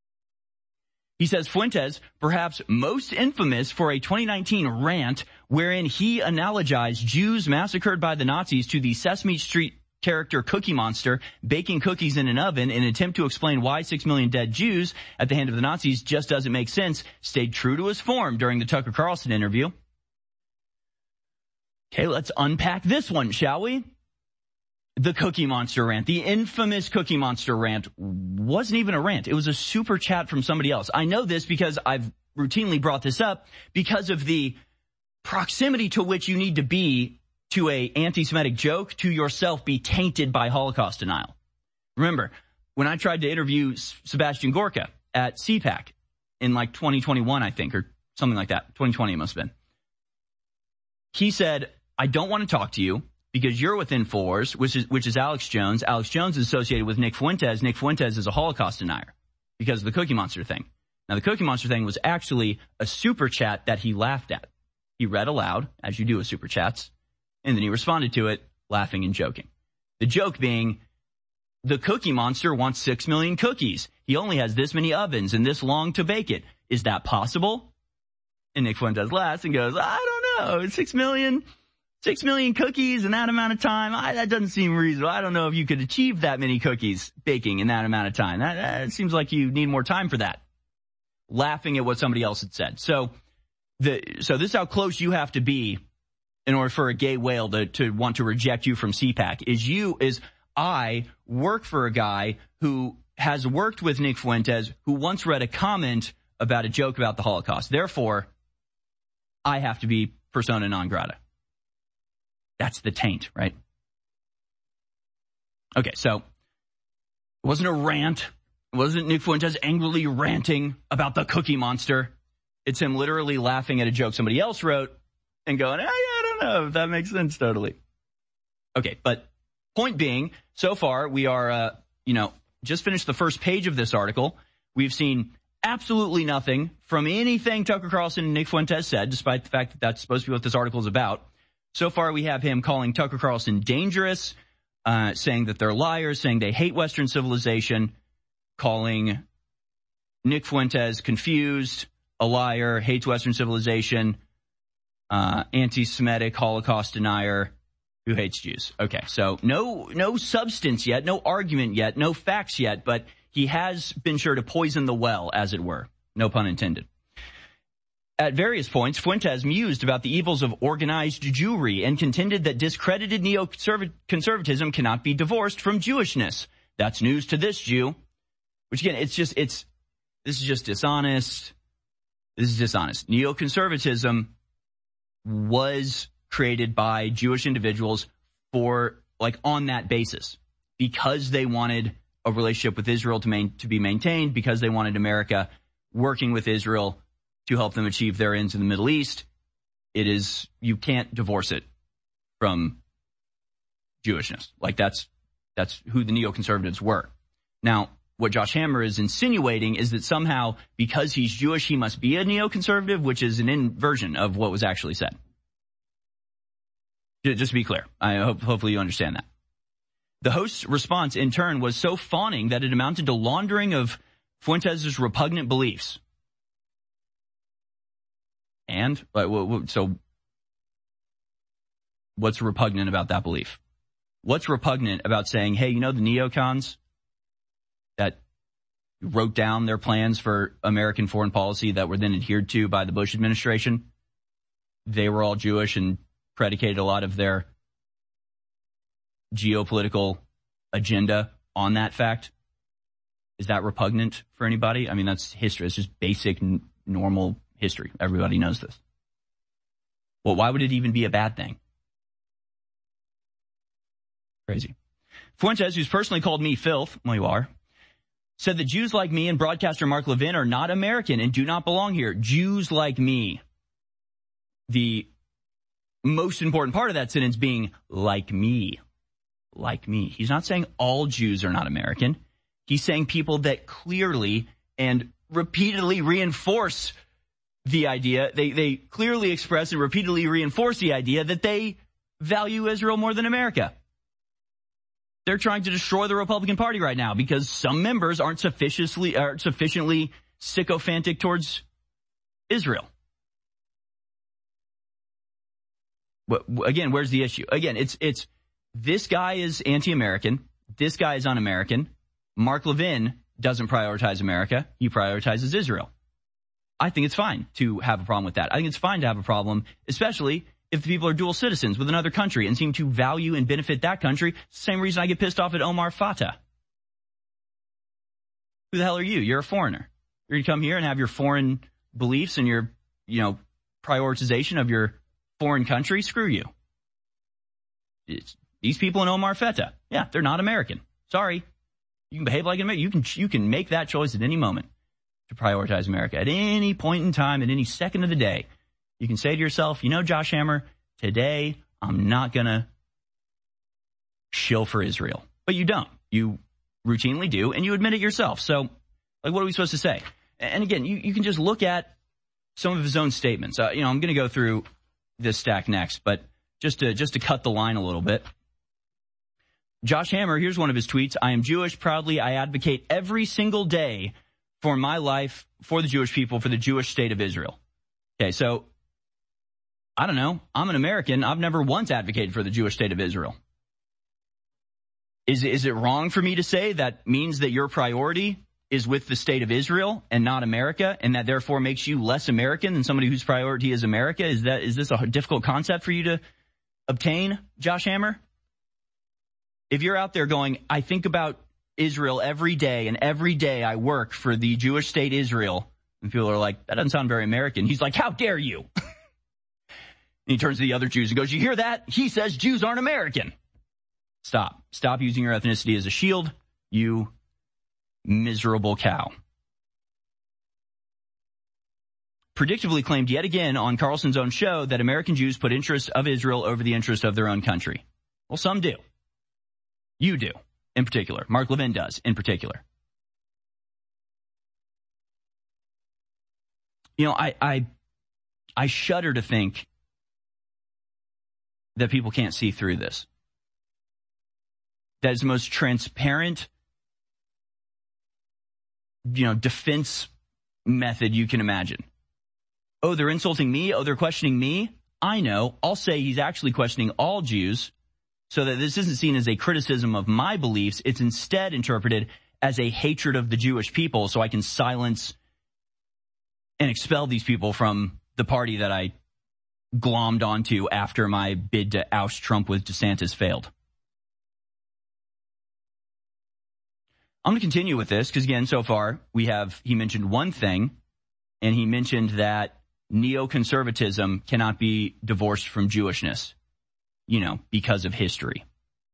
He says Fuentes, perhaps most infamous for a twenty nineteen rant wherein he analogized Jews massacred by the Nazis to the Sesame Street character Cookie Monster baking cookies in an oven in an attempt to explain why six million dead Jews at the hand of the Nazis just doesn't make sense, stayed true to his form during the Tucker Carlson interview. Okay, let's unpack this one, shall we? The Cookie Monster rant, the infamous Cookie Monster rant, wasn't even a rant. It was a super chat from somebody else. I know this because I've routinely brought this up because of the proximity to which you need to be to a anti-Semitic joke to yourself be tainted by Holocaust denial. Remember, when I tried to interview Sebastian Gorka at C PAC in like twenty twenty-one, I think, or something like that, twenty twenty it must have been, he said, I don't want to talk to you because you're with InfoWars, which is, which is Alex Jones. Alex Jones is associated with Nick Fuentes. Nick Fuentes is a Holocaust denier because of the Cookie Monster thing. Now, the Cookie Monster thing was actually a super chat that he laughed at. He read aloud, as you do with super chats, And then he responded to it, laughing and joking. The joke being, the Cookie Monster wants six million cookies. He only has this many ovens and this long to bake it. Is that possible? And Nick Fuentes laughs and goes, I don't know, six million, six million cookies in that amount of time. I, that doesn't seem reasonable. I don't know if you could achieve that many cookies baking in that amount of time. That, that seems like you need more time for that. Laughing at what somebody else had said. So the, so this is how close you have to be in order for a gay whale to, to want to reject you from C PAC. Is you, is I work for a guy who has worked with Nick Fuentes, who once read a comment about a joke about the Holocaust. Therefore, I have to be persona non grata. That's the taint, right? Okay, so it wasn't a rant. It wasn't Nick Fuentes angrily ranting about the Cookie Monster. It's him literally laughing at a joke somebody else wrote and going, hey, I don't know if that makes sense totally. Okay, but point being, so far we are, uh, you know, just finished the first page of this article. We've seen absolutely nothing from anything Tucker Carlson and Nick Fuentes said, despite the fact that that's supposed to be what this article is about. So far we have him calling Tucker Carlson dangerous, uh, saying that they're liars, saying they hate Western civilization, calling Nick Fuentes confused, a liar, hates Western civilization, uh, anti-Semitic, Holocaust denier, who hates Jews. Okay, so no no substance yet, no argument yet, no facts yet, but he has been sure to poison the well, as it were. No pun intended. At various points, Fuentes mused about the evils of organized Jewry and contended that discredited neoconservatism cannot be divorced from Jewishness. That's news to this Jew. Which again, it's just, it's, this is just dishonest. This is dishonest. Neoconservatism was created by Jewish individuals for, like, on that basis. Because they wanted a relationship with Israel to main, to be maintained, because they wanted America working with Israel to help them achieve their ends in the Middle East. It is, you can't divorce it from Jewishness. Like, that's, that's who the neoconservatives were. Now, what Josh Hammer is insinuating is that somehow, because he's Jewish, he must be a neoconservative, which is an inversion of what was actually said. Just to be clear, I hope, hopefully you understand that. The host's response, in turn, was so fawning that it amounted to laundering of Fuentes' repugnant beliefs. And, so, what's repugnant about that belief? What's repugnant about saying, hey, you know the neocons that wrote down their plans for American foreign policy that were then adhered to by the Bush administration? They were all Jewish and predicated a lot of their geopolitical agenda on that fact. Is that repugnant for anybody? I mean, that's history. It's just basic, n- normal history. Everybody knows this. Well, why would it even be a bad thing? Crazy. Fuentes, who's personally called me filth, well, you are, said that Jews like me and broadcaster Mark Levin are not American and do not belong here. Jews like me. The most important part of that sentence being like me. Like me. He's not saying all Jews are not American. He's saying people that clearly and repeatedly reinforce the idea, they, they clearly express and repeatedly reinforce the idea that they value Israel more than America. They're trying to destroy the Republican Party right now because some members aren't sufficiently, aren't sufficiently sycophantic towards Israel. But again, where's the issue? Again, it's, it's, this guy is anti-American. This guy is un-American. Mark Levin doesn't prioritize America. He prioritizes Israel. I think it's fine to have a problem with that. I think it's fine to have a problem, especially if the people are dual citizens with another country and seem to value and benefit that country. Same reason I get pissed off at Omar Fatah. Who the hell are you? You're a foreigner. You're going to come here and have your foreign beliefs and your, you know, prioritization of your foreign country. Screw you. It's these people in Omar Fatah. Yeah, they're not American. Sorry. You can behave like an American. You can, you can make that choice at any moment to prioritize America. At any point in time, at any second of the day, you can say to yourself, you know, Josh Hammer, today I'm not going to shill for Israel. But you don't. You routinely do, and you admit it yourself. So, like, what are we supposed to say? And again, you, you can just look at some of his own statements. Uh, you know, I'm going to go through this stack next, but just to, just to cut the line a little bit. Josh Hammer, here's one of his tweets. I am Jewish. Proudly, I advocate every single day for my life, for the Jewish people, for the Jewish state of Israel. Okay, so, I don't know. I'm an American. I've never once advocated for the Jewish state of Israel. Is, is it wrong for me to say that means that your priority is with the state of Israel and not America, and that therefore makes you less American than somebody whose priority is America? Is that, is this a difficult concept for you to obtain, Josh Hammer? If you're out there going, I think about Israel every day, and every day I work for the Jewish state Israel, and people are like, that doesn't sound very American. He's like, how dare you? And he turns to the other Jews and goes, you hear that? He says Jews aren't American. Stop. Stop using your ethnicity as a shield, you miserable cow. Predictably claimed yet again on Carlson's own show that American Jews put interests of Israel over the interest of their own country. Well, some do. You do, in particular. Mark Levin does, in particular. You know, I, I, I shudder to think that people can't see through this. That is the most transparent, you know, defense method you can imagine. Oh, they're insulting me? Oh, they're questioning me? I know. I'll say he's actually questioning all Jews, so that this isn't seen as a criticism of my beliefs. It's instead interpreted as a hatred of the Jewish people, so I can silence and expel these people from the party that I glommed onto after my bid to oust Trump with DeSantis failed. I'm going to continue with this because, again, so far we have, he mentioned one thing, and he mentioned that neoconservatism cannot be divorced from Jewishness, you know, because of history.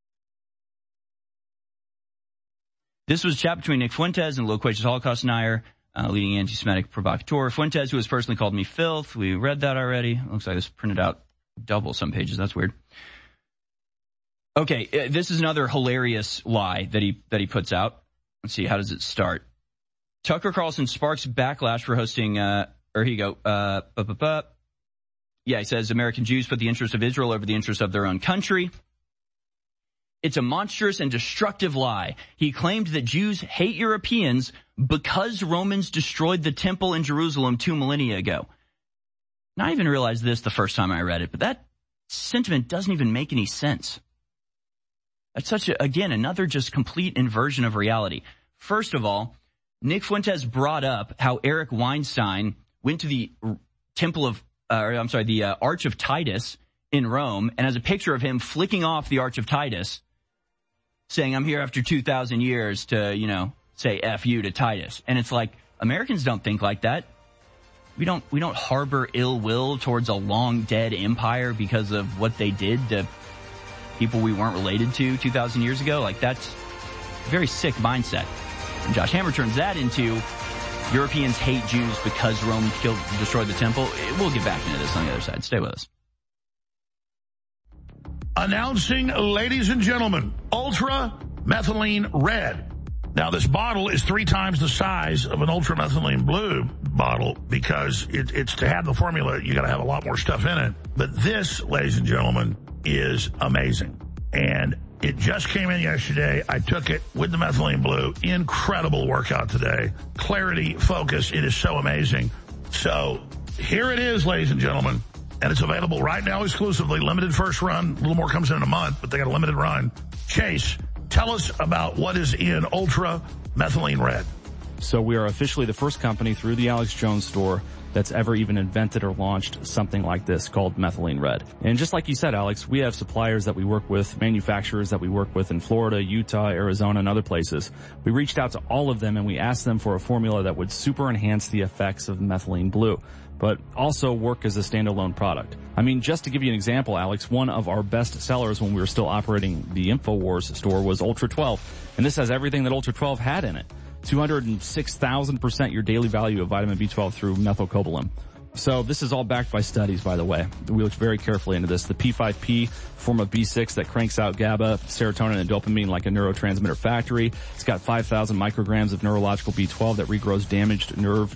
This was a chat between Nick Fuentes and Loquacious Holocaust denier, uh, leading anti-Semitic provocateur. Fuentes, who has personally called me filth. We read that already. Looks like this printed out double some pages. That's weird. Okay, uh, this is another hilarious lie that he that he puts out. Let's see, how does it start? Tucker Carlson sparks backlash for hosting, uh, or here you go, uh, bu- bu- bu- yeah, he says American Jews put the interest of Israel over the interest of their own country. It's a monstrous and destructive lie. He claimed that Jews hate Europeans because Romans destroyed the temple in Jerusalem two millennia ago. And I even realized this the first time I read it, but that sentiment doesn't even make any sense. That's such a, again, another just complete inversion of reality. First of all, Nick Fuentes brought up how Eric Weinstein went to the temple of, uh, or I'm sorry, the uh, Arch of Titus in Rome, and has a picture of him flicking off the Arch of Titus, saying, I'm here after two thousand years to, you know, say F you to Titus. And it's like, Americans don't think like that. We don't, we don't harbor ill will towards a long dead empire because of what they did to people we weren't related to two thousand years ago. Like, that's a very sick mindset. And Josh Hammer turns that into Europeans hate Jews because Rome killed, destroyed the temple. We'll get back into this on the other side. Stay with us. Announcing, ladies and gentlemen, Ultra Methylene Red. Now, this bottle is three times the size of an Ultra Methylene Blue bottle because it, it's to have the formula, you got to have a lot more stuff in it. But this, ladies and gentlemen, is amazing. And it just came in yesterday. I took it with the Methylene Blue. Incredible workout today. Clarity, focus. It is so amazing. So here it is, ladies and gentlemen. And it's available right now exclusively. Limited first run. A little more comes in in a month, but they got a limited run. Chase, tell us about what is in Ultra Methylene Red. So we are officially the first company through the Alex Jones store that's ever even invented or launched something like this called Methylene Red. And just like you said, Alex, we have suppliers that we work with, manufacturers that we work with in Florida, Utah, Arizona, and other places. We reached out to all of them and we asked them for a formula that would super enhance the effects of Methylene Blue, but also work as a standalone product. I mean, just to give you an example, Alex, one of our best sellers when we were still operating the InfoWars store was Ultra twelve, and this has everything that Ultra twelve had in it. two hundred six thousand percent your daily value of vitamin B twelve through methylcobalamin. So this is all backed by studies, by the way. We looked very carefully into this. The P five P, form of B six that cranks out GABA, serotonin, and dopamine like a neurotransmitter factory. It's got five thousand micrograms of neurological B twelve that regrows damaged nerve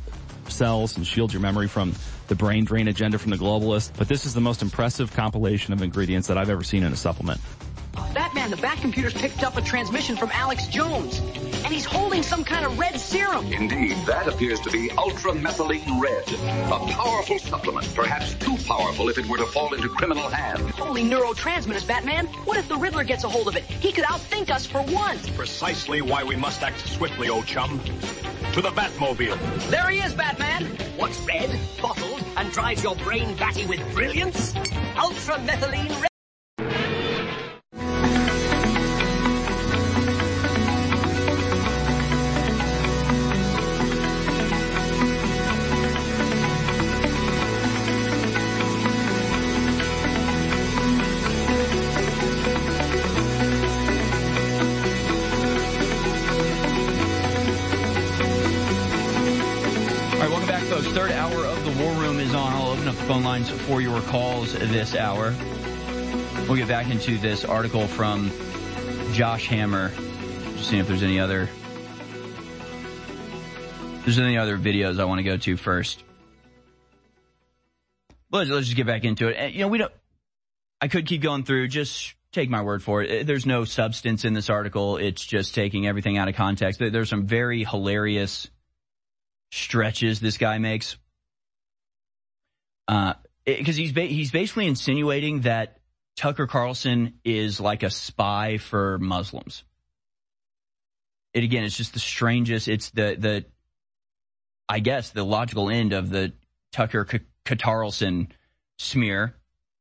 cells and shield your memory from the brain drain agenda from the globalists. But this is the most impressive compilation of ingredients that I've ever seen in a supplement. Batman, the Bat computers picked up a transmission from Alex Jones, and he's holding some kind of red serum. Indeed, that appears to be ultramethylene red, a powerful supplement, perhaps too powerful if it were to fall into criminal hands. Holy neurotransmitters, Batman. What if the Riddler gets a hold of it? He could outthink us for once. Precisely why we must act swiftly, old chum. To the Batmobile. There he is, Batman. What's red, bottled, and drives your brain batty with brilliance? Ultramethylene red. Third hour of the War Room is on. I'll open up the phone lines for your calls this hour. We'll get back into this article from Josh Hammer. Just seeing if there's any other if there's any other videos I want to go to first. Let's, let's just get back into it. And, you know, we don't. I could keep going through. Just take my word for it. There's no substance in this article. It's just taking everything out of context. There's some very hilarious stretches this guy makes, uh, because he's ba- he's basically insinuating that Tucker Carlson is like a spy for Muslims. It again, it's just the strangest. It's the the, I guess the logical end of the Tucker C- Carlson smear.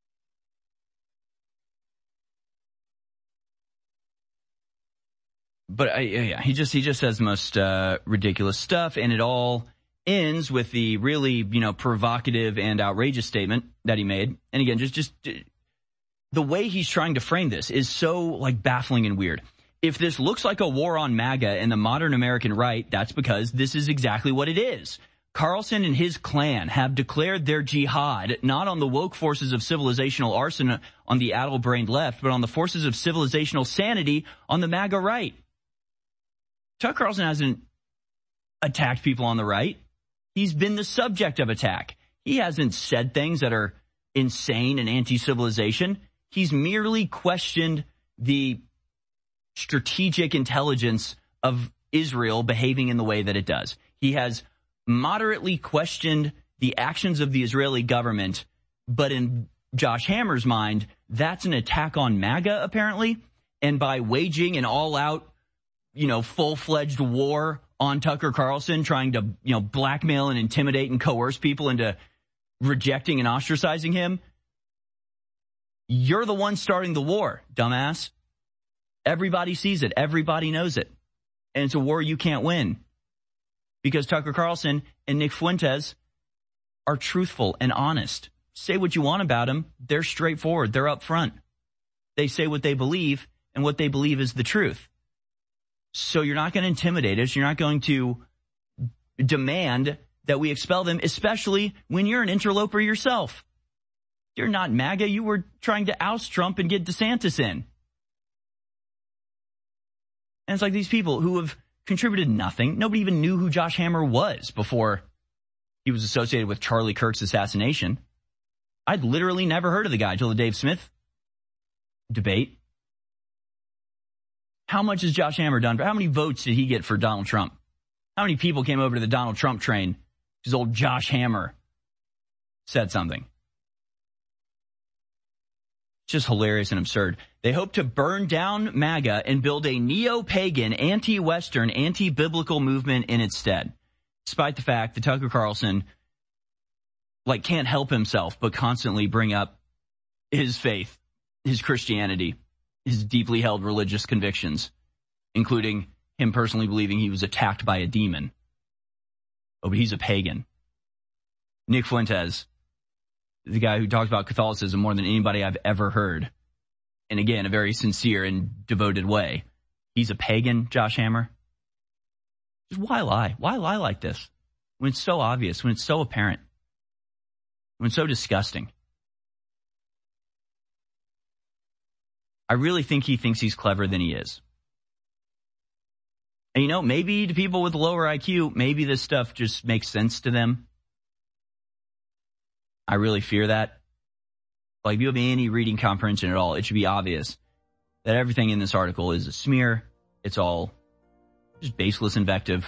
But I, yeah, he just he just says the most uh, ridiculous stuff, and it all ends with the really, you know, provocative and outrageous statement that he made. And again, just just the way he's trying to frame this is so like baffling and weird. If this looks like a war on MAGA and the modern American right, that's because this is exactly what it is. Carlson and his clan have declared their jihad not on the woke forces of civilizational arson on the addle-brained left, but on the forces of civilizational sanity on the MAGA right. Tucker Carlson hasn't attacked people on the right. He's been the subject of attack. He hasn't said things that are insane and anti-civilization. He's merely questioned the strategic intelligence of Israel behaving in the way that it does. He has moderately questioned the actions of the Israeli government, but in Josh Hammer's mind, that's an attack on MAGA, apparently. And by waging an all-out, you know, full-fledged war on Tucker Carlson, trying to, you know, blackmail and intimidate and coerce people into rejecting and ostracizing him, you're the one starting the war, dumbass. Everybody sees it. Everybody knows it. And it's a war you can't win. Because Tucker Carlson and Nick Fuentes are truthful and honest. Say what you want about them. They're straightforward. They're upfront. They say what they believe, and what they believe is the truth. So you're not going to intimidate us. You're not going to demand that we expel them, especially when you're an interloper yourself. You're not MAGA. You were trying to oust Trump and get DeSantis in. And it's like these people who have contributed nothing. Nobody even knew who Josh Hammer was before he was associated with Charlie Kirk's assassination. I'd literally never heard of the guy till the Dave Smith debate. How much has Josh Hammer done? How many votes did he get for Donald Trump? How many people came over to the Donald Trump train because old Josh Hammer said something? It's just hilarious and absurd. They hope to burn down MAGA and build a neo-pagan, anti-Western, anti-biblical movement in its stead. Despite the fact that Tucker Carlson, like, can't help himself but constantly bring up his faith, his Christianity, his deeply held religious convictions, including him personally believing he was attacked by a demon. Oh, but he's a pagan. Nick Fuentes, the guy who talks about Catholicism more than anybody I've ever heard, and again, a very sincere and devoted way. He's a pagan, Josh Hammer. Just why lie? Why lie like this? When it's so obvious, when it's so apparent, when it's so disgusting. I really think he thinks he's cleverer than he is. And, you know, maybe to people with lower I Q, maybe this stuff just makes sense to them. I really fear that. Like, if you have any reading comprehension at all, it should be obvious that everything in this article is a smear. It's all just baseless invective.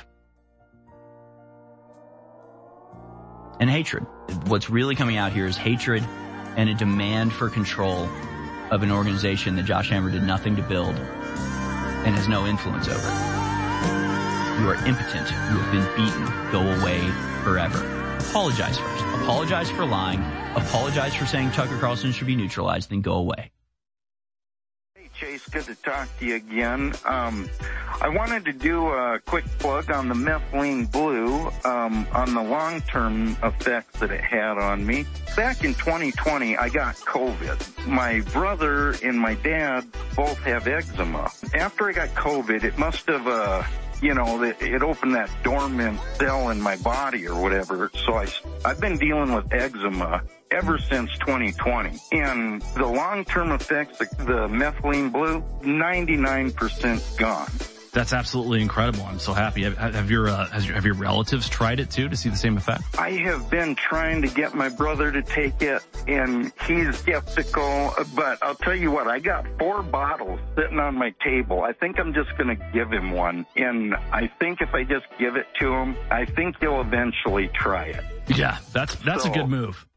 And hatred. What's really coming out here is hatred and a demand for control of an organization that Josh Hammer did nothing to build and has no influence over. You are impotent. You have been beaten. Go away forever. Apologize first. Apologize for lying. Apologize for saying Tucker Carlson should be neutralized, then go away. Hey, Chase, good to talk to you again. Um, I wanted to do a quick plug on the methylene blue, um, on the long-term effects that it had on me. Back in twenty twenty, I got COVID. My brother and my dad both have eczema. After I got COVID, it must have, uh, you know, it opened that dormant cell in my body or whatever. So I, I've been dealing with eczema ever since twenty twenty. And the long-term effects, the, the methylene blue, ninety-nine percent gone. That's absolutely incredible. I'm so happy. Have, have your uh, has your, have your relatives tried it too to see the same effect? I have been trying to get my brother to take it, and he's skeptical. But I'll tell you what, I got four bottles sitting on my table. I think I'm just going to give him one, and I think if I just give it to him, I think he'll eventually try it. Yeah, that's that's so, a good move.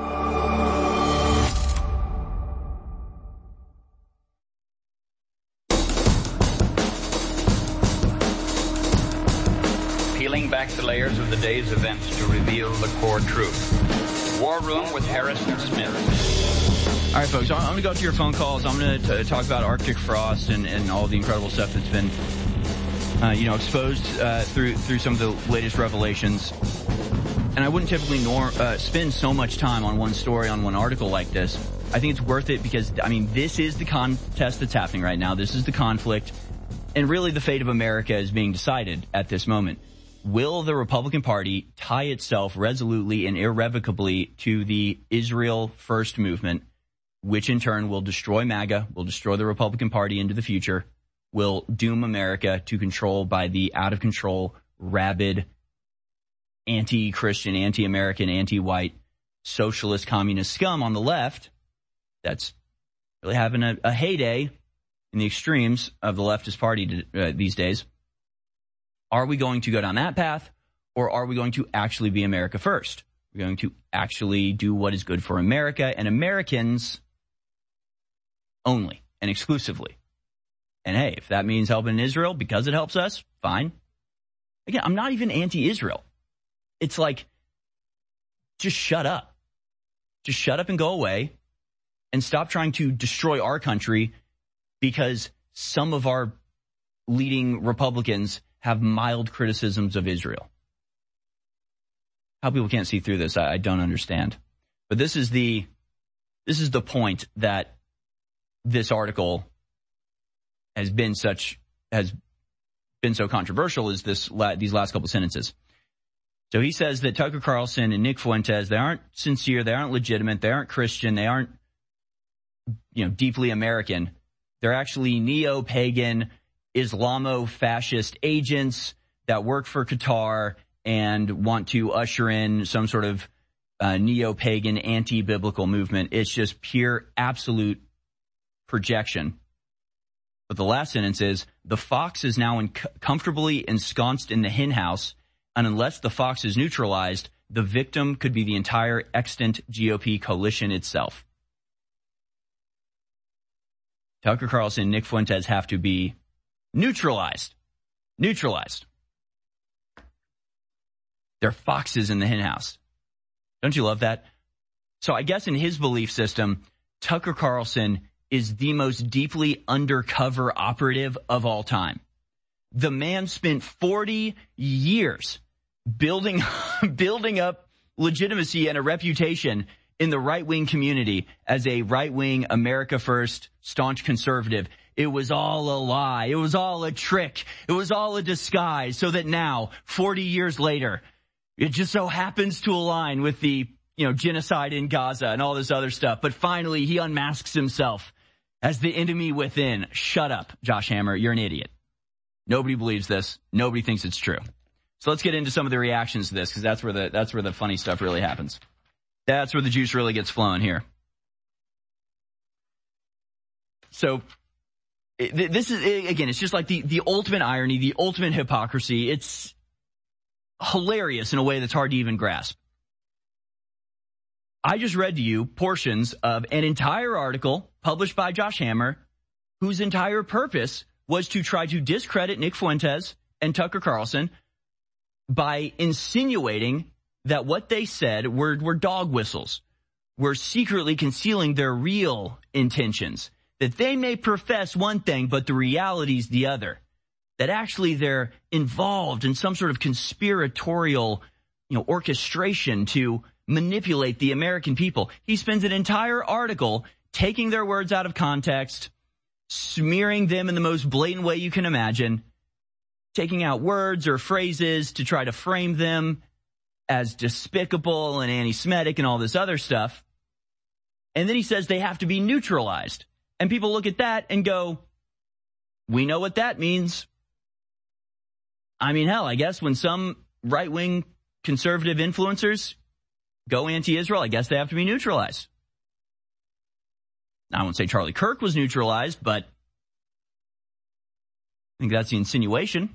Peeling back the layers of the day's events to reveal the core truth. War Room with Harrison Smith. All right, folks, I'm going to go to your phone calls. I'm going to talk about Arctic frost and, and all the incredible stuff that's been, uh, you know, exposed uh, through through some of the latest revelations. And I wouldn't typically nor, uh, spend so much time on one story, on one article like this. I think it's worth it because, I mean, this is the contest that's happening right now. This is the conflict. And really the fate of America is being decided at this moment. Will the Republican Party tie itself resolutely and irrevocably to the Israel First movement, which in turn will destroy MAGA, will destroy the Republican Party into the future, will doom America to control by the out-of-control, rabid, anti-Christian, anti-American, anti-white, socialist, communist scum on the left that's really having a, a heyday in the extremes of the leftist party to, uh, these days. Are we going to go down that path, or are we going to actually be America first? We're going to actually do what is good for America and Americans only and exclusively. And hey, if that means helping Israel because it helps us, fine. Again, I'm not even anti-Israel. It's like, just shut up. Just shut up and go away and stop trying to destroy our country because some of our leading Republicans have mild criticisms of Israel. How people can't see through this, I, I don't understand. But this is the this is the point that this article has been such has been so controversial is this these last couple sentences. So he says that Tucker Carlson and Nick Fuentes, they aren't sincere, they aren't legitimate, they aren't Christian, they aren't, you know, deeply American. They're actually neo-pagan, Islamo-fascist agents that work for Qatar and want to usher in some sort of uh, neo-pagan, anti-biblical movement. It's just pure, absolute projection. But the last sentence is, the fox is now in- comfortably ensconced in the hen house, and unless the fox is neutralized, the victim could be the entire extant G O P coalition itself. Tucker Carlson and Nick Fuentes have to be neutralized. Neutralized. They're foxes in the hen house. Don't you love that? So I guess in his belief system, Tucker Carlson is the most deeply undercover operative of all time. The man spent forty years building, building up legitimacy and a reputation in the right-wing community as a right-wing, America First, staunch conservative. It was all a lie. It was all a trick. It was all a disguise so that now, forty years later, it just so happens to align with the, you know, genocide in Gaza and all this other stuff. But finally, he unmasks himself as the enemy within. Shut up, Josh Hammer. You're an idiot. Nobody believes this. Nobody thinks it's true. So let's get into some of the reactions to this, because that's where the that's where the funny stuff really happens. That's where the juice really gets flowing here. So this is, again, it's just like the, the ultimate irony, the ultimate hypocrisy. It's hilarious in a way that's hard to even grasp. I just read to you portions of an entire article published by Josh Hammer, whose entire purpose was to try to discredit Nick Fuentes and Tucker Carlson by insinuating that what they said were, were dog whistles, were secretly concealing their real intentions, that they may profess one thing, but the reality's the other, that actually they're involved in some sort of conspiratorial, you know, orchestration to manipulate the American people. He spends an entire article taking their words out of context, smearing them in the most blatant way you can imagine, taking out words or phrases to try to frame them as despicable and anti-Semitic and all this other stuff. And then he says they have to be neutralized. And people look at that and go, we know what that means. I mean, hell, I guess when some right-wing conservative influencers go anti-Israel, I guess they have to be neutralized. I won't say Charlie Kirk was neutralized, but I think that's the insinuation.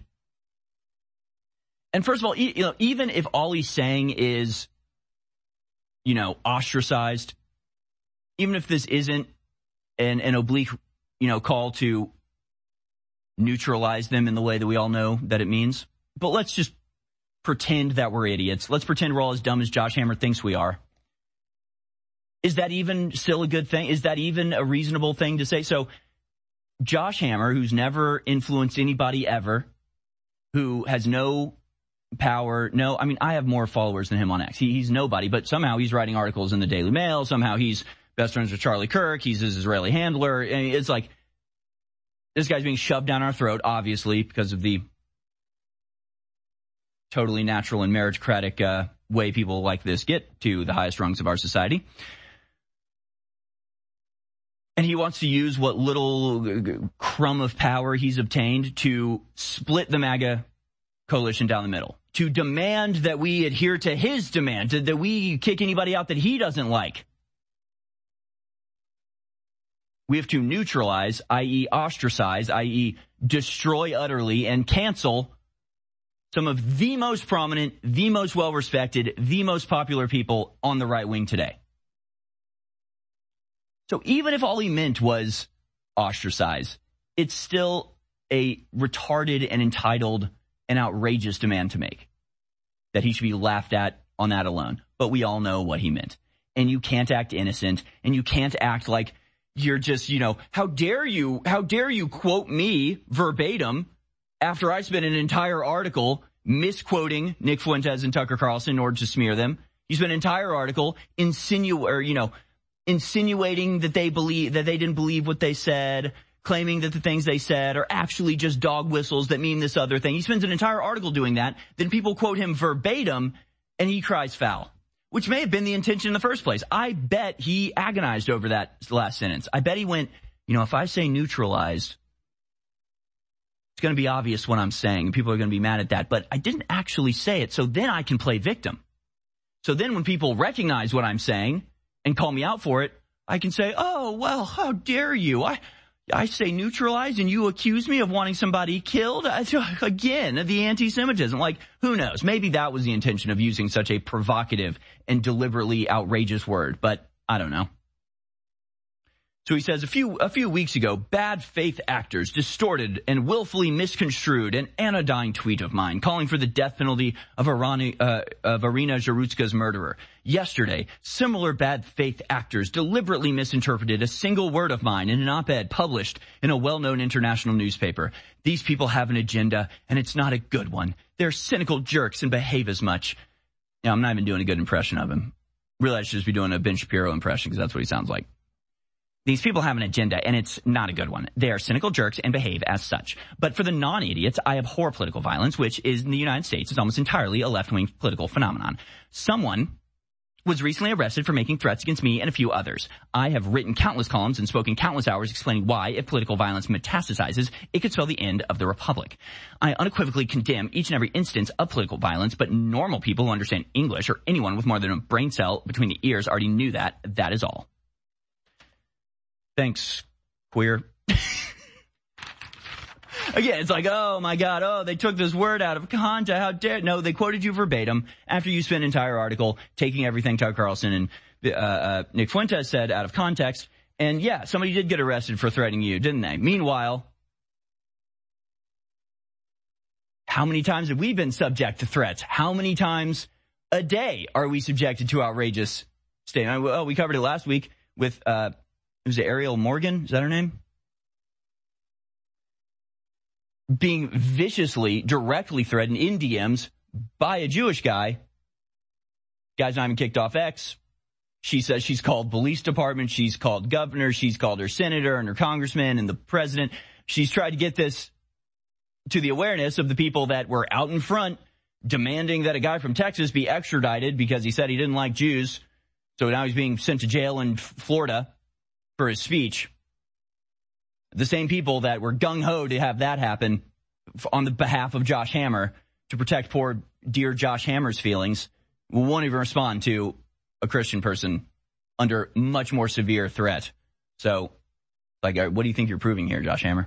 And first of all, you know, even if all he's saying is, you know, ostracized, even if this isn't an, an oblique, you know, call to neutralize them in the way that we all know that it means, but let's just pretend that we're idiots. Let's pretend we're all as dumb as Josh Hammer thinks we are. Is that even still a good thing? Is that even a reasonable thing to say? So Josh Hammer, who's never influenced anybody ever, who has no power, no, I mean, I have more followers than him on X. He, he's nobody, but somehow he's writing articles in the Daily Mail. Somehow he's best friends with Charlie Kirk. He's his Israeli handler. And it's like, this guy's being shoved down our throat, obviously, because of the totally natural and meritocratic uh, way people like this get to the highest rungs of our society. And he wants to use what little crumb of power he's obtained to split the MAGA coalition down the middle, to demand that we adhere to his demand, to, that we kick anybody out that he doesn't like. We have to neutralize, that is ostracize, that is destroy utterly and cancel some of the most prominent, the most well-respected, the most popular people on the right wing today. So even if all he meant was ostracize, it's still a retarded and entitled and outrageous demand to make, that he should be laughed at on that alone. But we all know what he meant. And you can't act innocent, and you can't act like you're just, you know, how dare you, how dare you quote me verbatim after I spent an entire article misquoting Nick Fuentes and Tucker Carlson in order to smear them. You spent an entire article insinu- or, you know, insinuating that they believe, that they didn't believe what they said, claiming that the things they said are actually just dog whistles that mean this other thing. He spends an entire article doing that. Then people quote him verbatim and he cries foul, which may have been the intention in the first place. I bet he agonized over that last sentence. I bet he went, you know, if I say neutralized, it's going to be obvious what I'm saying. People are going to be mad at that, but I didn't actually say it. So then I can play victim. So then when people recognize what I'm saying and call me out for it, I can say, oh, well, how dare you? I, I say neutralized and you accuse me of wanting somebody killed? I, again, the anti-Semitism. Like, who knows? Maybe that was the intention of using such a provocative and deliberately outrageous word, but I don't know. So he says, a few a few weeks ago, bad faith actors distorted and willfully misconstrued an anodyne tweet of mine calling for the death penalty of, Irani, uh, of Irina Zarutska's murderer. Yesterday, similar bad faith actors deliberately misinterpreted a single word of mine in an op-ed published in a well-known international newspaper. These people have an agenda, and it's not a good one. They're cynical jerks and behave as much. Yeah, I'm not even doing a good impression of him. Really, I should just be doing a Ben Shapiro impression because that's what he sounds like. These people have an agenda, and it's not a good one. They are cynical jerks and behave as such. But for the non-idiots, I abhor political violence, which is in the United States is almost entirely a left-wing political phenomenon. Someone was recently arrested for making threats against me and a few others. I have written countless columns and spoken countless hours explaining why, if political violence metastasizes, it could spell the end of the republic. I unequivocally condemn each and every instance of political violence, but normal people who understand English, or anyone with more than a brain cell between the ears, already knew that. That is all. Thanks, queer. Again, it's like, oh my God, oh, they took this word out of context. How dare? No, they quoted you verbatim after you spent an entire article taking everything Tucker Carlson and uh, uh, Nick Fuentes said out of context. And yeah, somebody did get arrested for threatening you, didn't they? Meanwhile, how many times have we been subject to threats? How many times a day are we subjected to outrageous statements? Well, we covered it last week with, uh, was it Ariel Morgan? Is that her name? Being viciously, directly threatened in D Ms by a Jewish guy. Guy's not even kicked off X. She says she's called police department, she's called governor, she's called her senator and her congressman and the president. She's tried to get this to the awareness of the people that were out in front demanding that a guy from Texas be extradited because he said he didn't like Jews. So now he's being sent to jail in Florida for his speech. The same people that were gung-ho to have that happen on the behalf of Josh Hammer to protect poor, dear Josh Hammer's feelings won't even respond to a Christian person under much more severe threat. So, like, what do you think you're proving here, Josh Hammer?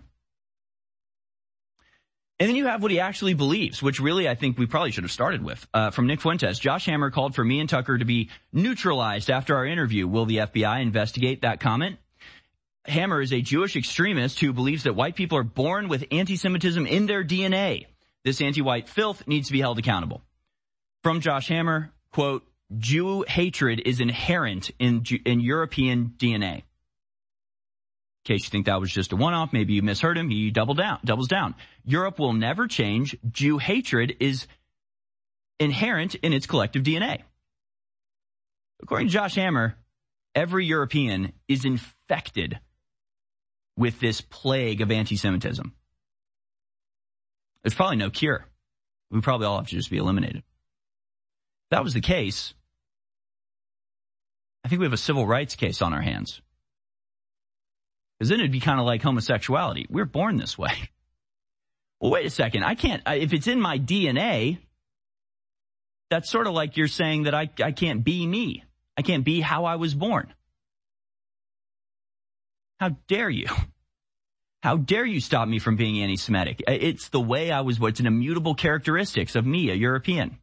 And then you have what he actually believes, which really I think we probably should have started with. Uh, from Nick Fuentes, Josh Hammer called for me and Tucker to be neutralized after our interview. Will the F B I investigate that comment? Hammer is a Jewish extremist who believes that white people are born with anti-Semitism in their D N A. This anti-white filth needs to be held accountable. From Josh Hammer, quote, Jew hatred is inherent in, in European D N A. In case you think that was just a one-off, maybe you misheard him, he doubled down, doubles down. Europe will never change. Jew hatred is inherent in its collective D N A. According to Josh Hammer, every European is infected with this plague of anti-Semitism. There's probably no cure. We probably all have to just be eliminated. If that was the case, I think we have a civil rights case on our hands. Because then it'd be kind of like homosexuality. We're born this way. Well, wait a second. I can't, if it's in my D N A, that's sort of like you're saying that I, I can't be me. I can't be how I was born. How dare you? How dare you stop me from being anti-Semitic? It's the way I was, it's an immutable characteristics of me, a European.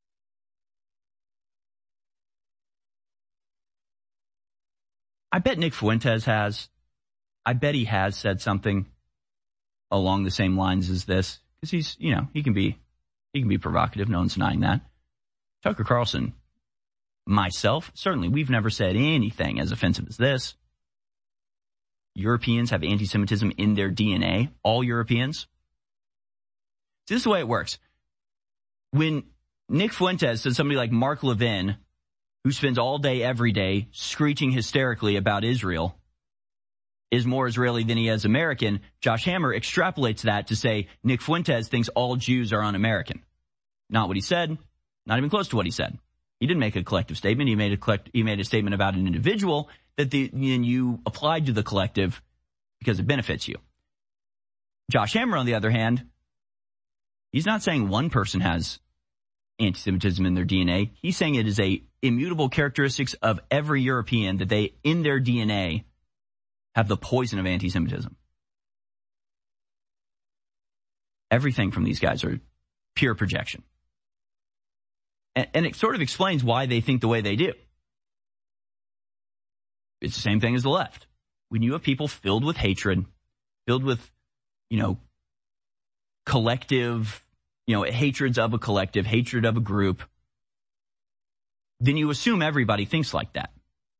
I bet Nick Fuentes has. I bet he has said something along the same lines as this. Because he's, you know, he can be, he can be provocative. No one's denying that. Tucker Carlson, myself, certainly, we've never said anything as offensive as this. Europeans have anti-Semitism in their D N A. All Europeans. See, this is the way it works. When Nick Fuentes says somebody like Mark Levin, who spends all day, every day, screeching hysterically about Israel, is more Israeli than he is American, Josh Hammer extrapolates that to say Nick Fuentes thinks all Jews are un-American. Not what he said. Not even close to what he said. He didn't make a collective statement. He made a collect, he made a statement about an individual that the, and you applied to the collective because it benefits you. Josh Hammer, on the other hand, he's not saying one person has anti-Semitism in their D N A. He's saying it is a immutable characteristics of every European that they, in their D N A, have the poison of anti-Semitism. Everything from these guys are pure projection. And, and it sort of explains why they think the way they do. It's the same thing as the left. When you have people filled with hatred, filled with, you know, collective, you know, hatreds of a collective, hatred of a group, then you assume everybody thinks like that.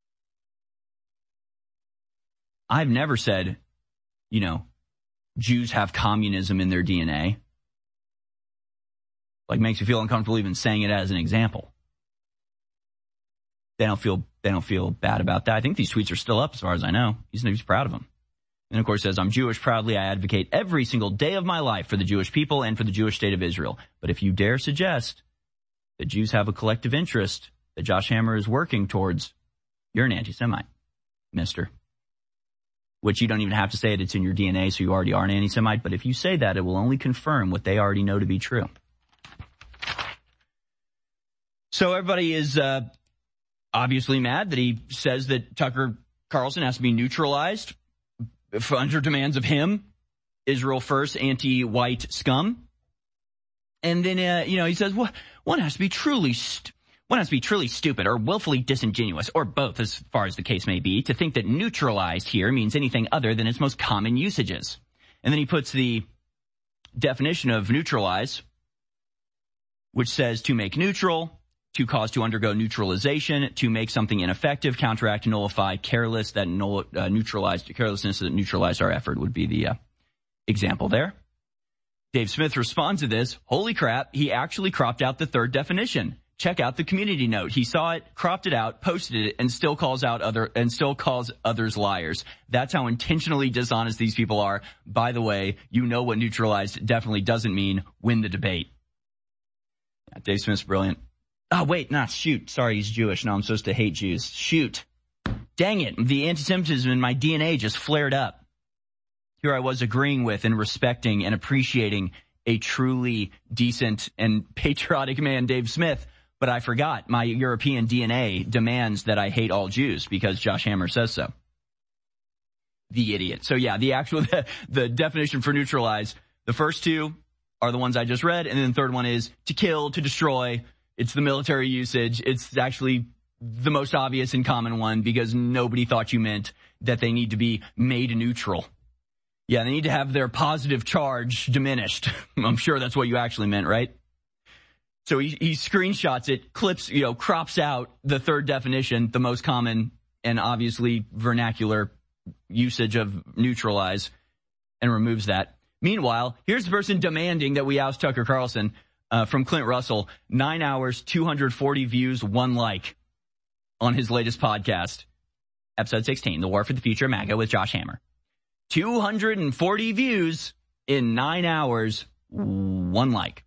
I've never said, you know, Jews have communism in their D N A. Like, makes you feel uncomfortable even saying it as an example. They don't feel they don't feel bad about that. I think these tweets are still up as far as I know. He's, he's proud of them. And of course says, I'm Jewish. Proudly, I advocate every single day of my life for the Jewish people and for the Jewish state of Israel. But if you dare suggest that Jews have a collective interest that Josh Hammer is working towards, you're an anti-Semite, mister. Which you don't even have to say it. It's in your D N A, so you already are an anti-Semite. But if you say that, it will only confirm what they already know to be true. So everybody is uh, obviously mad that he says that Tucker Carlson has to be neutralized for under demands of him, Israel first, anti-white scum. And then, uh, you know, he says, well, one has to be truly st- One has to be truly stupid or willfully disingenuous, or both as far as the case may be, to think that neutralized here means anything other than its most common usages. And then he puts the definition of neutralize, which says to make neutral, to cause to undergo neutralization, to make something ineffective, counteract, nullify, careless, that null, uh, neutralized, carelessness that neutralized our effort would be the uh, example there. Dave Smith responds to this, holy crap, he actually cropped out the third definition. Check out the community note. He saw it, cropped it out, posted it, and still calls out other, and still calls others liars. That's how intentionally dishonest these people are. By the way, you know what neutralized definitely doesn't mean: win the debate. Yeah, Dave Smith's brilliant. Oh, wait, nah, shoot. Sorry, he's Jewish. No, I'm supposed to hate Jews. Shoot. Dang it. The anti-Semitism in my D N A just flared up. Here I was agreeing with and respecting and appreciating a truly decent and patriotic man, Dave Smith. But I forgot my European D N A demands that I hate all Jews because Josh Hammer says so. The idiot. So yeah, the actual, the, the definition for neutralize, the first two are the ones I just read. And then the third one is to kill, to destroy. It's the military usage. It's actually the most obvious and common one because nobody thought you meant that they need to be made neutral. Yeah, they need to have their positive charge diminished. I'm sure that's what you actually meant, right? So he, he screenshots it, clips, you know, crops out the third definition, the most common and obviously vernacular usage of neutralize, and removes that. Meanwhile, here's the person demanding that we oust Tucker Carlson, uh, from Clint Russell, nine hours, two hundred forty views, one like on his latest podcast, episode sixteen, The War for the Future of MAGA with Josh Hammer. two hundred forty views in nine hours, one like.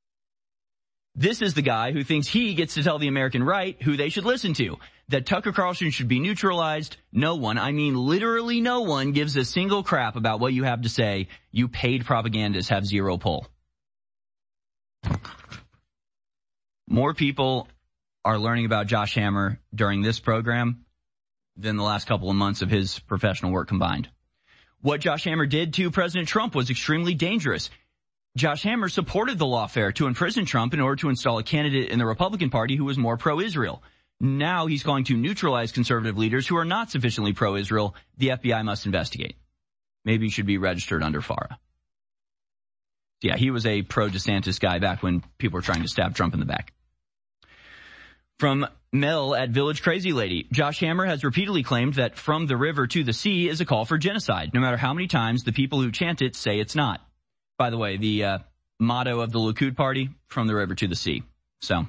This is the guy who thinks he gets to tell the American right who they should listen to. That Tucker Carlson should be neutralized. No one, I mean literally no one, gives a single crap about what you have to say. You paid propagandists have zero pull. More people are learning about Josh Hammer during this program than the last couple of months of his professional work combined. What Josh Hammer did to President Trump was extremely dangerous. Josh Hammer supported the lawfare to imprison Trump in order to install a candidate in the Republican Party who was more pro-Israel. Now he's going to neutralize conservative leaders who are not sufficiently pro-Israel. The F B I must investigate. Maybe he should be registered under FARA. Yeah, he was a pro-DeSantis guy back when people were trying to stab Trump in the back. From Mel at Village Crazy Lady, Josh Hammer has repeatedly claimed that from the river to the sea is a call for genocide, no matter how many times the people who chant it say it's not. By the way, the uh, motto of the Likud party, from the river to the sea. So,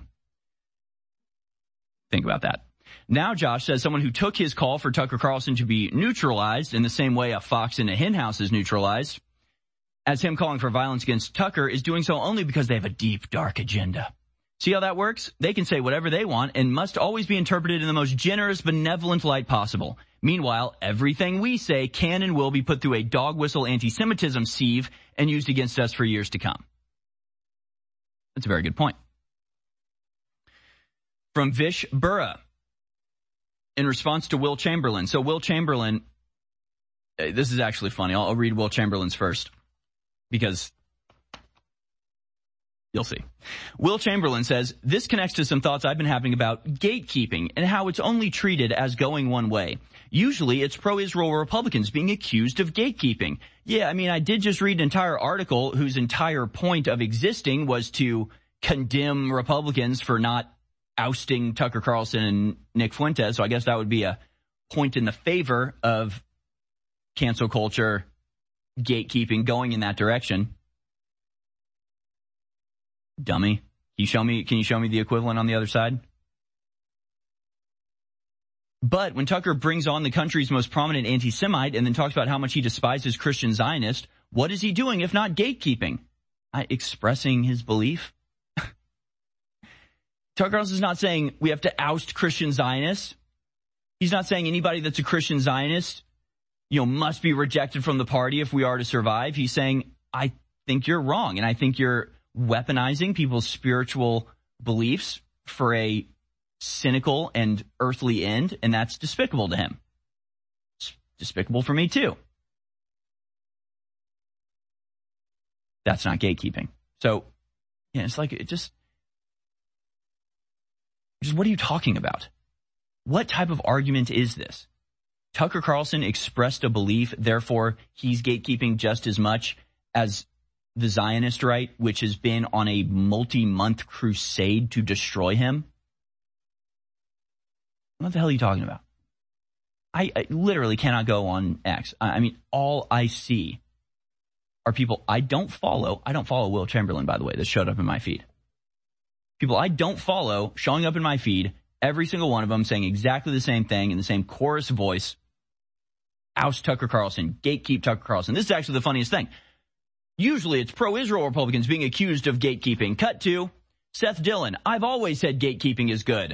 think about that. Now Josh says someone who took his call for Tucker Carlson to be neutralized in the same way a fox in a hen house is neutralized, as him calling for violence against Tucker, is doing so only because they have a deep, dark agenda. See how that works? They can say whatever they want and must always be interpreted in the most generous, benevolent light possible. Meanwhile, everything we say can and will be put through a dog whistle anti-Semitism sieve and used against us for years to come. That's a very good point. From Vish Burra, in response to Will Chamberlain. So Will Chamberlain, this is actually funny. I'll, I'll read Will Chamberlain's first because you'll see. Will Chamberlain says, this connects to some thoughts I've been having about gatekeeping and how it's only treated as going one way. Usually it's pro-Israel Republicans being accused of gatekeeping. Yeah, I mean, I did just read an entire article whose entire point of existing was to condemn Republicans for not ousting Tucker Carlson and Nick Fuentes. So I guess that would be a point in the favor of cancel culture, gatekeeping, going in that direction. Dummy. Can you show me, can you show me the equivalent on the other side? But when Tucker brings on the country's most prominent anti-Semite and then talks about how much he despises Christian Zionists, what is he doing if not gatekeeping? Uh, expressing his belief? Tucker Carlson's not saying we have to oust Christian Zionists. He's not saying anybody that's a Christian Zionist, you know, must be rejected from the party if we are to survive. He's saying, I think you're wrong, and I think you're weaponizing people's spiritual beliefs for a cynical and earthly end, and that's despicable to him. It's despicable for me, too. That's not gatekeeping. So, yeah, it's like, it just, just what are you talking about? What type of argument is this? Tucker Carlson expressed a belief, therefore he's gatekeeping just as much as the Zionist right, which has been on a multi-month crusade to destroy him. What the hell are you talking about? I, I literally cannot go on X. I, I mean, all I see are people I don't follow. I don't follow Will Chamberlain, by the way, that showed up in my feed. People I don't follow showing up in my feed, every single one of them saying exactly the same thing in the same chorus voice. Oust Tucker Carlson, gatekeep Tucker Carlson. This is actually the funniest thing. Usually it's pro-Israel Republicans being accused of gatekeeping. Cut to Seth Dillon. I've always said gatekeeping is good.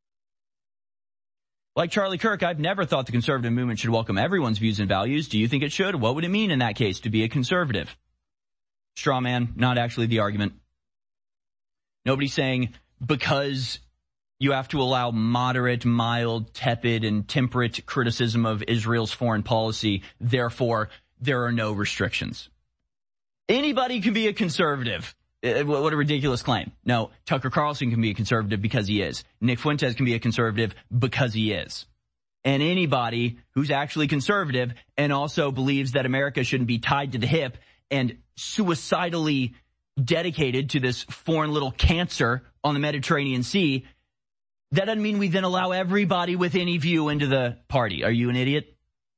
Like Charlie Kirk, I've never thought the conservative movement should welcome everyone's views and values. Do you think it should? What would it mean in that case to be a conservative? Straw man, not actually the argument. Nobody's saying because you have to allow moderate, mild, tepid, and temperate criticism of Israel's foreign policy, therefore there are no restrictions. Anybody can be a conservative. What a ridiculous claim. No, Tucker Carlson can be a conservative because he is. Nick Fuentes can be a conservative because he is. And anybody who's actually conservative and also believes that America shouldn't be tied to the hip and suicidally dedicated to this foreign little cancer on the Mediterranean Sea, that doesn't mean we then allow everybody with any view into the party. Are you an idiot?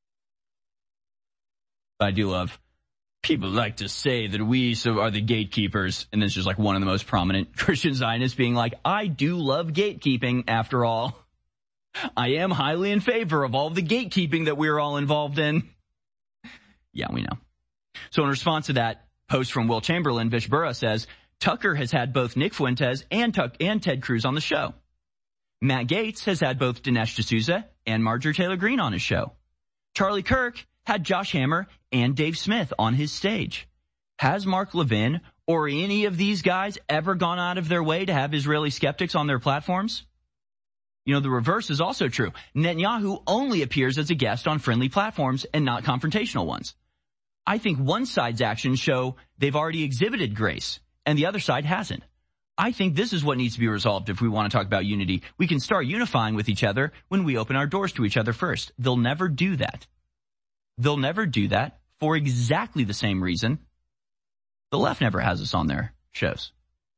I do love people like to say that we are the gatekeepers, and it's just like one of the most prominent Christian Zionists being like, I do love gatekeeping after all. I am highly in favor of all the gatekeeping that we're all involved in. Yeah, we know. So in response to that post from Will Chamberlain, Vish Burra says, Tucker has had both Nick Fuentes and, Tuck and Ted Cruz on the show. Matt Gaetz has had both Dinesh D'Souza and Marjorie Taylor Greene on his show. Charlie Kirk had Josh Hammer and Dave Smith on his stage. Has Mark Levin or any of these guys ever gone out of their way to have Israeli skeptics on their platforms? You know, the reverse is also true. Netanyahu only appears as a guest on friendly platforms and not confrontational ones. I think one side's actions show they've already exhibited grace, and the other side hasn't. I think this is what needs to be resolved if we want to talk about unity. We can start unifying with each other when we open our doors to each other first. They'll never do that. They'll never do that for exactly the same reason the left never has us on their shows.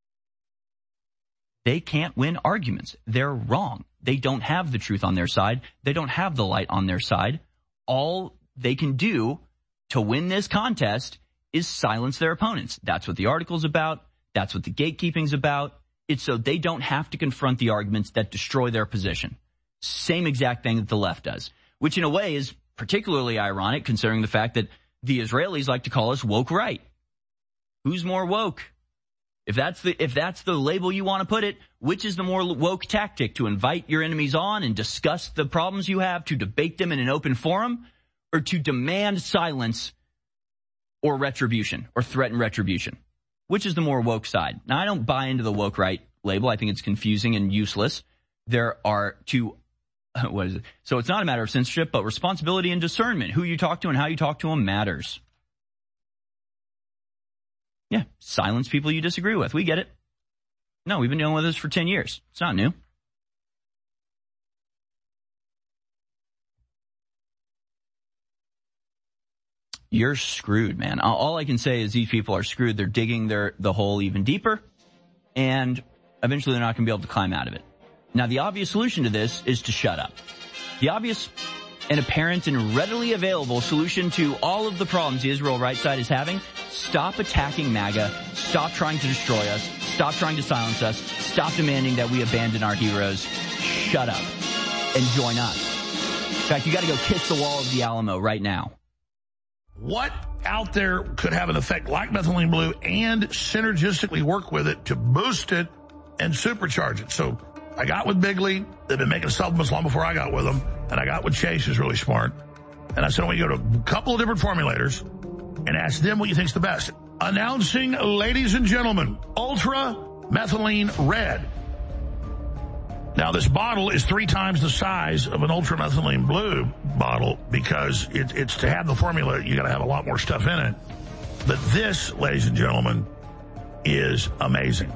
They can't win arguments. They're wrong. They don't have the truth on their side. They don't have the light on their side. All they can do to win this contest is silence their opponents. That's what the article's about. That's what the gatekeeping's about. It's so they don't have to confront the arguments that destroy their position. Same exact thing that the left does, which in a way is particularly ironic considering the fact that the Israelis like to call us woke right. Who's more woke? If that's the if that's the label you want to put it, which is the more woke tactic, to invite your enemies on and discuss the problems you have, to debate them in an open forum, or to demand silence or retribution or threaten retribution? Which is the more woke side? Now, I don't buy into the woke right label. I think it's confusing and useless. There are two, what is it? So it's not a matter of censorship, but responsibility and discernment. Who you talk to and how you talk to them matters. Yeah, silence people you disagree with. We get it. No, we've been dealing with this for ten years. It's not new. You're screwed, man. All I can say is these people are screwed. They're digging their the hole even deeper, and eventually they're not going to be able to climb out of it. Now, the obvious solution to this is to shut up. The obvious and apparent and readily available solution to all of the problems the Israel right side is having: stop attacking MAGA, stop trying to destroy us, stop trying to silence us, stop demanding that we abandon our heroes, shut up, and join us. In fact, you got to go kiss the wall of the Alamo right now. What out there could have an effect like methylene blue and synergistically work with it to boost it and supercharge it. So I got with Bigley. They've been making supplements long before I got with them. And I got with Chase, who's really smart. And I said, we go to a couple of different formulators and ask them what you think's the best. Announcing, ladies and gentlemen, Ultra Methylene Red. Now, this bottle is three times the size of an Ultra Methylene Blue bottle because it, it's to have the formula, you got to have a lot more stuff in it. But this, ladies and gentlemen, is amazing.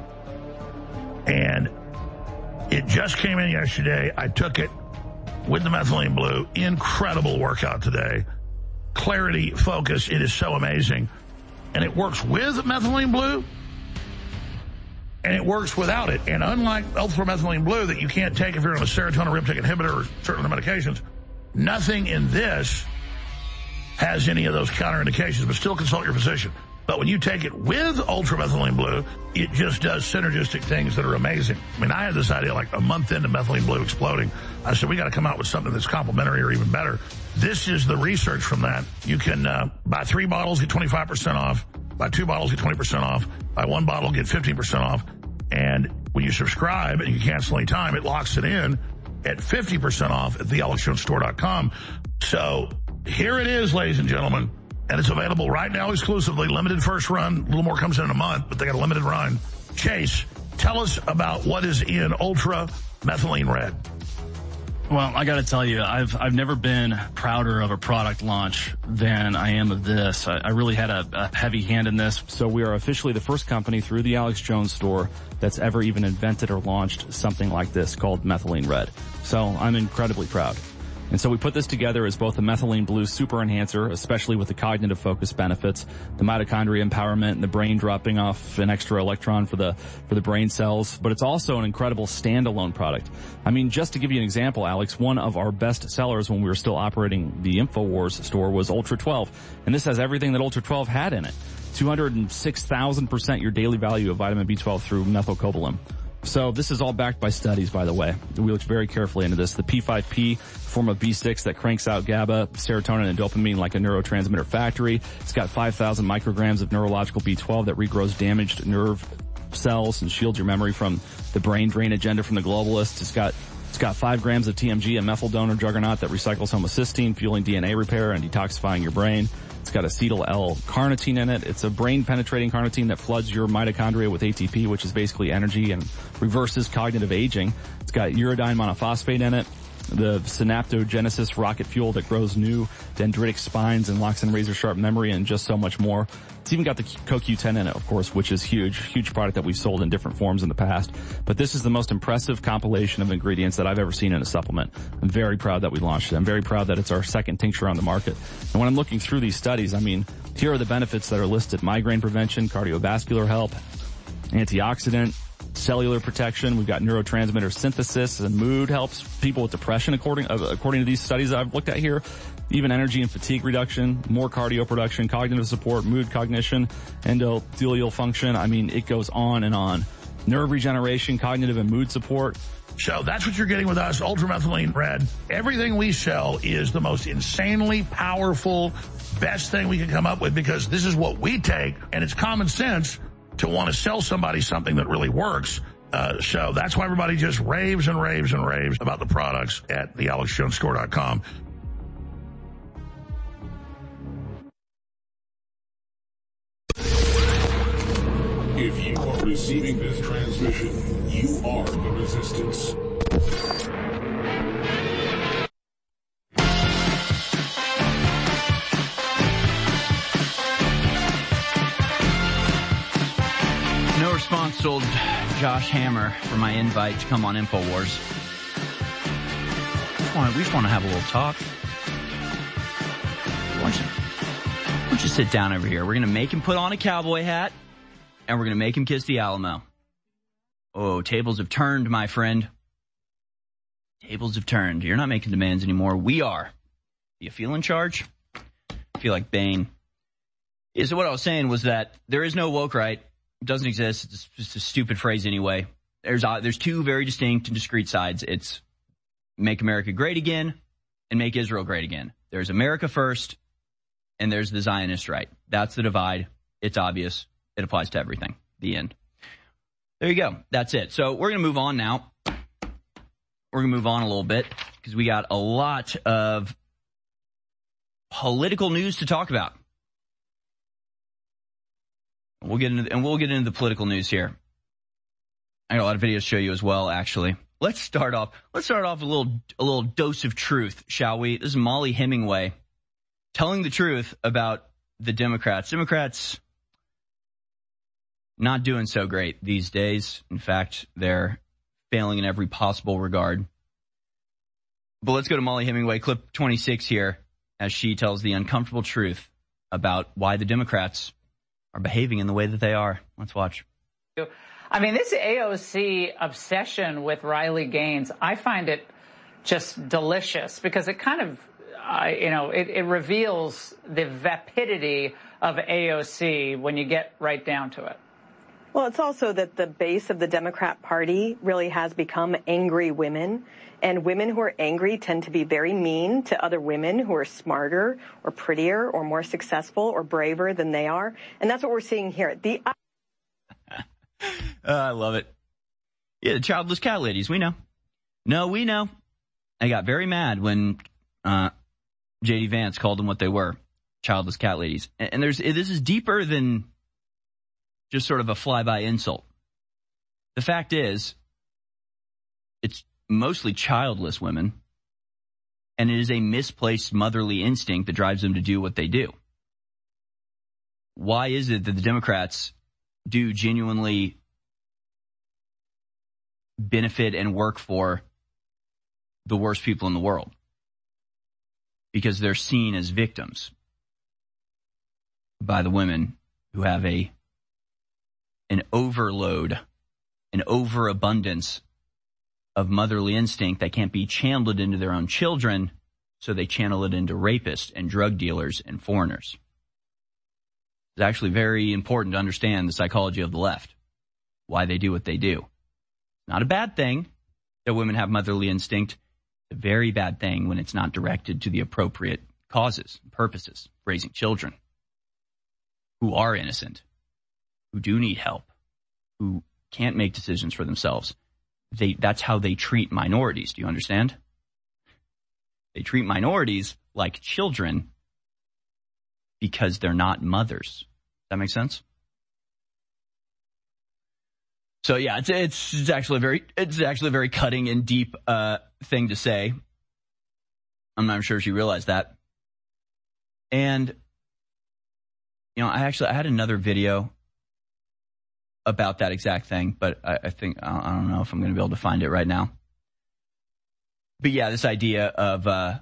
And it just came in yesterday. I took it with the Methylene Blue. Incredible workout today. Clarity, focus, it is so amazing. And it works with Methylene Blue, and it works without it. And unlike Ultra Methylene Blue that you can't take if you're on a serotonin reuptake inhibitor or certain other medications, nothing in this has any of those counterindications, but still consult your physician. But when you take it with Ultra Methylene Blue, it just does synergistic things that are amazing. I mean, I had this idea like a month into Methylene Blue exploding. I said, we got to come out with something that's complementary or even better. This is the research from that. You can uh, buy three bottles, get twenty-five percent off. Buy two bottles, get twenty percent off. Buy one bottle, get fifteen percent off. And when you subscribe and you cancel any time, it locks it in at fifty percent off at the alex jones store dot com. So here it is, ladies and gentlemen. And it's available right now exclusively. Limited first run. A little more comes in in a month, but they got a limited run. Chase, tell us about what is in Ultra Methylene Red. Well, I got to tell you, I've I've never been prouder of a product launch than I am of this. I, I really had a, a heavy hand in this. So we are officially the first company through the Alex Jones store that's ever even invented or launched something like this called Methylene Red. So I'm incredibly proud. And so we put this together as both a Methylene Blue super enhancer, especially with the cognitive focus benefits, the mitochondria empowerment, and the brain dropping off an extra electron for the for the brain cells. But it's also an incredible standalone product. I mean, just to give you an example, Alex, one of our best sellers when we were still operating the InfoWars store was Ultra twelve. And this has everything that Ultra twelve had in it. two hundred six thousand percent your daily value of vitamin B twelve through methylcobalamin. So this is all backed by studies, by the way. We looked very carefully into this. The P five P, form of B six that cranks out GABA, serotonin, and dopamine like a neurotransmitter factory. It's got five thousand micrograms of neurological B twelve that regrows damaged nerve cells and shields your memory from the brain drain agenda from the globalists. It's got It's got five grams of T M G, a methyl donor juggernaut that recycles homocysteine, fueling D N A repair and detoxifying your brain. It's got acetyl L-carnitine in it. It's a brain-penetrating carnitine that floods your mitochondria with A T P, which is basically energy, and reverses cognitive aging. It's got uridine monophosphate in it, the synaptogenesis rocket fuel that grows new dendritic spines and locks in razor-sharp memory, and just so much more. It's even got the C O Q ten in it, of course, which is huge, huge product that we've sold in different forms in the past. But this is the most impressive compilation of ingredients that I've ever seen in a supplement. I'm very proud that we launched it. I'm very proud that it's our second tincture on the market. And when I'm looking through these studies, I mean, here are the benefits that are listed: migraine prevention, cardiovascular health, antioxidant, cellular protection. We've got neurotransmitter synthesis, and mood helps people with depression according uh, according to these studies that I've looked at here. Even energy and fatigue reduction, more cardio production, cognitive support, mood cognition, endothelial function. I mean, it goes on and on. Nerve regeneration, cognitive and mood support. So that's what you're getting with us, Ultra Methylene Red. Everything we sell is the most insanely powerful, best thing we can come up with, because this is what we take, and it's common sense to want to sell somebody something that really works. Uh, so that's why everybody just raves and raves and raves about the products at the alex jones store dot com. If you are receiving this transmission, you are the resistance. No response to old Josh Hammer for my invite to come on InfoWars. We just want to, we just want to have a little talk. Why don't you, why don't you sit down over here? We're going to make him put on a cowboy hat, and we're going to make him kiss the Alamo. Oh, tables have turned, my friend. Tables have turned. You're not making demands anymore. We are. Do you feel in charge? I feel like Bane. Yeah, so what I was saying was that there is no woke right. It doesn't exist. It's just a stupid phrase anyway. There's uh, there's two very distinct and discrete sides. It's make America great again and make Israel great again. There's America first, and there's the Zionist right. That's the divide. It's obvious. It applies to everything. The end. There you go. That's it. So we're going to move on now. We're going to move on a little bit because we got a lot of political news to talk about. We'll get into, and we'll get into the political news here. I got a lot of videos to show you as well, actually. Let's start off. Let's start off with a little, a little dose of truth, shall we? This is Molly Hemingway telling the truth about the Democrats. Democrats not doing so great these days. In fact, they're failing in every possible regard. But let's go to Molly Hemingway, clip twenty-six here, as she tells the uncomfortable truth about why the Democrats are behaving in the way that they are. Let's watch. I mean, this A O C obsession with Riley Gaines, I find it just delicious because it kind of, uh, you know, it, it reveals the vapidity of A O C when you get right down to it. Well, it's also that the base of the Democrat Party really has become angry women. And women who are angry tend to be very mean to other women who are smarter or prettier or more successful or braver than they are. And that's what we're seeing here. The uh, I love it. Yeah, the childless cat ladies, we know. No, we know. I got very mad when uh, J D Vance called them what they were, childless cat ladies. And, and there's this is deeper than just sort of a flyby insult. The fact is, it's mostly childless women, and it is a misplaced motherly instinct that drives them to do what they do. Why is it that the Democrats do genuinely benefit and work for the worst people in the world? Because they're seen as victims by the women who have a an overload, an overabundance of motherly instinct that can't be channeled into their own children, so they channel it into rapists and drug dealers and foreigners. It's actually very important to understand the psychology of the left, why they do what they do. Not a bad thing that women have motherly instinct. It's a very bad thing when it's not directed to the appropriate causes and purposes, raising children who are innocent, who do need help, who can't make decisions for themselves. They, that's how they treat minorities. Do you understand? They treat minorities like children because they're not mothers. Does that make sense? So yeah, it's, it's, it's actually a very, it's actually a very cutting and deep, uh, thing to say. I'm not sure she realized that. And, you know, I actually, I had another video about that exact thing, but I, I think, I don't know if I'm going to be able to find it right now. But yeah, this idea of, uh,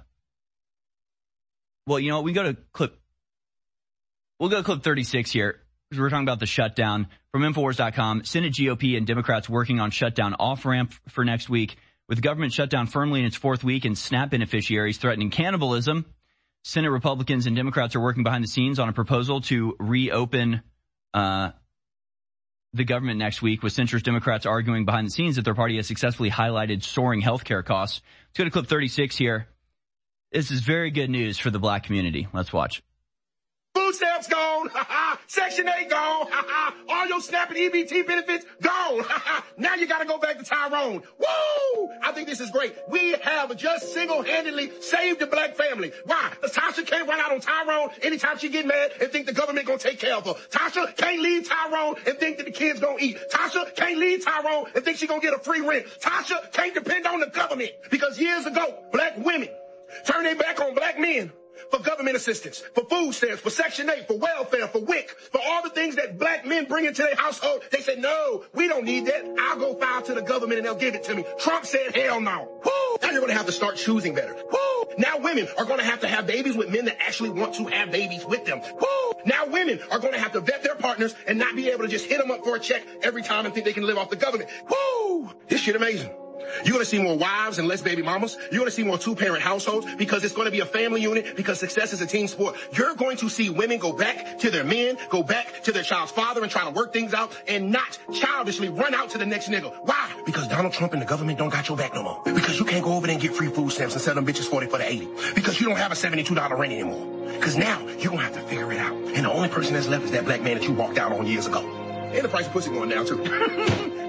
well, you know, we go to clip, we'll go to clip thirty-six here, because we're talking about the shutdown from Infowars dot com. Senate G O P and Democrats working on shutdown off-ramp for next week. With the government shutdown firmly in its fourth week and SNAP beneficiaries threatening cannibalism, Senate Republicans and Democrats are working behind the scenes on a proposal to reopen, uh, the government next week, with centrist Democrats arguing behind the scenes that their party has successfully highlighted soaring healthcare costs. Let's go to clip thirty-six here. This is very good news for the black community. Let's watch. Food stamps gone. Section eight gone. All your SNAP and E B T benefits gone. Now you got to go back to Tyrone. Woo! I think this is great. We have just single-handedly saved the black family. Why? Because Tasha can't run out on Tyrone anytime she get mad and think the government going to take care of her. Tasha can't leave Tyrone and think that the kids going to eat. Tasha can't leave Tyrone and think she going to get a free rent. Tasha can't depend on the government because years ago, black women turned their back on black men for government assistance, for food stamps, for Section eight, for welfare, for W I C, for all the things that black men bring into their household. They said, no, we don't need that. I'll go file to the government and they'll give it to me. Trump said, hell no. Woo! Now you're going to have to start choosing better. Woo! Now women are going to have to have babies with men that actually want to have babies with them. Woo! Now women are going to have to vet their partners and not be able to just hit them up for a check every time and think they can live off the government. Woo! This shit amazing. You're going to see more wives and less baby mamas. You're going to see more two-parent households because it's going to be a family unit, because success is a team sport. You're going to see women go back to their men, go back to their child's father and try to work things out and not childishly run out to the next nigga. Why? Because Donald Trump and the government don't got your back no more. Because you can't go over there and get free food stamps and sell them bitches forty for the eighty. Because you don't have a seventy-two dollars rent anymore. Because now you're going to have to figure it out. And the only person that's left is that black man that you walked out on years ago. And the price of pussy going down too.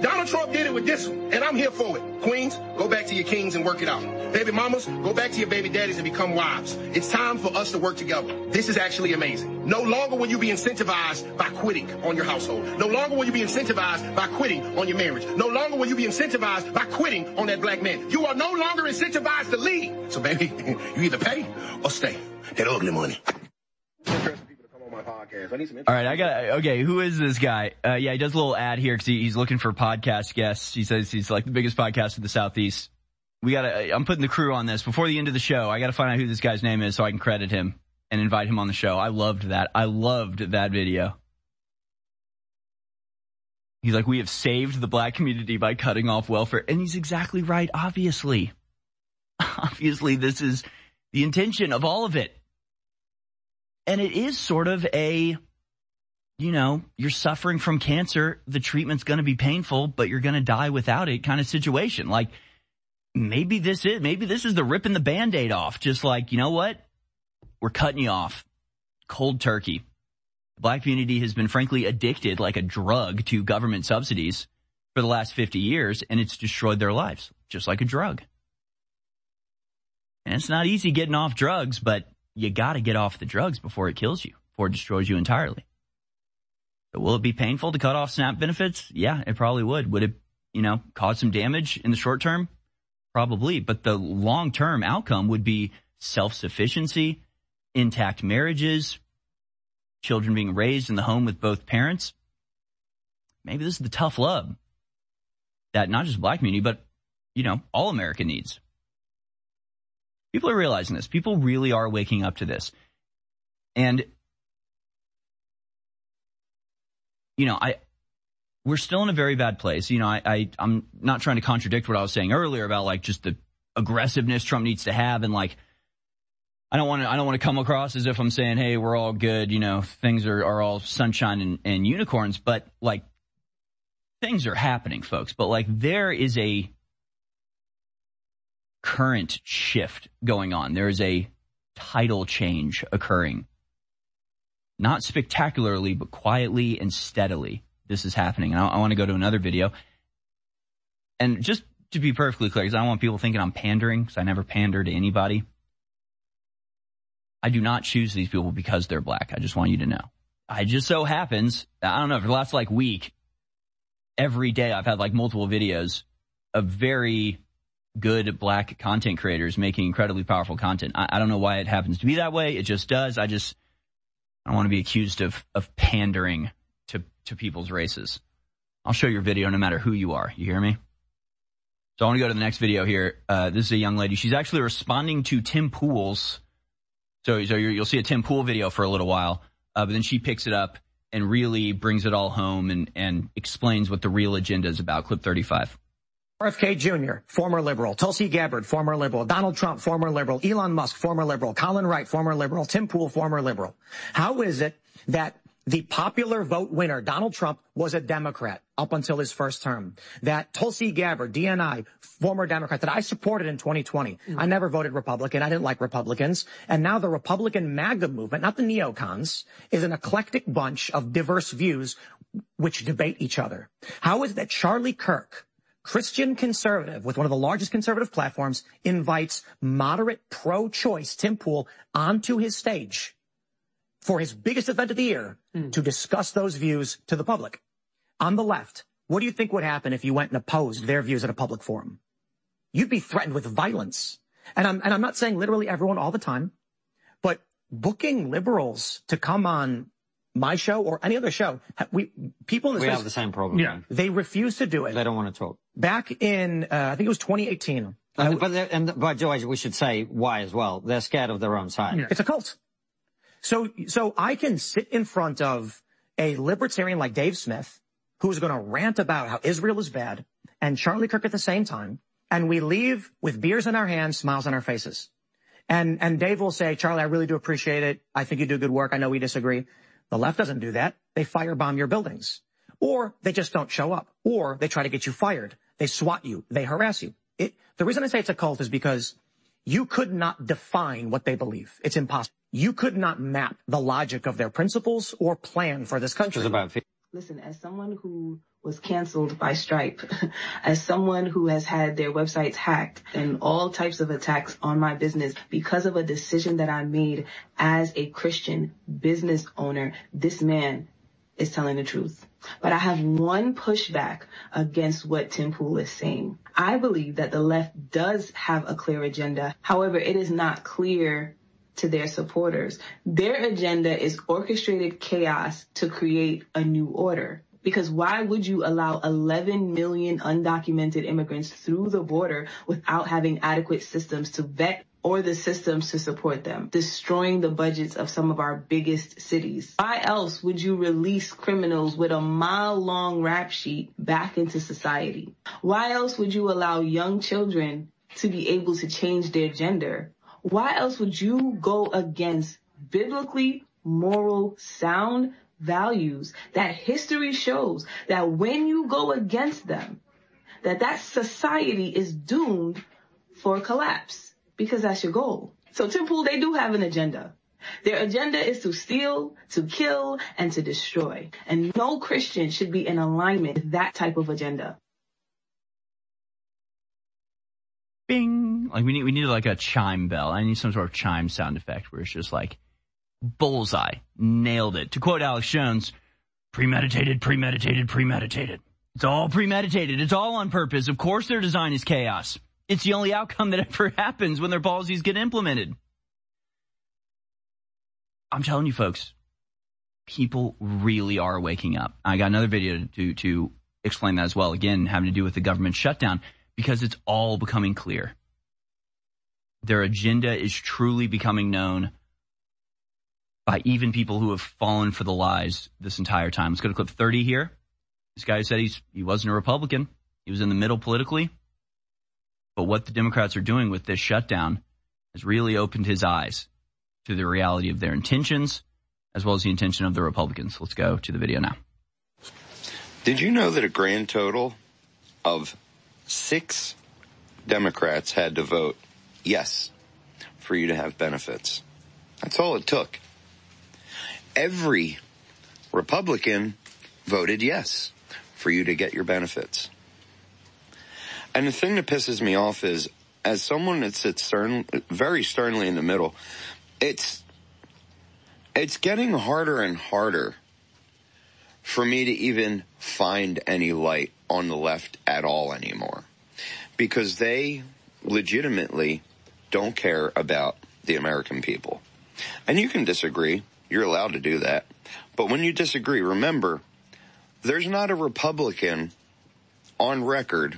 Donald Trump did it with this one, and I'm here for it. Queens, go back to your kings and work it out. Baby mamas, go back to your baby daddies and become wives. It's time for us to work together. This is actually amazing. No longer will you be incentivized by quitting on your household. No longer will you be incentivized by quitting on your marriage. No longer will you be incentivized by quitting on that black man. You are no longer incentivized to lead. So baby, you either pay or stay. That ugly money. All right, I got okay. Who is this guy? Uh, yeah, he does a little ad here because he, he's looking for podcast guests. He says he's like the biggest podcast in the Southeast. We got to, I'm putting the crew on this before the end of the show. I got to find out who this guy's name is so I can credit him and invite him on the show. I loved that. I loved that video. He's like, we have saved the black community by cutting off welfare. And he's exactly right. Obviously, obviously this is the intention of all of it. And it is sort of a, you know, you're suffering from cancer. The treatment's going to be painful, but you're going to die without it kind of situation. Like, maybe this is, maybe this is the ripping the Band-Aid off. Just like, you know what? We're cutting you off. Cold turkey. The black community has been frankly addicted like a drug to government subsidies for the last fifty years, and it's destroyed their lives, just like a drug. And it's not easy getting off drugs, but you got to get off the drugs before it kills you, before it destroys you entirely. So will it be painful to cut off SNAP benefits? Yeah, it probably would. Would it, you know, cause some damage in the short term? Probably. But the long-term outcome would be self-sufficiency, intact marriages, children being raised in the home with both parents. Maybe this is the tough love that not just black community, but, you know, all America needs. People are realizing this. People really are waking up to this. And, you know, I, we're still in a very bad place. You know, I, I, I'm not trying to contradict what I was saying earlier about like just the aggressiveness Trump needs to have. And like, I don't want to, I don't want to come across as if I'm saying, hey, we're all good. You know, things are, are all sunshine and, and unicorns, but like things are happening, folks. But like there is a current shift going on. There is a tidal change occurring. Not spectacularly, but quietly and steadily. This is happening. And I, I want to go to another video. And just to be perfectly clear, because I don't want people thinking I'm pandering, because I never pander to anybody. I do not choose these people because they're black. I just want you to know. I just so happens, I don't know, for the last like week, every day I've had like multiple videos of very good black content creators making incredibly powerful content. I, I don't know why it happens to be that way. It just does. I just, I don't want to be accused of, of pandering to, to people's races. I'll show your video no matter who you are. You hear me? So I want to go to the next video here. Uh, this is a young lady. She's actually responding to Tim Pool's. So, so you'll see a Tim Pool video for a little while, uh, but then she picks it up and really brings it all home and, and explains what the real agenda is about. Clip thirty-five. R F K Junior, former liberal. Tulsi Gabbard, former liberal. Donald Trump, former liberal. Elon Musk, former liberal. Colin Wright, former liberal. Tim Pool, former liberal. How is it that the popular vote winner, Donald Trump, was a Democrat up until his first term? That Tulsi Gabbard, D N I, former Democrat, that I supported in twenty twenty. Mm. I never voted Republican. I didn't like Republicans. And now the Republican MAGA movement, not the neocons, is an eclectic bunch of diverse views which debate each other. How is it that Charlie Kirk, Christian conservative with one of the largest conservative platforms, invites moderate pro-choice Tim Pool onto his stage for his biggest event of the year mm. to discuss those views to the public? On the left, what do you think would happen if you went and opposed their views at a public forum? You'd be threatened with violence. And I'm, and I'm not saying literally everyone all the time, but booking liberals to come on my show or any other show, we people in this we space, have the same problem. Yeah, they refuse to do it. They don't want to talk. Back in, uh, I think it was twenty eighteen. And, but and by George, we should say why as well. They're scared of their own side. Yeah. It's a cult. So, so I can sit in front of a libertarian like Dave Smith, who's going to rant about how Israel is bad, and Charlie Kirk at the same time, and we leave with beers in our hands, smiles on our faces. And, and Dave will say, Charlie, I really do appreciate it. I think you do good work. I know we disagree. The left doesn't do that. They firebomb your buildings. Or they just don't show up. Or they try to get you fired. They swat you. They harass you. It, the reason I say it's a cult is because you could not define what they believe. It's impossible. You could not map the logic of their principles or plan for this country. It's about Listen, as someone who was canceled by Stripe. As someone who has had their websites hacked and all types of attacks on my business because of a decision that I made as a Christian business owner, this man is telling the truth. But I have one pushback against what Tim Pool is saying. I believe that the left does have a clear agenda. However, it is not clear to their supporters. Their agenda is orchestrated chaos to create a new order. Because why would you allow eleven million undocumented immigrants through the border without having adequate systems to vet or the systems to support them, destroying the budgets of some of our biggest cities? Why else would you release criminals with a mile-long rap sheet back into society? Why else would you allow young children to be able to change their gender? Why else would you go against biblically moral sound values that history shows that when you go against them, that that society is doomed for collapse, because that's your goal? So Tim Pool, they do have an agenda. Their agenda is to steal, to kill, and to destroy. And no Christian should be in alignment with that type of agenda. Bing. Like we need, we need like a chime bell. I need some sort of chime sound effect where it's just like, bullseye. Nailed it. To quote Alex Jones, premeditated, premeditated, premeditated. It's all premeditated. It's all on purpose. Of course their design is chaos. It's the only outcome that ever happens when their policies get implemented. I'm telling you, folks, people really are waking up. I got another video to, to explain that as well. Again, having to do with the government shutdown, because it's all becoming clear. Their agenda is truly becoming known by even people who have fallen for the lies this entire time. Let's go to clip thirty here. This guy said he's, he wasn't a Republican. He was in the middle politically. But what the Democrats are doing with this shutdown has really opened his eyes to the reality of their intentions, as well as the intention of the Republicans. Let's go to the video now. Did you know that a grand total of six Democrats had to vote yes for you to have benefits? That's all it took. Every Republican voted yes for you to get your benefits. And the thing that pisses me off is, as someone that sits stern, very sternly in the middle, it's it's getting harder and harder for me to even find any light on the left at all anymore, because they legitimately don't care about the American people. And you can disagree. You're allowed to do that. But when you disagree, remember, there's not a Republican on record,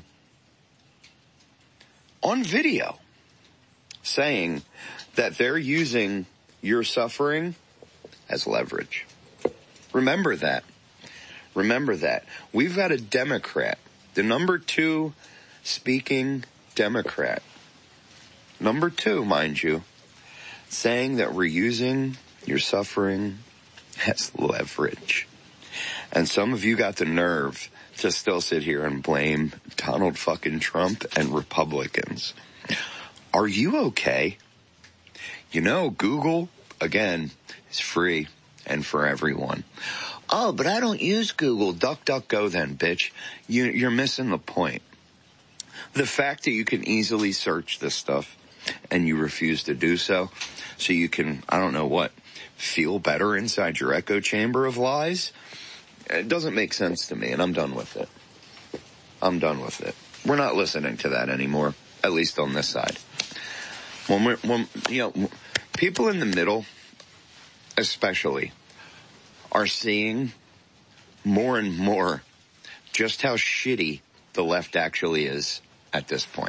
on video, saying that they're using your suffering as leverage. Remember that. Remember that. We've got a Democrat, the number two speaking Democrat, number two, mind you, saying that we're using your suffering as leverage. And some of you got the nerve to still sit here and blame Donald fucking Trump and Republicans. Are you okay? You know, Google, again, is free and for everyone. Oh, but I don't use Google. Duck, duck, go then, bitch. You, you're missing the point. The fact that you can easily search this stuff and you refuse to do so, so you can, I don't know what, feel better inside your echo chamber of lies, it doesn't make sense to me, and I'm done with it. I'm done with it. We're not listening to that anymore, at least on this side. When we're, when, you know, people in the middle, especially, are seeing more and more just how shitty the left actually is at this point.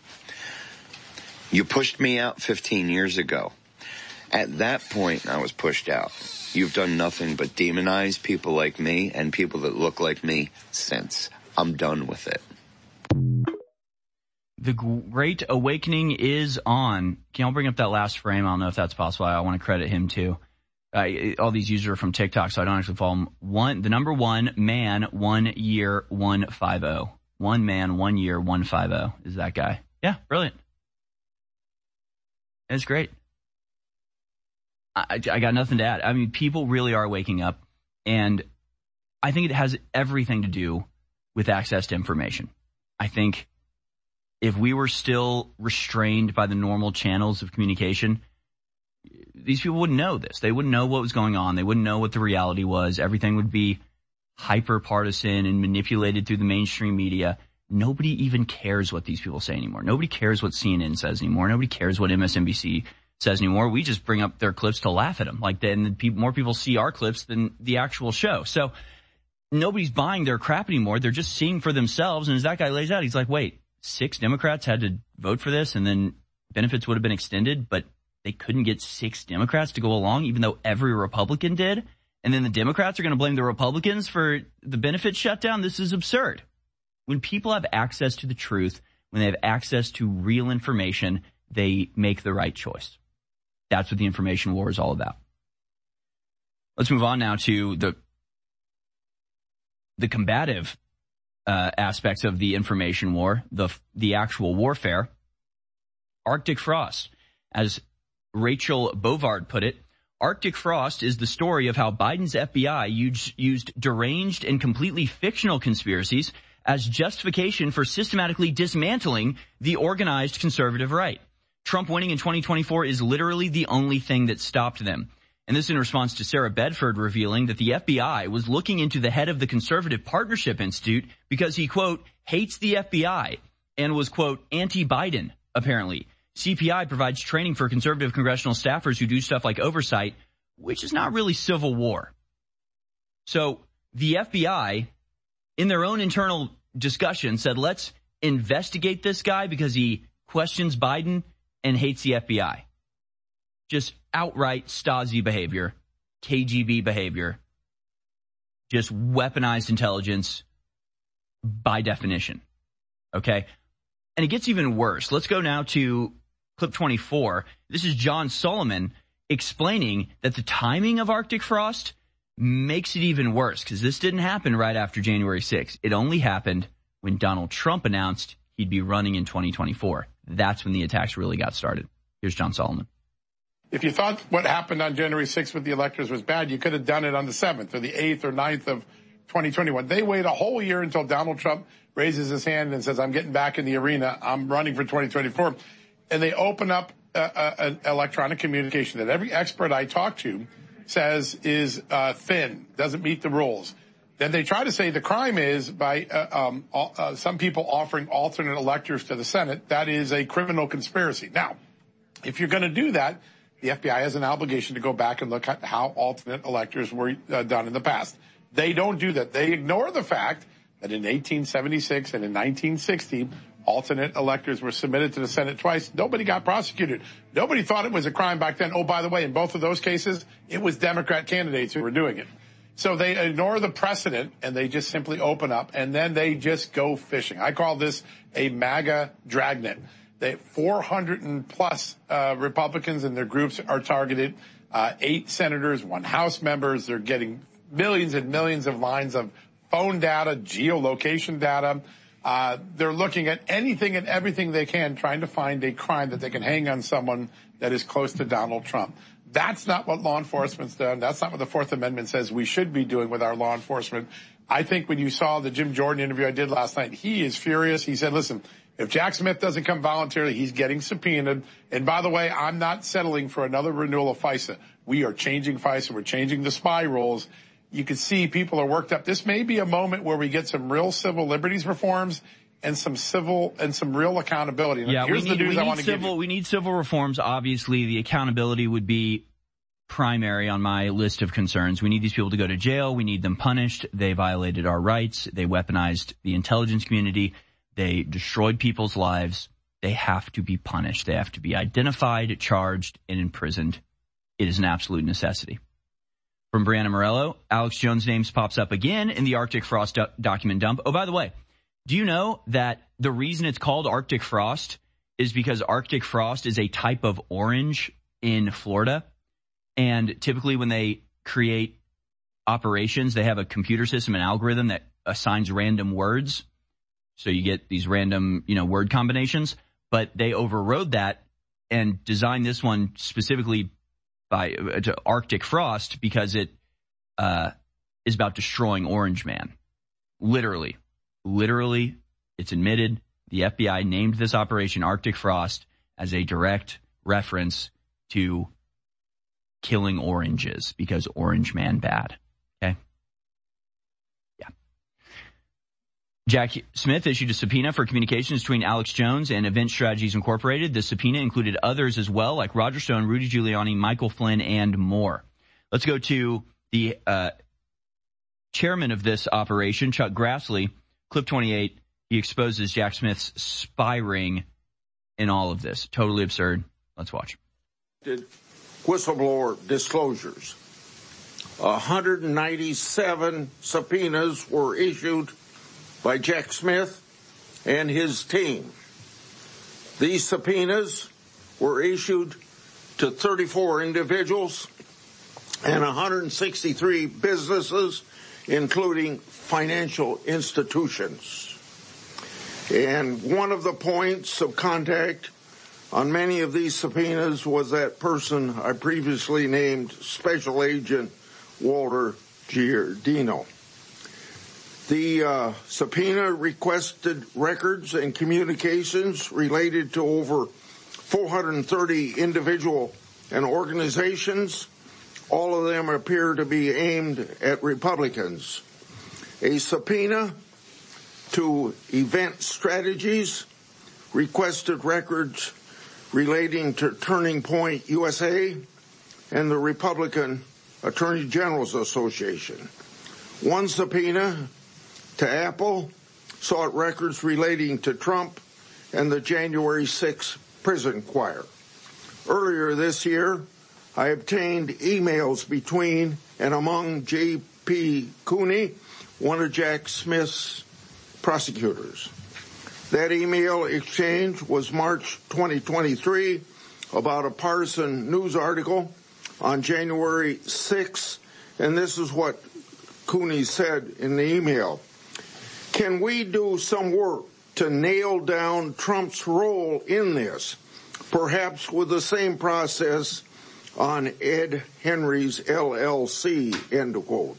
You pushed me out fifteen years ago. At that point, I was pushed out. You've done nothing but demonize people like me and people that look like me since. I'm done with it. The Great Awakening is on. Can y'all bring up that last frame? I don't know if that's possible. I want to credit him too. Uh, all these users are from TikTok, so I don't actually follow them. One, the number one man, one year, one five oh. One man, one year, one five oh is that guy. Yeah, brilliant. It's great. I, I got nothing to add. I mean, people really are waking up, and I think it has everything to do with access to information. I think if we were still restrained by the normal channels of communication, these people wouldn't know this. They wouldn't know what was going on. They wouldn't know what the reality was. Everything would be hyper partisan and manipulated through the mainstream media. Nobody even cares what these people say anymore. Nobody cares what C N N says anymore. Nobody cares what M S N B C says anymore. We just bring up their clips to laugh at them. Like then people, more people see our clips than the actual show. So nobody's buying their crap anymore. They're just seeing for themselves. And as that guy lays out, he's like, wait, six Democrats had to vote for this and then benefits would have been extended, but they couldn't get six Democrats to go along, even though every Republican did. And then the Democrats are going to blame the Republicans for the benefit shutdown. This is absurd. When people have access to the truth, when they have access to real information, they make the right choice. That's what the information war is all about. Let's move on now to the the combative uh, aspects of the information war, the the actual warfare. Arctic frost. As Rachel Bovard put it, Arctic frost is the story of how Biden's F B I used, used deranged and completely fictional conspiracies as justification for systematically dismantling the organized conservative right. Trump winning in twenty twenty-four is literally the only thing that stopped them. And this in response to Sarah Bedford revealing that the F B I was looking into the head of the Conservative Partnership Institute because he, quote, hates the F B I and was, quote, anti-Biden, apparently. C P I provides training for conservative congressional staffers who do stuff like oversight, which is not really civil war. So the F B I, in their own internal discussion, said, let's investigate this guy because he questions Biden and hates the F B I. Just outright Stasi behavior, K G B behavior, just weaponized intelligence by definition. Okay? And it gets even worse. Let's go now to clip twenty-four. This is John Solomon explaining that the timing of Arctic frost makes it even worse because this didn't happen right after January sixth. It only happened when Donald Trump announced he'd be running in twenty twenty-four. That's when the attacks really got started. Here's John Solomon. If you thought what happened on January sixth with the electors was bad, you could have done it on the seventh or the eighth or ninth of twenty twenty-one. They wait a whole year until Donald Trump raises his hand and says, I'm getting back in the arena. I'm running for twenty twenty-four. And they open up uh, uh, an electronic communication that every expert I talk to says is uh, thin, doesn't meet the rules. Then they try to say the crime is by uh, um, uh, some people offering alternate electors to the Senate. That is a criminal conspiracy. Now, if you're going to do that, the F B I has an obligation to go back and look at how alternate electors were uh, done in the past. They don't do that. They ignore the fact that in eighteen seventy-six and in nineteen sixty, alternate electors were submitted to the Senate twice. Nobody got prosecuted. Nobody thought it was a crime back then. Oh, by the way, in both of those cases, it was Democrat candidates who were doing it. So they ignore the precedent and they just simply open up and then they just go fishing. I call this a MAGA dragnet. They, four hundred plus uh, Republicans and their groups are targeted, uh, eight senators, one House members. They're getting millions and millions of lines of phone data, geolocation data. Uh, they're looking at anything and everything they can, trying to find a crime that they can hang on someone that is close to Donald Trump. That's not what law enforcement's done. That's not what the Fourth Amendment says we should be doing with our law enforcement. I think when you saw the Jim Jordan interview I did last night, he is furious. He said, listen, if Jack Smith doesn't come voluntarily, he's getting subpoenaed. And by the way, I'm not settling for another renewal of FISA. We are changing FISA. We're changing the spy rules. You can see people are worked up. This may be a moment where we get some real civil liberties reforms and some civil and some real accountability. Yeah, here's we need, the news we I need want to civil, give you. We need civil reforms. Obviously, the accountability would be primary on my list of concerns. We need these people to go to jail. We need them punished. They violated our rights. They weaponized the intelligence community. They destroyed people's lives. They have to be punished. They have to be identified, charged, and imprisoned. It is an absolute necessity. From Brianna Morello, Alex Jones' name pops up again in the Arctic frost do- document dump. Oh, by the way, do you know that the reason it's called Arctic frost is because Arctic frost is a type of orange in Florida? And typically when they create operations, they have a computer system, an algorithm that assigns random words. So you get these random, you know, word combinations. But they overrode that and designed this one specifically by uh, to Arctic frost because it uh, is about destroying Orange Man, literally. literally, it's admitted, the F B I named this operation Arctic Frost as a direct reference to killing oranges because Orange Man bad. Okay? Yeah. Jack Smith issued a subpoena for communications between Alex Jones and Event Strategies Incorporated. The subpoena included others as well, like Roger Stone, Rudy Giuliani, Michael Flynn, and more. Let's go to the uh, chairman of this operation, Chuck Grassley. Clip twenty-eight, he exposes Jack Smith's spy ring in all of this. Totally absurd. Let's watch. Whistleblower disclosures. one hundred ninety-seven subpoenas were issued by Jack Smith and his team. These subpoenas were issued to thirty-four individuals and one hundred sixty-three businesses, including financial institutions. And one of the points of contact on many of these subpoenas was that person I previously named, Special Agent Walter Giardino. The uh, subpoena requested records and communications related to over four hundred thirty individual and organizations. All of them appear to be aimed at Republicans. A subpoena to Event Strategies requested records relating to Turning Point U S A and the Republican Attorney General's Association. One subpoena to Apple sought records relating to Trump and the January sixth prison choir. Earlier this year, I obtained emails between and among J P Cooney, one of Jack Smith's prosecutors. That email exchange was March twenty twenty-three about a partisan news article on January sixth, and this is what Cooney said in the email. Can we do some work to nail down Trump's role in this, perhaps with the same process on Ed Henry's L L C, end quote.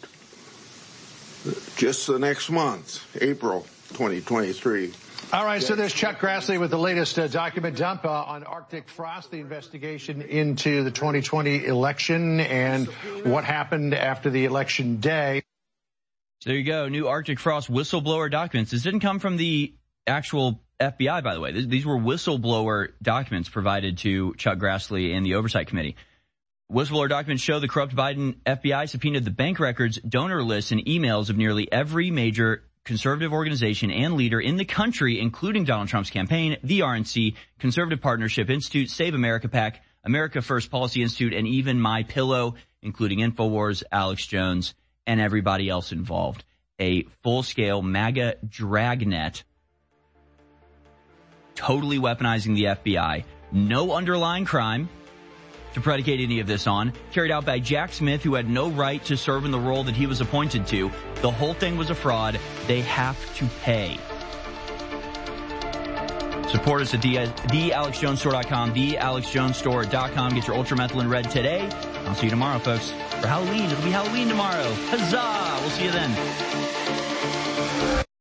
Just the next month, April twenty twenty-three. All right, so there's Chuck Grassley with the latest uh, document dump uh, on Arctic Frost, the investigation into the twenty twenty election and what happened after the election day. So there you go, new Arctic Frost whistleblower documents. This didn't come from the actual F B I, by the way. These were whistleblower documents provided to Chuck Grassley and the Oversight Committee. Whistleblower documents show the corrupt Biden F B I subpoenaed the bank records, donor lists, and emails of nearly every major conservative organization and leader in the country, including Donald Trump's campaign, the R N C, Conservative Partnership Institute, Save America PAC, America First Policy Institute, and even MyPillow, including InfoWars, Alex Jones, and everybody else involved. A full-scale MAGA dragnet totally weaponizing the F B I. No underlying crime to predicate any of this on, carried out by Jack Smith, who had no right to serve in the role that he was appointed to. The whole thing was a fraud. They have to pay. Support us at the alex jones store dot com, the alex jones store dot com. Get your Ultramethylene Red today. I'll see you tomorrow, folks. For Halloween, it'll be Halloween tomorrow. Huzzah! We'll see you then.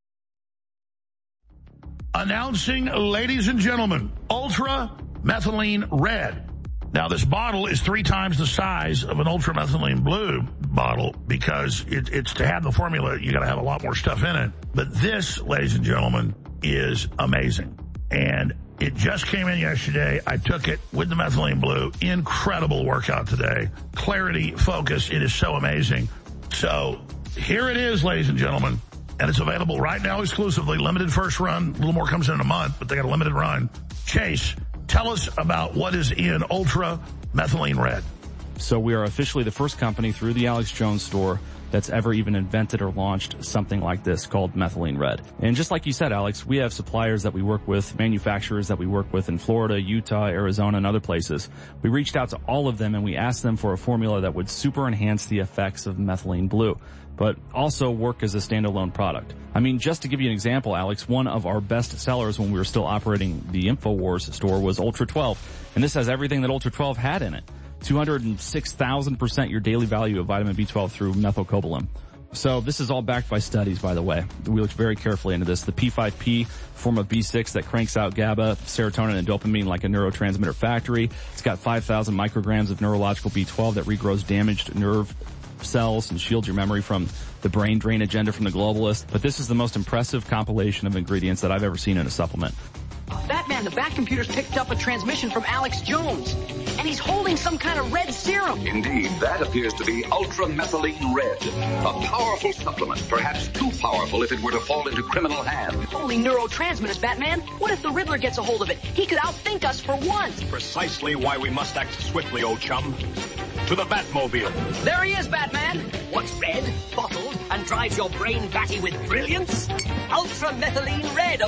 Announcing, ladies and gentlemen, Ultra Methylene Red. Now, this bottle is three times the size of an Ultra Methylene Blue bottle because it, it's to have the formula, you got to have a lot more stuff in it. But this, ladies and gentlemen, is amazing. And it just came in yesterday. I took it with the Methylene Blue. Incredible workout today. Clarity, focus. It is so amazing. So here it is, ladies and gentlemen. And it's available right now exclusively. Limited first run. A little more comes in, in a month, but they got a limited run. Chase, tell us about what is in Ultra Methylene Red. So we are officially the first company through the Alex Jones store that's ever even invented or launched something like this called Methylene Red. And just like you said, Alex, we have suppliers that we work with, manufacturers that we work with in Florida, Utah, Arizona, and other places. We reached out to all of them and we asked them for a formula that would super enhance the effects of methylene blue, but also work as a standalone product. I mean, just to give you an example, Alex, one of our best sellers when we were still operating the InfoWars store was Ultra twelve. And this has everything that Ultra twelve had in it. two hundred six thousand percent your daily value of vitamin B twelve through methylcobalamin. So this is all backed by studies, by the way. We looked very carefully into this. The P five P, form of B six that cranks out GABA, serotonin, and dopamine like a neurotransmitter factory. It's got five thousand micrograms of neurological B twelve that regrows damaged nerve cells and shields your memory from the brain drain agenda from the globalists. But this is the most impressive compilation of ingredients that I've ever seen in a supplement. Batman, the Batcomputer's picked up a transmission from Alex Jones, and he's holding some kind of red serum. Indeed, that appears to be ultramethylene red, a powerful supplement, perhaps too powerful if it were to fall into criminal hands. Holy neurotransmitters, Batman. What if the Riddler gets a hold of it? He could outthink us for once. Precisely why we must act swiftly, old chum. To the Batmobile. There he is, Batman. What's red, bottled, and drives your brain batty with brilliance? Ultramethylene red.